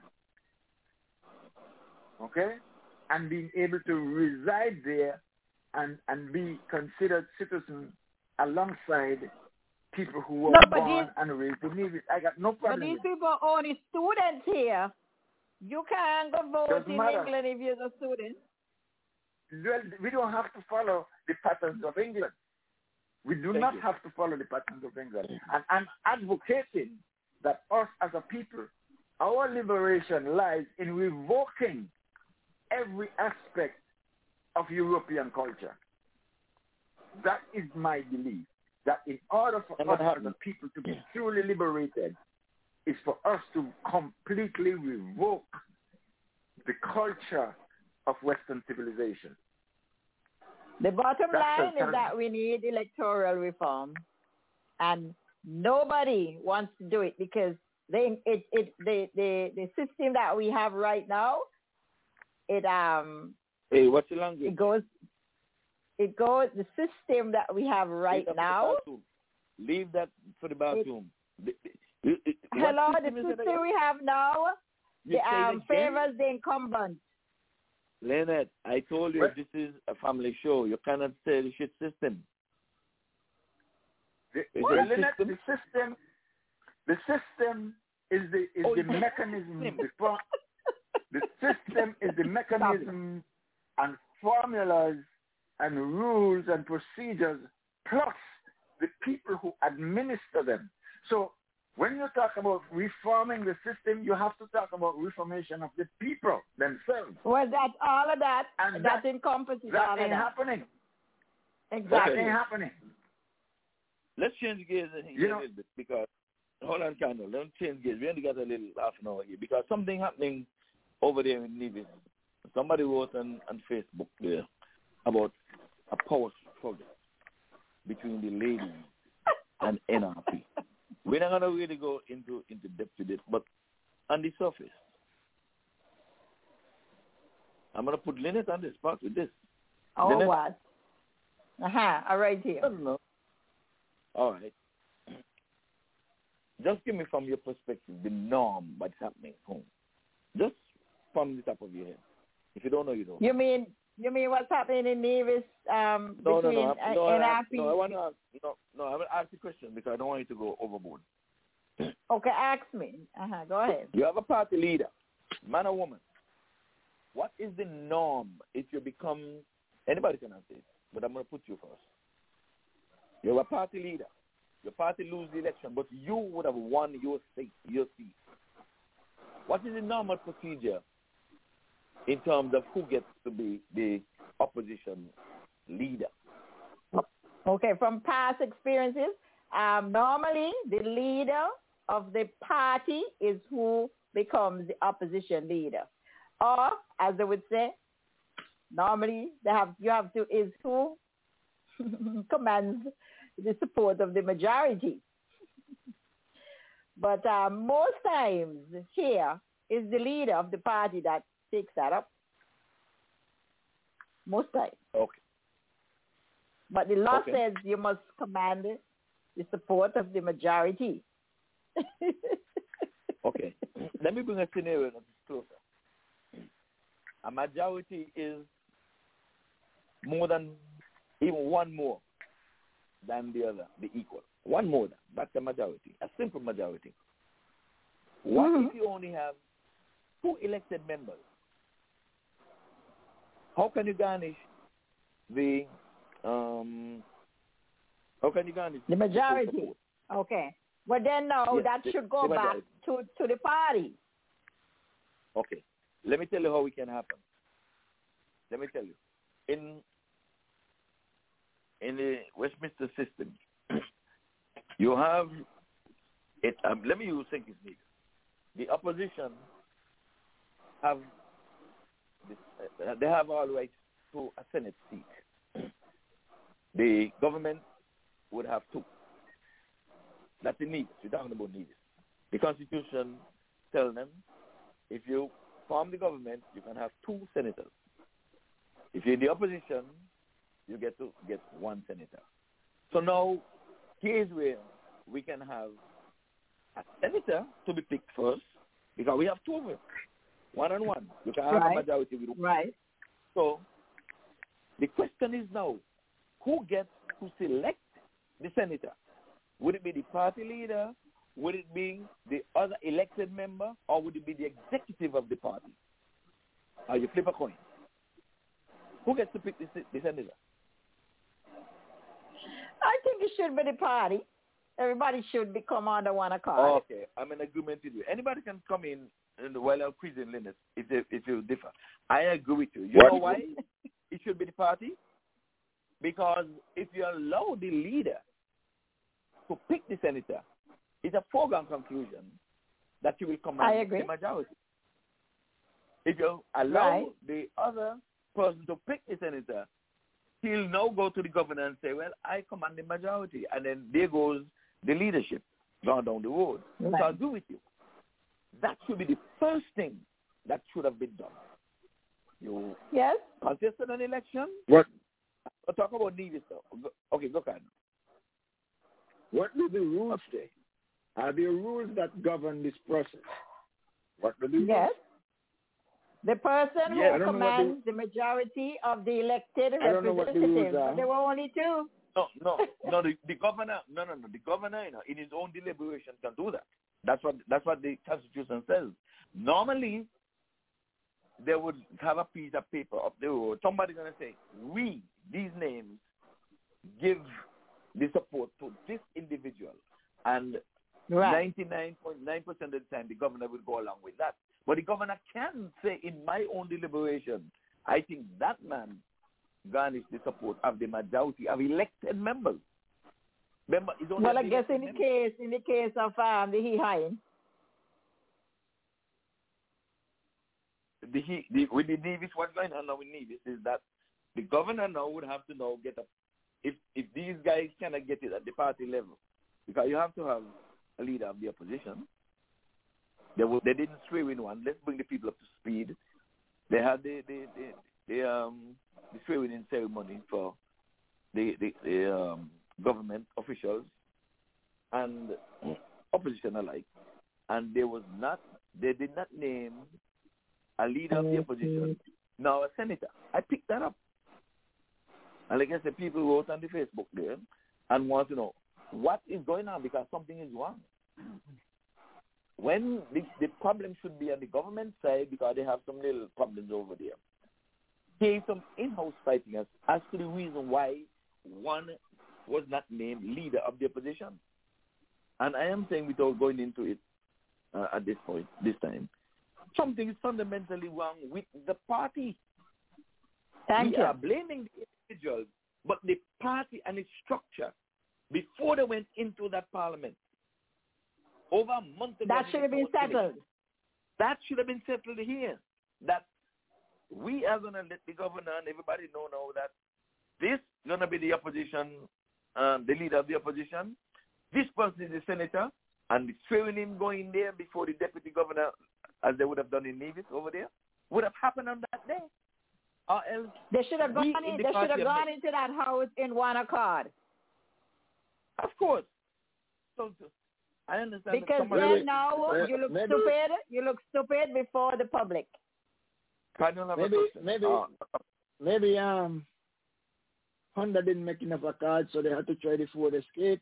Okay? And being able to reside there and, and be considered citizens alongside people who were No, but born these- and raised in Nevis. I got no But problem these with that. people are only students here. You can't go vote Doesn't in matter. England if you're a student. Well, we don't have to follow the patterns of England. We do Thank not you. have to follow the patterns of England. And I'm advocating that us as a people, our liberation lies in revoking every aspect of European culture. That is my belief, that in order for us as a people to be truly liberated, is for us to completely revoke the culture of Western civilization. The bottom That's line is that we need electoral reform, and nobody wants to do it because they, it, it, the, the, the system that we have right now, it um. Hey, what's your language? It goes. It goes. The system that we have right now. Leave that for the bathroom. It, it, it, hello, the system we have now, you the um favors the incumbent. Leonard, I told you what? This is a family show. You cannot say the shit system. The, well, Leonard, the system, the system is the is oh, the mechanism. The, the system is the mechanism and formulas and rules and procedures, plus the people who administer them. So when you talk about reforming the system, you have to talk about reformation of the people themselves. Well, that's all of that. And that, that encompasses that all of ain't that. happening. Exactly. That ain't happening. Let's change gears here you know, a little bit because, hold on, Candle, let's change gears. We only got a little half an hour here because something happening over there in Nevis. Somebody wrote on, on Facebook there about a power struggle between the ladies and N R P. We're not going to really go into, into depth with it, but on the surface, I'm going to put Lynette on the spot with this. Oh, Lynette, what? Uh-huh, all right here. I don't know. All right. Just give me from your perspective the norm what's happening at home. Just from the top of your head. If you don't know, you don't. You mean you mean what's happening in Nevis um, no, between no, no, no, N I, R P? no, I want to ask, no, no, I will ask the question because I don't want you to go overboard. Okay, ask me. Uh-huh, go ahead. You have a party leader, man or woman. What is the norm if you become, anybody can answer it, but I'm going to put you first. You're a party leader. Your party lose the election, but you would have won your seat. Your seat. What is the normal procedure in terms of who gets to be the opposition leader? Okay, from past experiences, um, normally the leader of the party is who becomes the opposition leader. Or, as they would say, normally they have you have to is who commands the support of the majority. But uh, most times here is the leader of the party that takes that up. Most times. Okay. But the law okay. says you must command the support of the majority. Okay. Let me bring a scenario that is closer. A majority is more than even one more than the other, the equal. One more than. That's a majority, a simple majority. What mm-hmm. if you only have two elected members? How can you garnish the, um, how can you garnish the majority? The okay. Well, then no, yes, that the, should go back to, to the party. Okay. Let me tell you how it can happen. Let me tell you. In in the Westminster system, you have it. Um, let me use Sankey's Needle. The opposition have this, uh, they have all rights to a Senate seat. The government would have two. That's the Nevis. We're talking about Nevis. The Constitution tells them if you form the government, you can have two senators. If you're in the opposition, you get to get one senator. So now, here's where we can have a senator to be picked first, because we have two of them, one on one. You can have right. a majority with one. Right. So the question is now, who gets to select the senator? Would it be the party leader? Would it be the other elected member, or would it be the executive of the party? Or you flip a coin. Who gets to pick the, the senator? I think it should be the party. Everybody should become under one accord. Okay, I'm in agreement with you. Anybody can come in, in the while I'm quizzing Linus if they, if you differ. I agree with you. You What? know why it should be the party? Because if you allow the leader to pick the senator, it's a foregone conclusion that you will command the majority. If you allow right. the other person to pick the senator, he'll now go to the governor and say, well, I command the majority. And then there goes the leadership gone down the road. Right. So I agree with you. That should be the first thing that should have been done. You yes. contested an election. What? I'll talk about Nevis though. Okay, go ahead. What do the rules say? Are there rules that govern this process? What do the rules? Yes. The person Yeah, who commands the, the majority of the elected I don't know what the rules representatives. are. But there were only two. No, no, no. The, the governor, no, no, no. The governor, you know, in his own deliberation, can do that. That's what that's what the Constitution says. Normally, they would have a piece of paper up the road. Somebody's gonna say, "We, these names, give the support to this individual," and ninety-nine point nine percent of the time, the governor will go along with that. But the governor can say, in my own deliberation, I think that man garnished the support of the majority of elected members. Remember, well, I guess in the members. case in the case of um, the Hehain. The, he, the, with the Nevis, what's going on now with Nevis is that the governor now would have to now get up. If if these guys cannot get it at the party level, because you have to have a leader of the opposition. They were, they didn't swear in one. Let's bring the people up to speed. They had the the the, the um the swearing in ceremony for the the, the um, government officials and opposition alike, and there was not they did not name a leader of the opposition, now a senator. I picked that up, and like I said, people wrote on the Facebook there and want to know what is going on because something is wrong. When the, the problem should be on the government side because they have some little problems over there. There is some in-house fighting as, as to the reason why one was not named leader of the opposition. And I am saying without going into it uh, at this point, this time, something is fundamentally wrong with the party. Thank we you. are blaming the individuals, but the party and its structure, before they went into that parliament, over a month ago. That should have been settled. That should have been settled here. That we are going to let the governor and everybody know now that this is going to be the opposition, um, the leader of the opposition. This person is the senator, and swearing him going there before the deputy governor, as they would have done in Nevis over there, would have happened on that day. Or else they should have gone in. in the they should have gone made, into that house in one accord. Of course. So. I understand because then now uh, you look maybe, stupid. You look stupid before the public. Maybe, maybe, uh, maybe um, Honda didn't make enough a card, so they had to try the Ford Escape.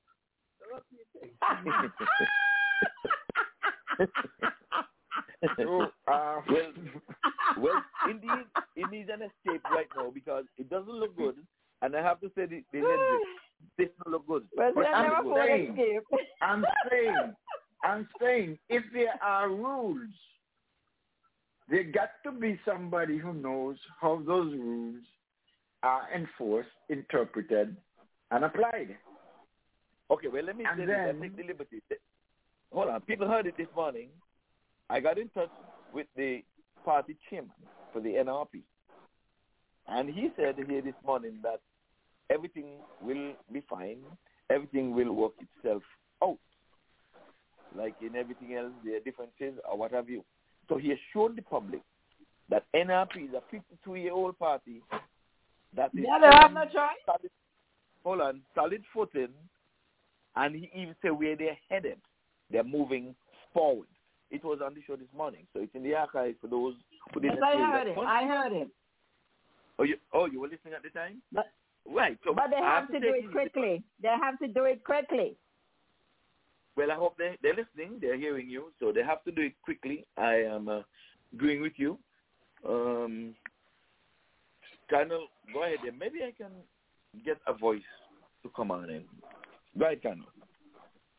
so, uh, well, well, indeed, it needs an escape right now because it doesn't look good, and I have to say the, the this doesn't look good. Well, but I'm saying, escape. I'm saying, I'm saying, if there are rules, there got to be somebody who knows how those rules are enforced, interpreted, and applied. Okay, well, let me and say then, this. I take the liberty. Hold on. People heard it this morning. I got in touch with the party chairman for the N R P. And he said here this morning that everything will be fine. Everything will work itself out. Like in everything else, there are differences or what have you. So he assured the public that N R P is a fifty-two-year-old party that is yeah, they have no choice. Solid, hold on, solid footing, and he even said where they're headed. They're moving forward. It was on the show this morning, so it's in the archive for those who didn't yes, I heard that. it. I heard it. Oh, you, oh, you were listening at the time? But, right. So but they have, have to, to do it quickly. They have to do it quickly. Well, I hope they, they're listening. They're hearing you, so they have to do it quickly. I am uh, agreeing with you. Um, Colonel, go ahead. Maybe I can get a voice to come on in. Go ahead, Colonel.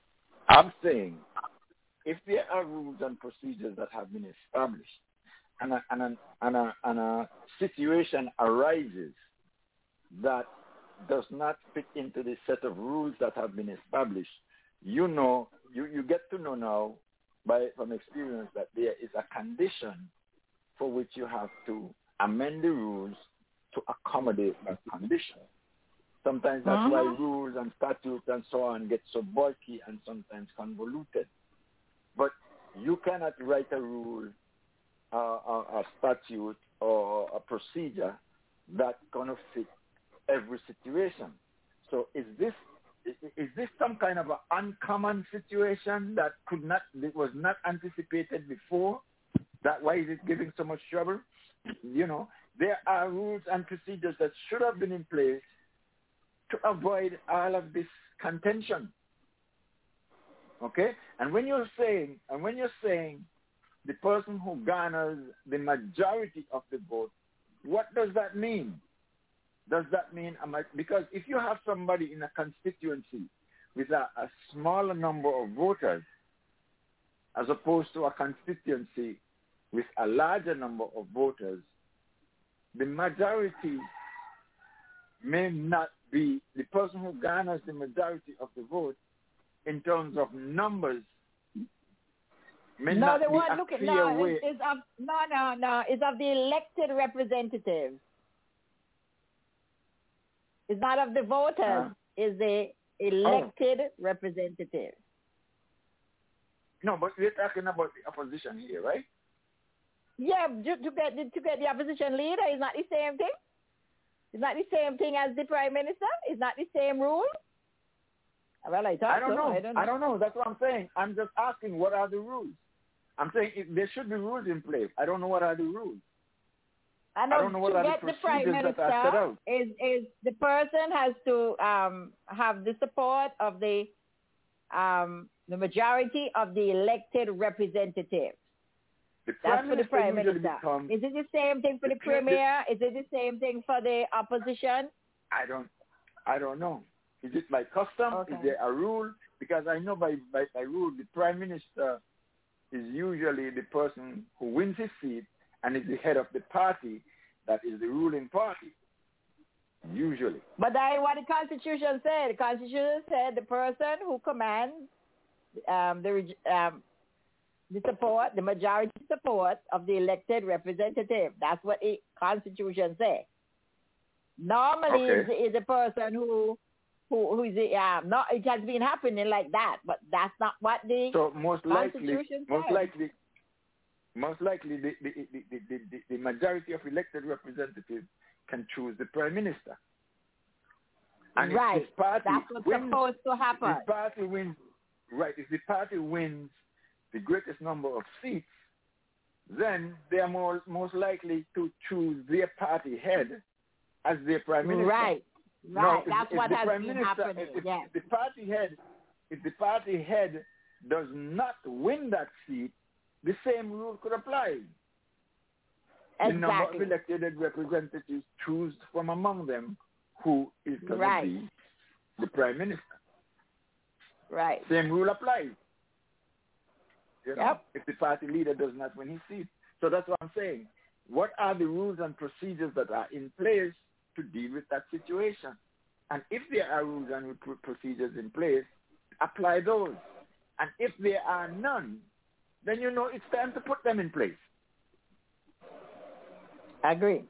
I'm saying if there are rules and procedures that have been established and a, and a, and a, and a situation arises that does not fit into the set of rules that have been established, you know, you, you get to know now by from experience that there is a condition for which you have to amend the rules to accommodate that condition. Sometimes that's uh-huh. why rules and statutes and so on get so bulky and sometimes convoluted. But you cannot write a rule, uh, a, a statute, or a procedure that's going to fit every situation. So is this is this some kind of an uncommon situation that could not that was not anticipated before? That why is it giving so much trouble? You know, there are rules and procedures that should have been in place to avoid all of this contention. Okay? And when you're saying and when you're saying the person who garners the majority of the vote, what does that mean? Does that mean, because if you have somebody in a constituency with a, a smaller number of voters as opposed to a constituency with a larger number of voters, the majority may not be the person who garners the majority of the vote in terms of numbers. May no, not the be one a look at clear no, way. it's, it's of no, no, no. It's of the elected representatives. It's not of the voters. Uh, it's the elected oh. representatives. No, but we're talking about the opposition here, right? Yeah, to get the, to get the opposition leader is not the same thing. It's not the same thing as the prime minister. It's not the same rule. Well, I thought I don't so. know. I don't know. I don't know. That's what I'm saying. I'm just asking what are the rules. I'm saying if there should be rules in place. I don't know what are the rules. I, know, I don't know what to are get the the prime procedures that are set minister out. is is the person has to um, have the support of the um, the majority of the elected representatives. The That's for the prime minister. Becomes, is it the same thing for the, the premier? The, is it the same thing for the opposition? I don't, I don't know. Is it by custom? Okay. Is there a rule? Because I know by, by, by rule, the prime minister is usually the person who wins his seat and is the head of the party that is the ruling party, usually. But that what the Constitution said. The Constitution said the person who commands um, the um, the support, the majority support of the elected representative. That's what the Constitution says. Normally, okay. is, is a person who who who is the, um, not. It has been happening like that, but that's not what the so most likely, Constitution most says. likely. Most likely, the, the, the, the, the, the majority of elected representatives can choose the prime minister. And right. if this party That's what's wins, supposed to happen. If the party wins, right? If the party wins the greatest number of seats, then they are more most likely to choose their party head as their prime minister. Right. Right. Now, That's if, what if has prime been minister, happening. If, yes. if the party head, if the party head does not win that seat, the same rule could apply. Exactly. The number of elected representatives choose from among them who is going right. to be the prime minister. Right. Same rule applies. You know, yep. if the party leader does not win his seat. So that's what I'm saying. What are the rules and procedures that are in place to deal with that situation? And if there are rules and procedures in place, apply those. And if there are none, then you know it's time to put them in place. I agree.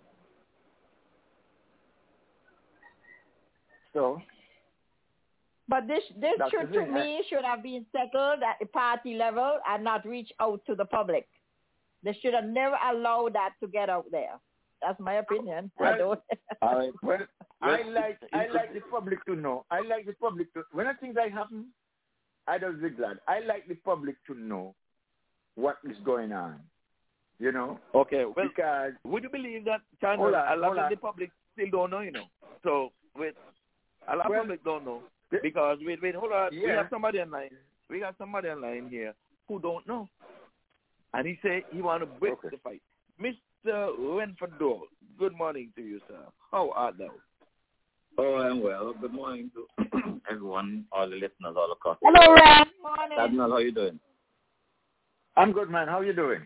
So, but this this should to me should have been settled at the party level and not reach out to the public. They should have never allowed that to get out there. That's my opinion. Well, I don't. all right. Well, I like I like the public to know. I like the public to when things like happen, I don't be glad. I like the public to know what is going on. You know? Okay, well, because would you believe that China, a lot of the public still don't know, you know? So, with a lot well, of public don't know. Because, wait, wait, hold on. Yeah. We have somebody online. We got somebody online here who don't know. And he said he want to break okay. the fight. Mister Renford, good morning to you, sir. How art thou? Oh, I'm well. Good morning to everyone, all the listeners all across. Hello, Ren. Morning. Cardinal, how you doing? I'm good, man. How you doing?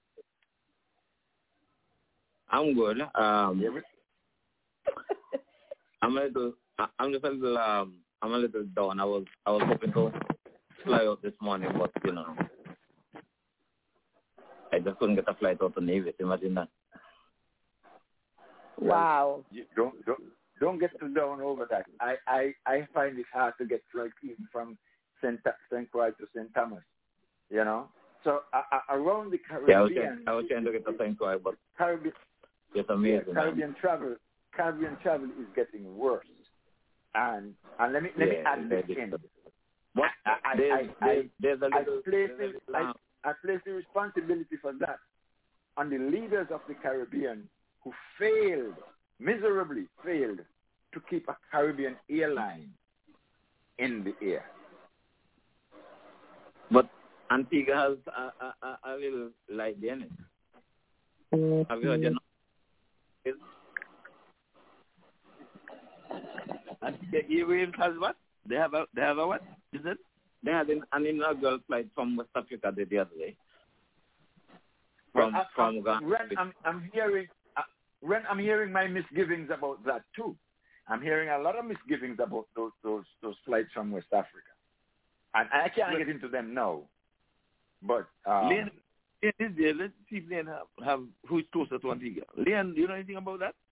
I'm good. Um, I'm a little. I'm just a little. Um, I'm a little down. I was. I was hoping to fly out this morning, but you know, I just couldn't get a flight out to Nevis. Imagine that. Wow. You don't don't don't get too down over that. I, I, I find it hard to get flights even from Saint Saint Croix to Saint Thomas. You know. So uh, uh, around the Caribbean. Yeah, I was trying, I was trying to get to Saint Croix, but Caribbean. it's amazing. Yeah, Caribbean man. travel. Caribbean travel is getting worse. And and let me let yeah, me add this in. What I, I, there's, I, there's, there's a I, little, I place there's it, a little, I, I place the responsibility for that on the leaders of the Caribbean who failed, miserably failed, to keep a Caribbean airline in the air. But Antigua has a, a, a, a little light in it. Mm-hmm. Have you heard your noise? Antigua Airways has what? They have a they have a what? Is it? They had an, an inaugural flight from West Africa the, the other day. From well, I, from I'm, Ghana. Ren, I'm I'm hearing uh, Ren, I'm hearing my misgivings about that too. I'm hearing a lot of misgivings about those those those flights from West Africa, and I can't get into them now. But um, Leon, Leon is there. Let's see if Leon have, have who is closer to Antigua. Leon, do you know anything about that?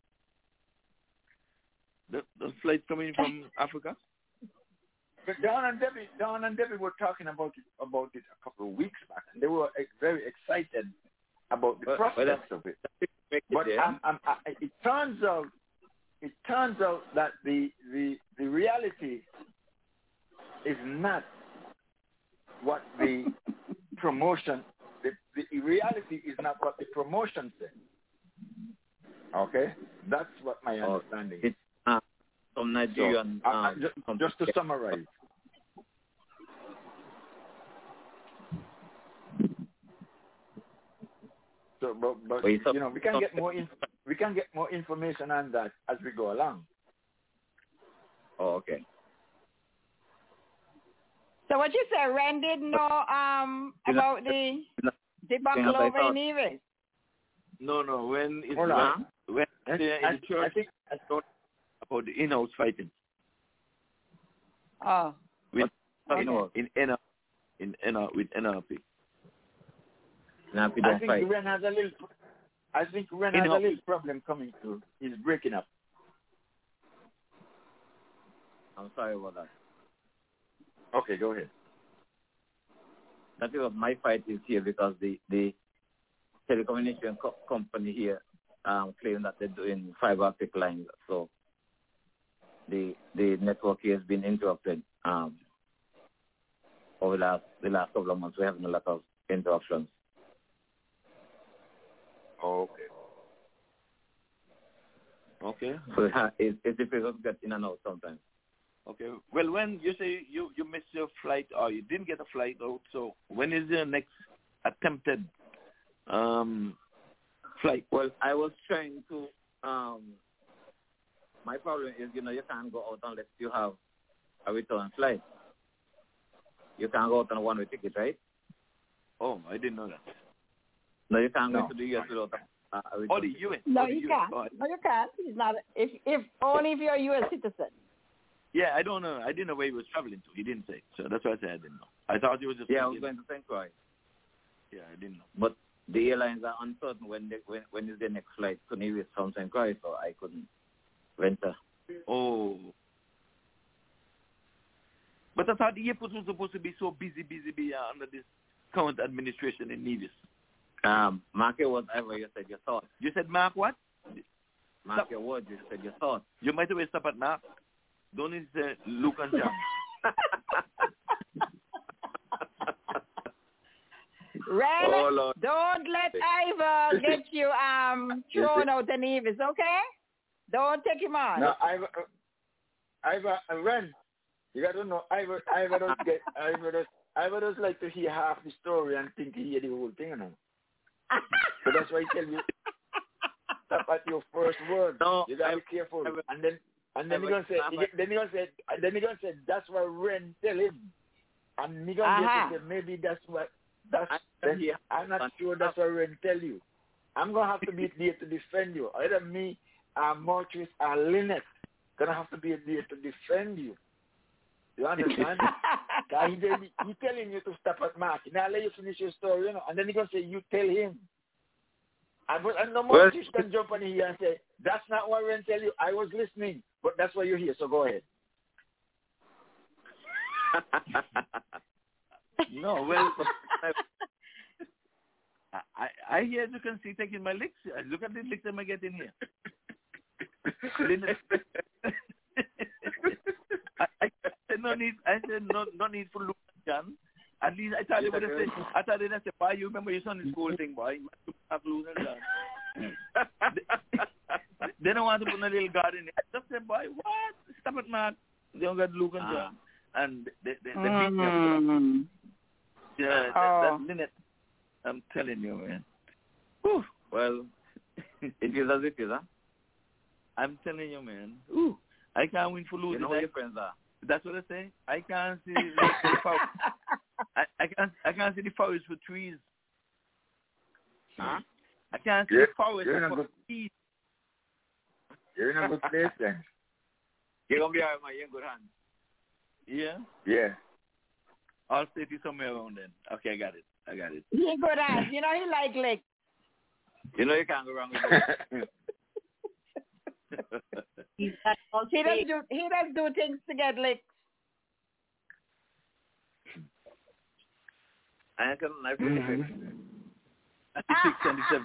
The, the flights coming from Africa? But Don and Debbie, Don and Debbie were talking about it about it a couple of weeks back, and they were ex- very excited about the but, prospects but of it. it But I'm, I'm, I, it turns out, it turns out that the the the reality is not what the promotion. The, the reality is not what the promotion said. Okay, that's what my understanding is. Uh, from Nigerian. So, uh, um, just, just to summarize. So, but, but Wait, so, you know, we can so, get more in, we can get more information on that as we go along. Oh, okay. So what you say, Ren didn't know um about the debacle over in Nevis? No, no. When it's Hold on. when I, the, in I, the church, I think I thought about the in-house fighting. Oh. With okay. you know, in N R, in N R with N R P. N R P I don't think fight. Ren has a little. I think Ren has in-house. a little problem coming through. He's breaking up. I'm sorry about that. Okay, go ahead. That is what my fight is here because the the telecommunication co- company here um, claim that they're doing fiber optic lines, so the the network here has been interrupted um, over the last the last couple of months. We're having a lot of interruptions. Okay. Okay. So it's, it's difficult to get in and out sometimes. Okay. Well, when you say you, you missed your flight or you didn't get a flight out, so when is your next attempted um, flight? Well, I was trying to. Um, my problem is, you know, you can't go out unless you have a return flight. You can't go out on a one-way ticket, right? Oh, I didn't know that. No, you can't no. go to the U S without a, a return. Oh, the U S. No, oh, the you U S. can't. Oh, no, you can't. He's not. If if only if you're a U S citizen. Yeah, I don't know. I didn't know where he was traveling to. He didn't say. So that's why I said I didn't know. I thought he was just... Yeah, I was going to Saint Croix. Yeah, I didn't know. But the airlines are uncertain when they, when when is their next flight to Nevis from Saint Croix, so I couldn't venture. Oh. But I thought the airport was supposed to be so busy, busy, busy uh, under this current administration in Nevis. Um, mark your words, ever you said your thoughts. You said mark what? Mark stop. Your words, you said your thoughts. You might as well stop at mark. Don't need to say Luke and John. Ren, oh, don't let Ivor get you um thrown out of Nevis, okay? Don't take him on. No, Ivor, uh, Ivor, uh, Ren, you got to know, Ivor, Ivor does get, Ivor does, Ivor does like to hear half the story and think he hear the whole thing, you know. So that's why I tell you, stop at your first word. No, you got to I, be careful. I, and then And then he gonna say, then he gonna say, then he gonna say, that's what Ren tell him. And he gonna uh-huh. say, maybe that's what, that's, then I'm not sure that's what Ren tell you. I'm gonna have to be there to defend you. Either me, uh, Mortris, or Lynette gonna have to be there to defend you. You understand? he, he, he telling you to stop at Mark. Now let you finish your story, you know, and then he gonna say, you tell him. And, and no more well, can jump on here and say, that's not what Ren tell you. I was listening, but that's why you're here, so go ahead. No, well, I, I hear you can see taking my licks. Look at the licks I'm getting here. I, I said no need. I said no, no need for Lucan. At least I tell you what I said. I tell you that say, boy, you remember your son in school thing, boy. You have Lucan John. They don't want to put a little guard in it. I just said, boy, what? Stop it, man. They don't got Lucan John. Ah. And they, they, they beat me up. Yeah, oh. that, that minute, I'm telling you, man. Whew, well, it is as it is, huh? I'm telling you, man. Ooh, I can't win for losing. You know who your friends are. That's what I say. I can't see the forest. I, I can't. I can't see the forest for trees. Huh? I can't see you're, the forest you're for good, trees. You're in a good place, then. You're gonna be all right, man. You're in good hands. Yeah. Yeah. I'll stay to somewhere around then. Okay, I got it. I got it. He good at. You know he like lick. You know you can't go wrong with it. he does do he does do things to get licked. I can I feel six twenty-seven.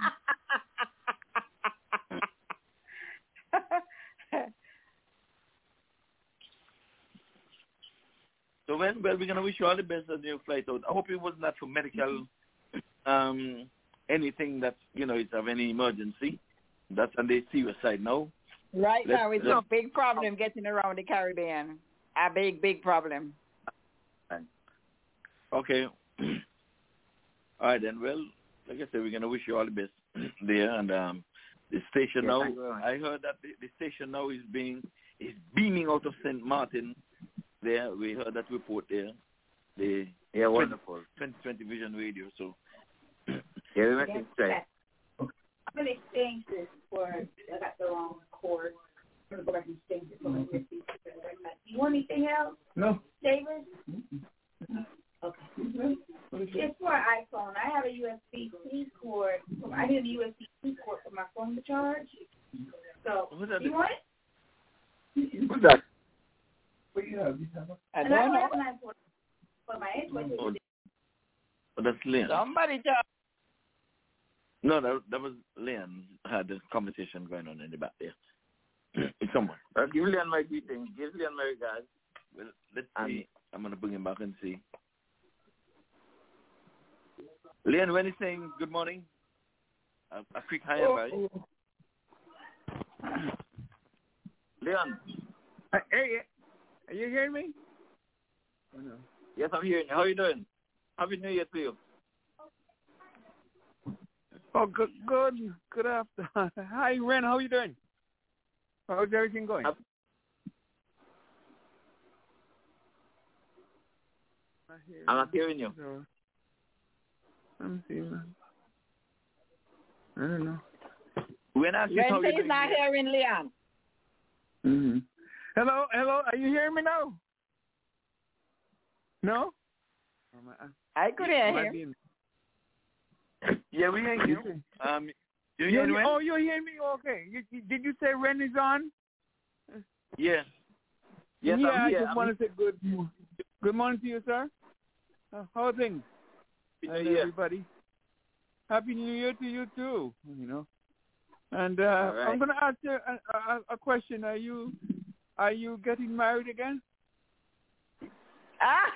So when well, we're gonna wish you all the best on your flight out. I hope it was not for medical, um, anything that you know is of any emergency. That's on the serious side now. Right Let's, now, it's a big problem getting around the Caribbean. A big, big problem. Okay. All right then. Well, like I said, we're gonna wish you all the best there, and um, the station yes, now. I, I heard that the, the station now is being is beaming out of Saint Martin. There, we heard that report there. The yeah, wonderful. twenty twenty Vision Radio. So yeah, we went to check. I'm gonna exchange this for I got the wrong cord. I'm gonna go back and exchange it for my U S B. Do you want anything else? No. David? Mm-hmm. Okay. Mm-hmm. It's for an iPhone. I have a U S B C cord. I need a U S B C cord for my phone to charge. So, do you want it? What's that? What do you have? You have a... I and I don't know. have for, for my Android. Oh, oh, that's Leon. Somebody talk. No, that, that was Leon had a conversation going on in the back there. It's someone. Well, give Leon my greeting. Give Leon my regards. Well, let's see. I'm going to bring him back and see. Leon, when he's saying good morning, a, a quick hi and bye. Leon. Uh, hey, are you hearing me? Oh, no. Yes, I'm hearing you. How are you doing? Happy New Year to you. Oh, good, good, good afternoon. Hi, Ren. How are you doing? How's everything going? Up. I'm not hearing you. No. I'm seeing that. I don't know. When I Ren is not hearing Leon. Mm-hmm. Hello, hello. Are you hearing me now? No? I could hear him. Being... Yeah, we hear you. Um, you you, hear you, Ren? oh, you hear me? Okay. You, you, did you say Ren is on? Yeah. Yes, yeah, I'm here. I just I'm want to say good, good morning to you, sir. Uh, how are things? Happy Hi, New Year. everybody. Happy New Year to you too. You know. And uh, right. I'm going to ask you a, a, a question. Are you are you getting married again? Ah.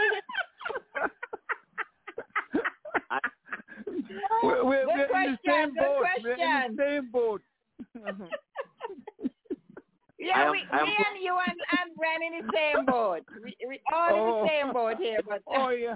we're we're, good we're question, in the same good boat. question. We're in the same boat. Yeah, am, we, am, me and you and, and Ren in the same boat. We, we all oh. in the same boat here. But oh yeah.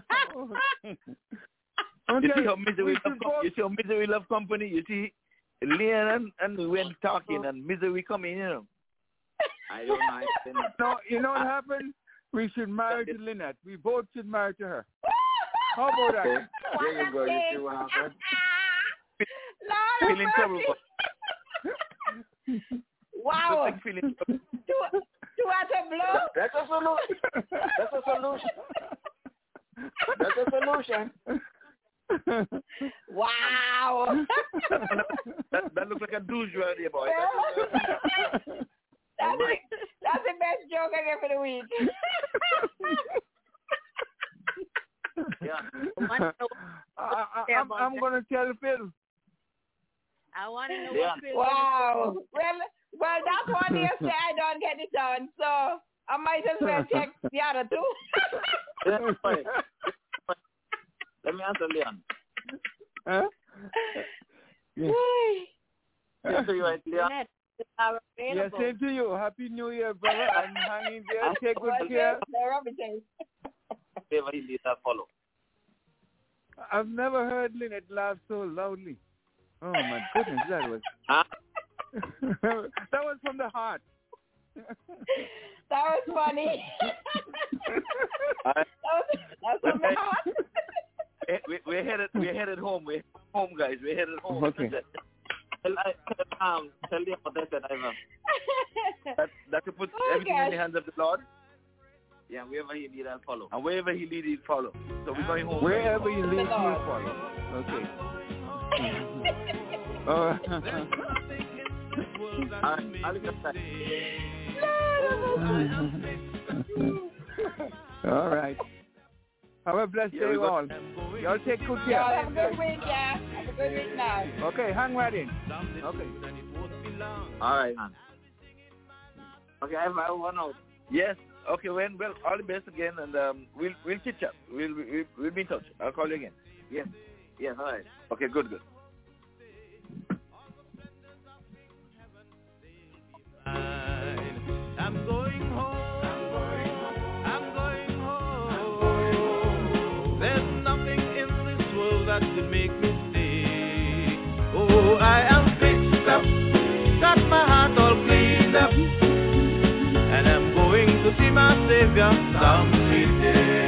Oh. You see how misery love com- you see how misery love company. You see Leon and, and when talking and misery coming, you know. I don't mind. No, you know what happened? We should marry to Lynette. We both should marry to her. How about that? Okay. There you go. You see what happened? Feeling trouble. Wow. Two, two at a blow? That's a solution. That's a solution. That's a solution. Wow. that, that looks like a douche right there, boy. That's, the, that's the best joke I get for the week. Yeah. I, I, I'm, I'm going to tell Phil. I want to know yeah. what Phil Wow. Well, well, that's one yesterday I don't get it done, so I might as well check the other two. Let me answer Leon. Huh? Yes. Yes, you right, Leon. Yes, same to you. Happy New Year, brother. I'm hanging there. Take good care. Never need that follow. I've never heard Lynette laugh so loudly. Oh my goodness, that was huh? that was from the heart. That was funny. that was that's from the heart. we, we're headed we're headed home. We're home, guys. We're headed home. Okay. Tell, um, tell them what I said, Ivan. That, that to put oh, everything gosh. in the hands of the Lord. Yeah, wherever he lead, I'll follow. And wherever he lead, he'll follow. So we're going home. Wherever you lead, he'll follow. Okay. uh, all right. Have a blessed yeah, day, all. Y'all take good care. Y'all have a good week, yeah. Have a good week now. Okay, hang right in. Okay. All right, man. Okay, I have my one out. Yes. Okay, well, well, all the best again, and um, we'll we'll chit chat. We'll, we'll we'll be in touch. I'll call you again. Yes. Yes. All right. Okay. Good. Good. I'm going home. I'm going home. I'm going home. There's nothing in this world that could make me stay. Oh, I am fixed up, got my heart all cleaned up, and I'm going to see my Savior some sweet day.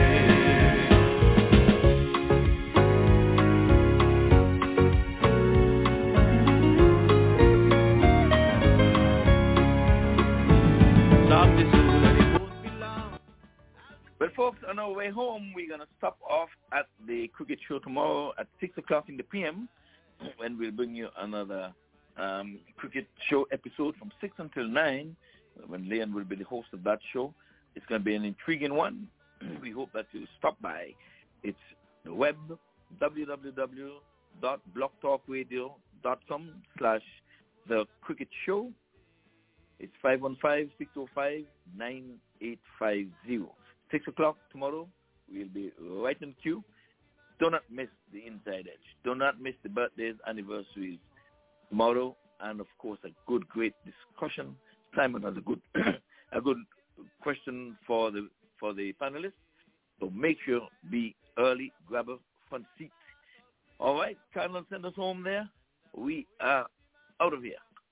Well, folks, on our way home, we're going to stop off at the cricket show tomorrow at six o'clock in the p m when we'll bring you another um, cricket show episode from six until nine, when Leon will be the host of that show. It's going to be an intriguing one. We hope that you stop by. It's the web, w w w dot blog talk radio dot com slash the cricket show. It's five one five, six oh five, nine eight five zero. Six o'clock tomorrow, we'll be right in queue. Do not miss the Inside Edge. Do not miss the birthdays, anniversaries tomorrow, and of course a good, great discussion. Simon has a good, a good question for the for the panelists. So make sure be early, grab a front seat. All right, Cardinal, send us home there. We are out of here.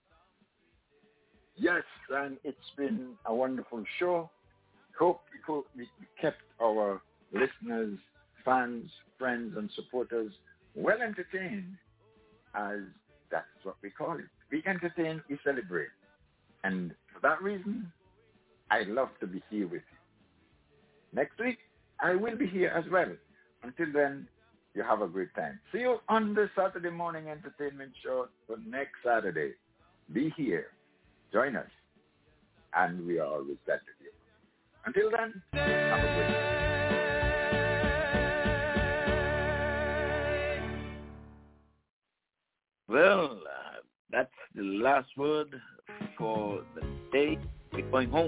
Yes, and it's been a wonderful show. Hope we kept our listeners, fans, friends, and supporters well entertained, as that's what we call it. We entertain, we celebrate. And for that reason, I love to be here with you. Next week, I will be here as well. Until then, you have a great time. See you on the Saturday morning entertainment show for next Saturday. Be here. Join us. And we are always glad to be. Until then, have a great day. Well, uh, that's the last word for the day. We're going home.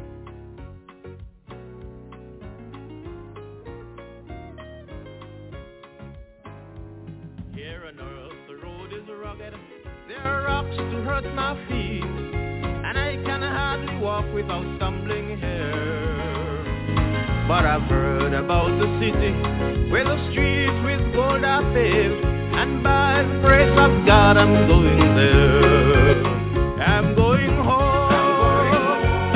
Here on earth, the road is rugged. There are rocks to hurt my feet, and I can hardly walk without stumbling here. But I've heard about the city where the streets with gold are paved, and by the grace of God I'm going there. I'm going home.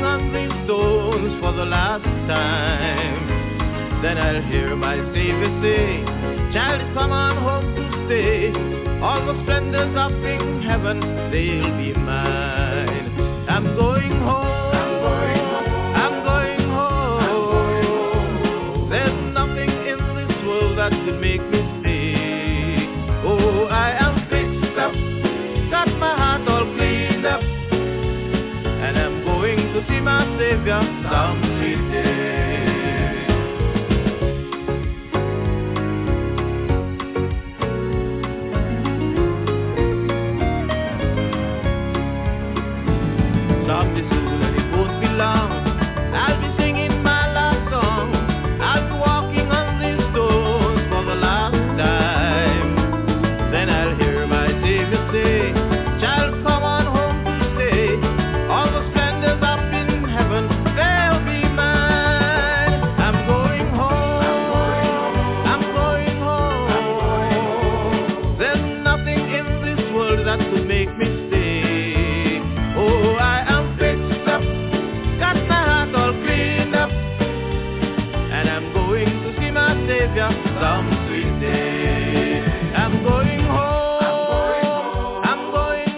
on these stones for the last time, then I'll hear my Savior say, child, come on home to stay. All the splendors up in heaven, they'll be mine. I'm going home. I'm going home. I'm going home. I'm going home. There's nothing in this world that could make me stay. Oh, I am fixed up, got my heart all cleaned up, and I'm going to see my Savior some sweet day. Someday soon, and it won't be long, I'll be singing my last song. I'll be walking on these stones for the last time. Then I'll hear my Savior say, child, come on home to stay. All the splendors up in heaven, they'll be mine. I'm going home. I'm going home. I'm going home. There's nothing in this world that could make me stay. Oh, I am fixed up, got my heart all cleaned up, and I'm going to see my Savior some sweet day. I'm going home. I'm going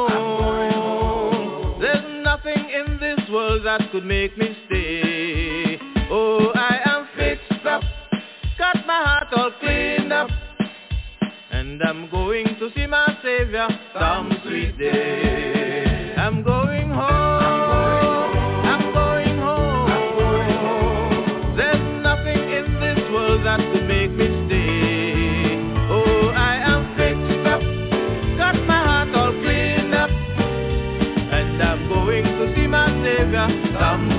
home. There's nothing in this world that could make me stay. Oh, I am fixed up, got my heart all cleaned up, and I'm going to see my Savior some sweet day. I'm going home. I'm going home. I'm going home. There's nothing in this world that could make me stay. Oh, I am fixed up, got my heart all cleaned up, and I'm going to see my Savior some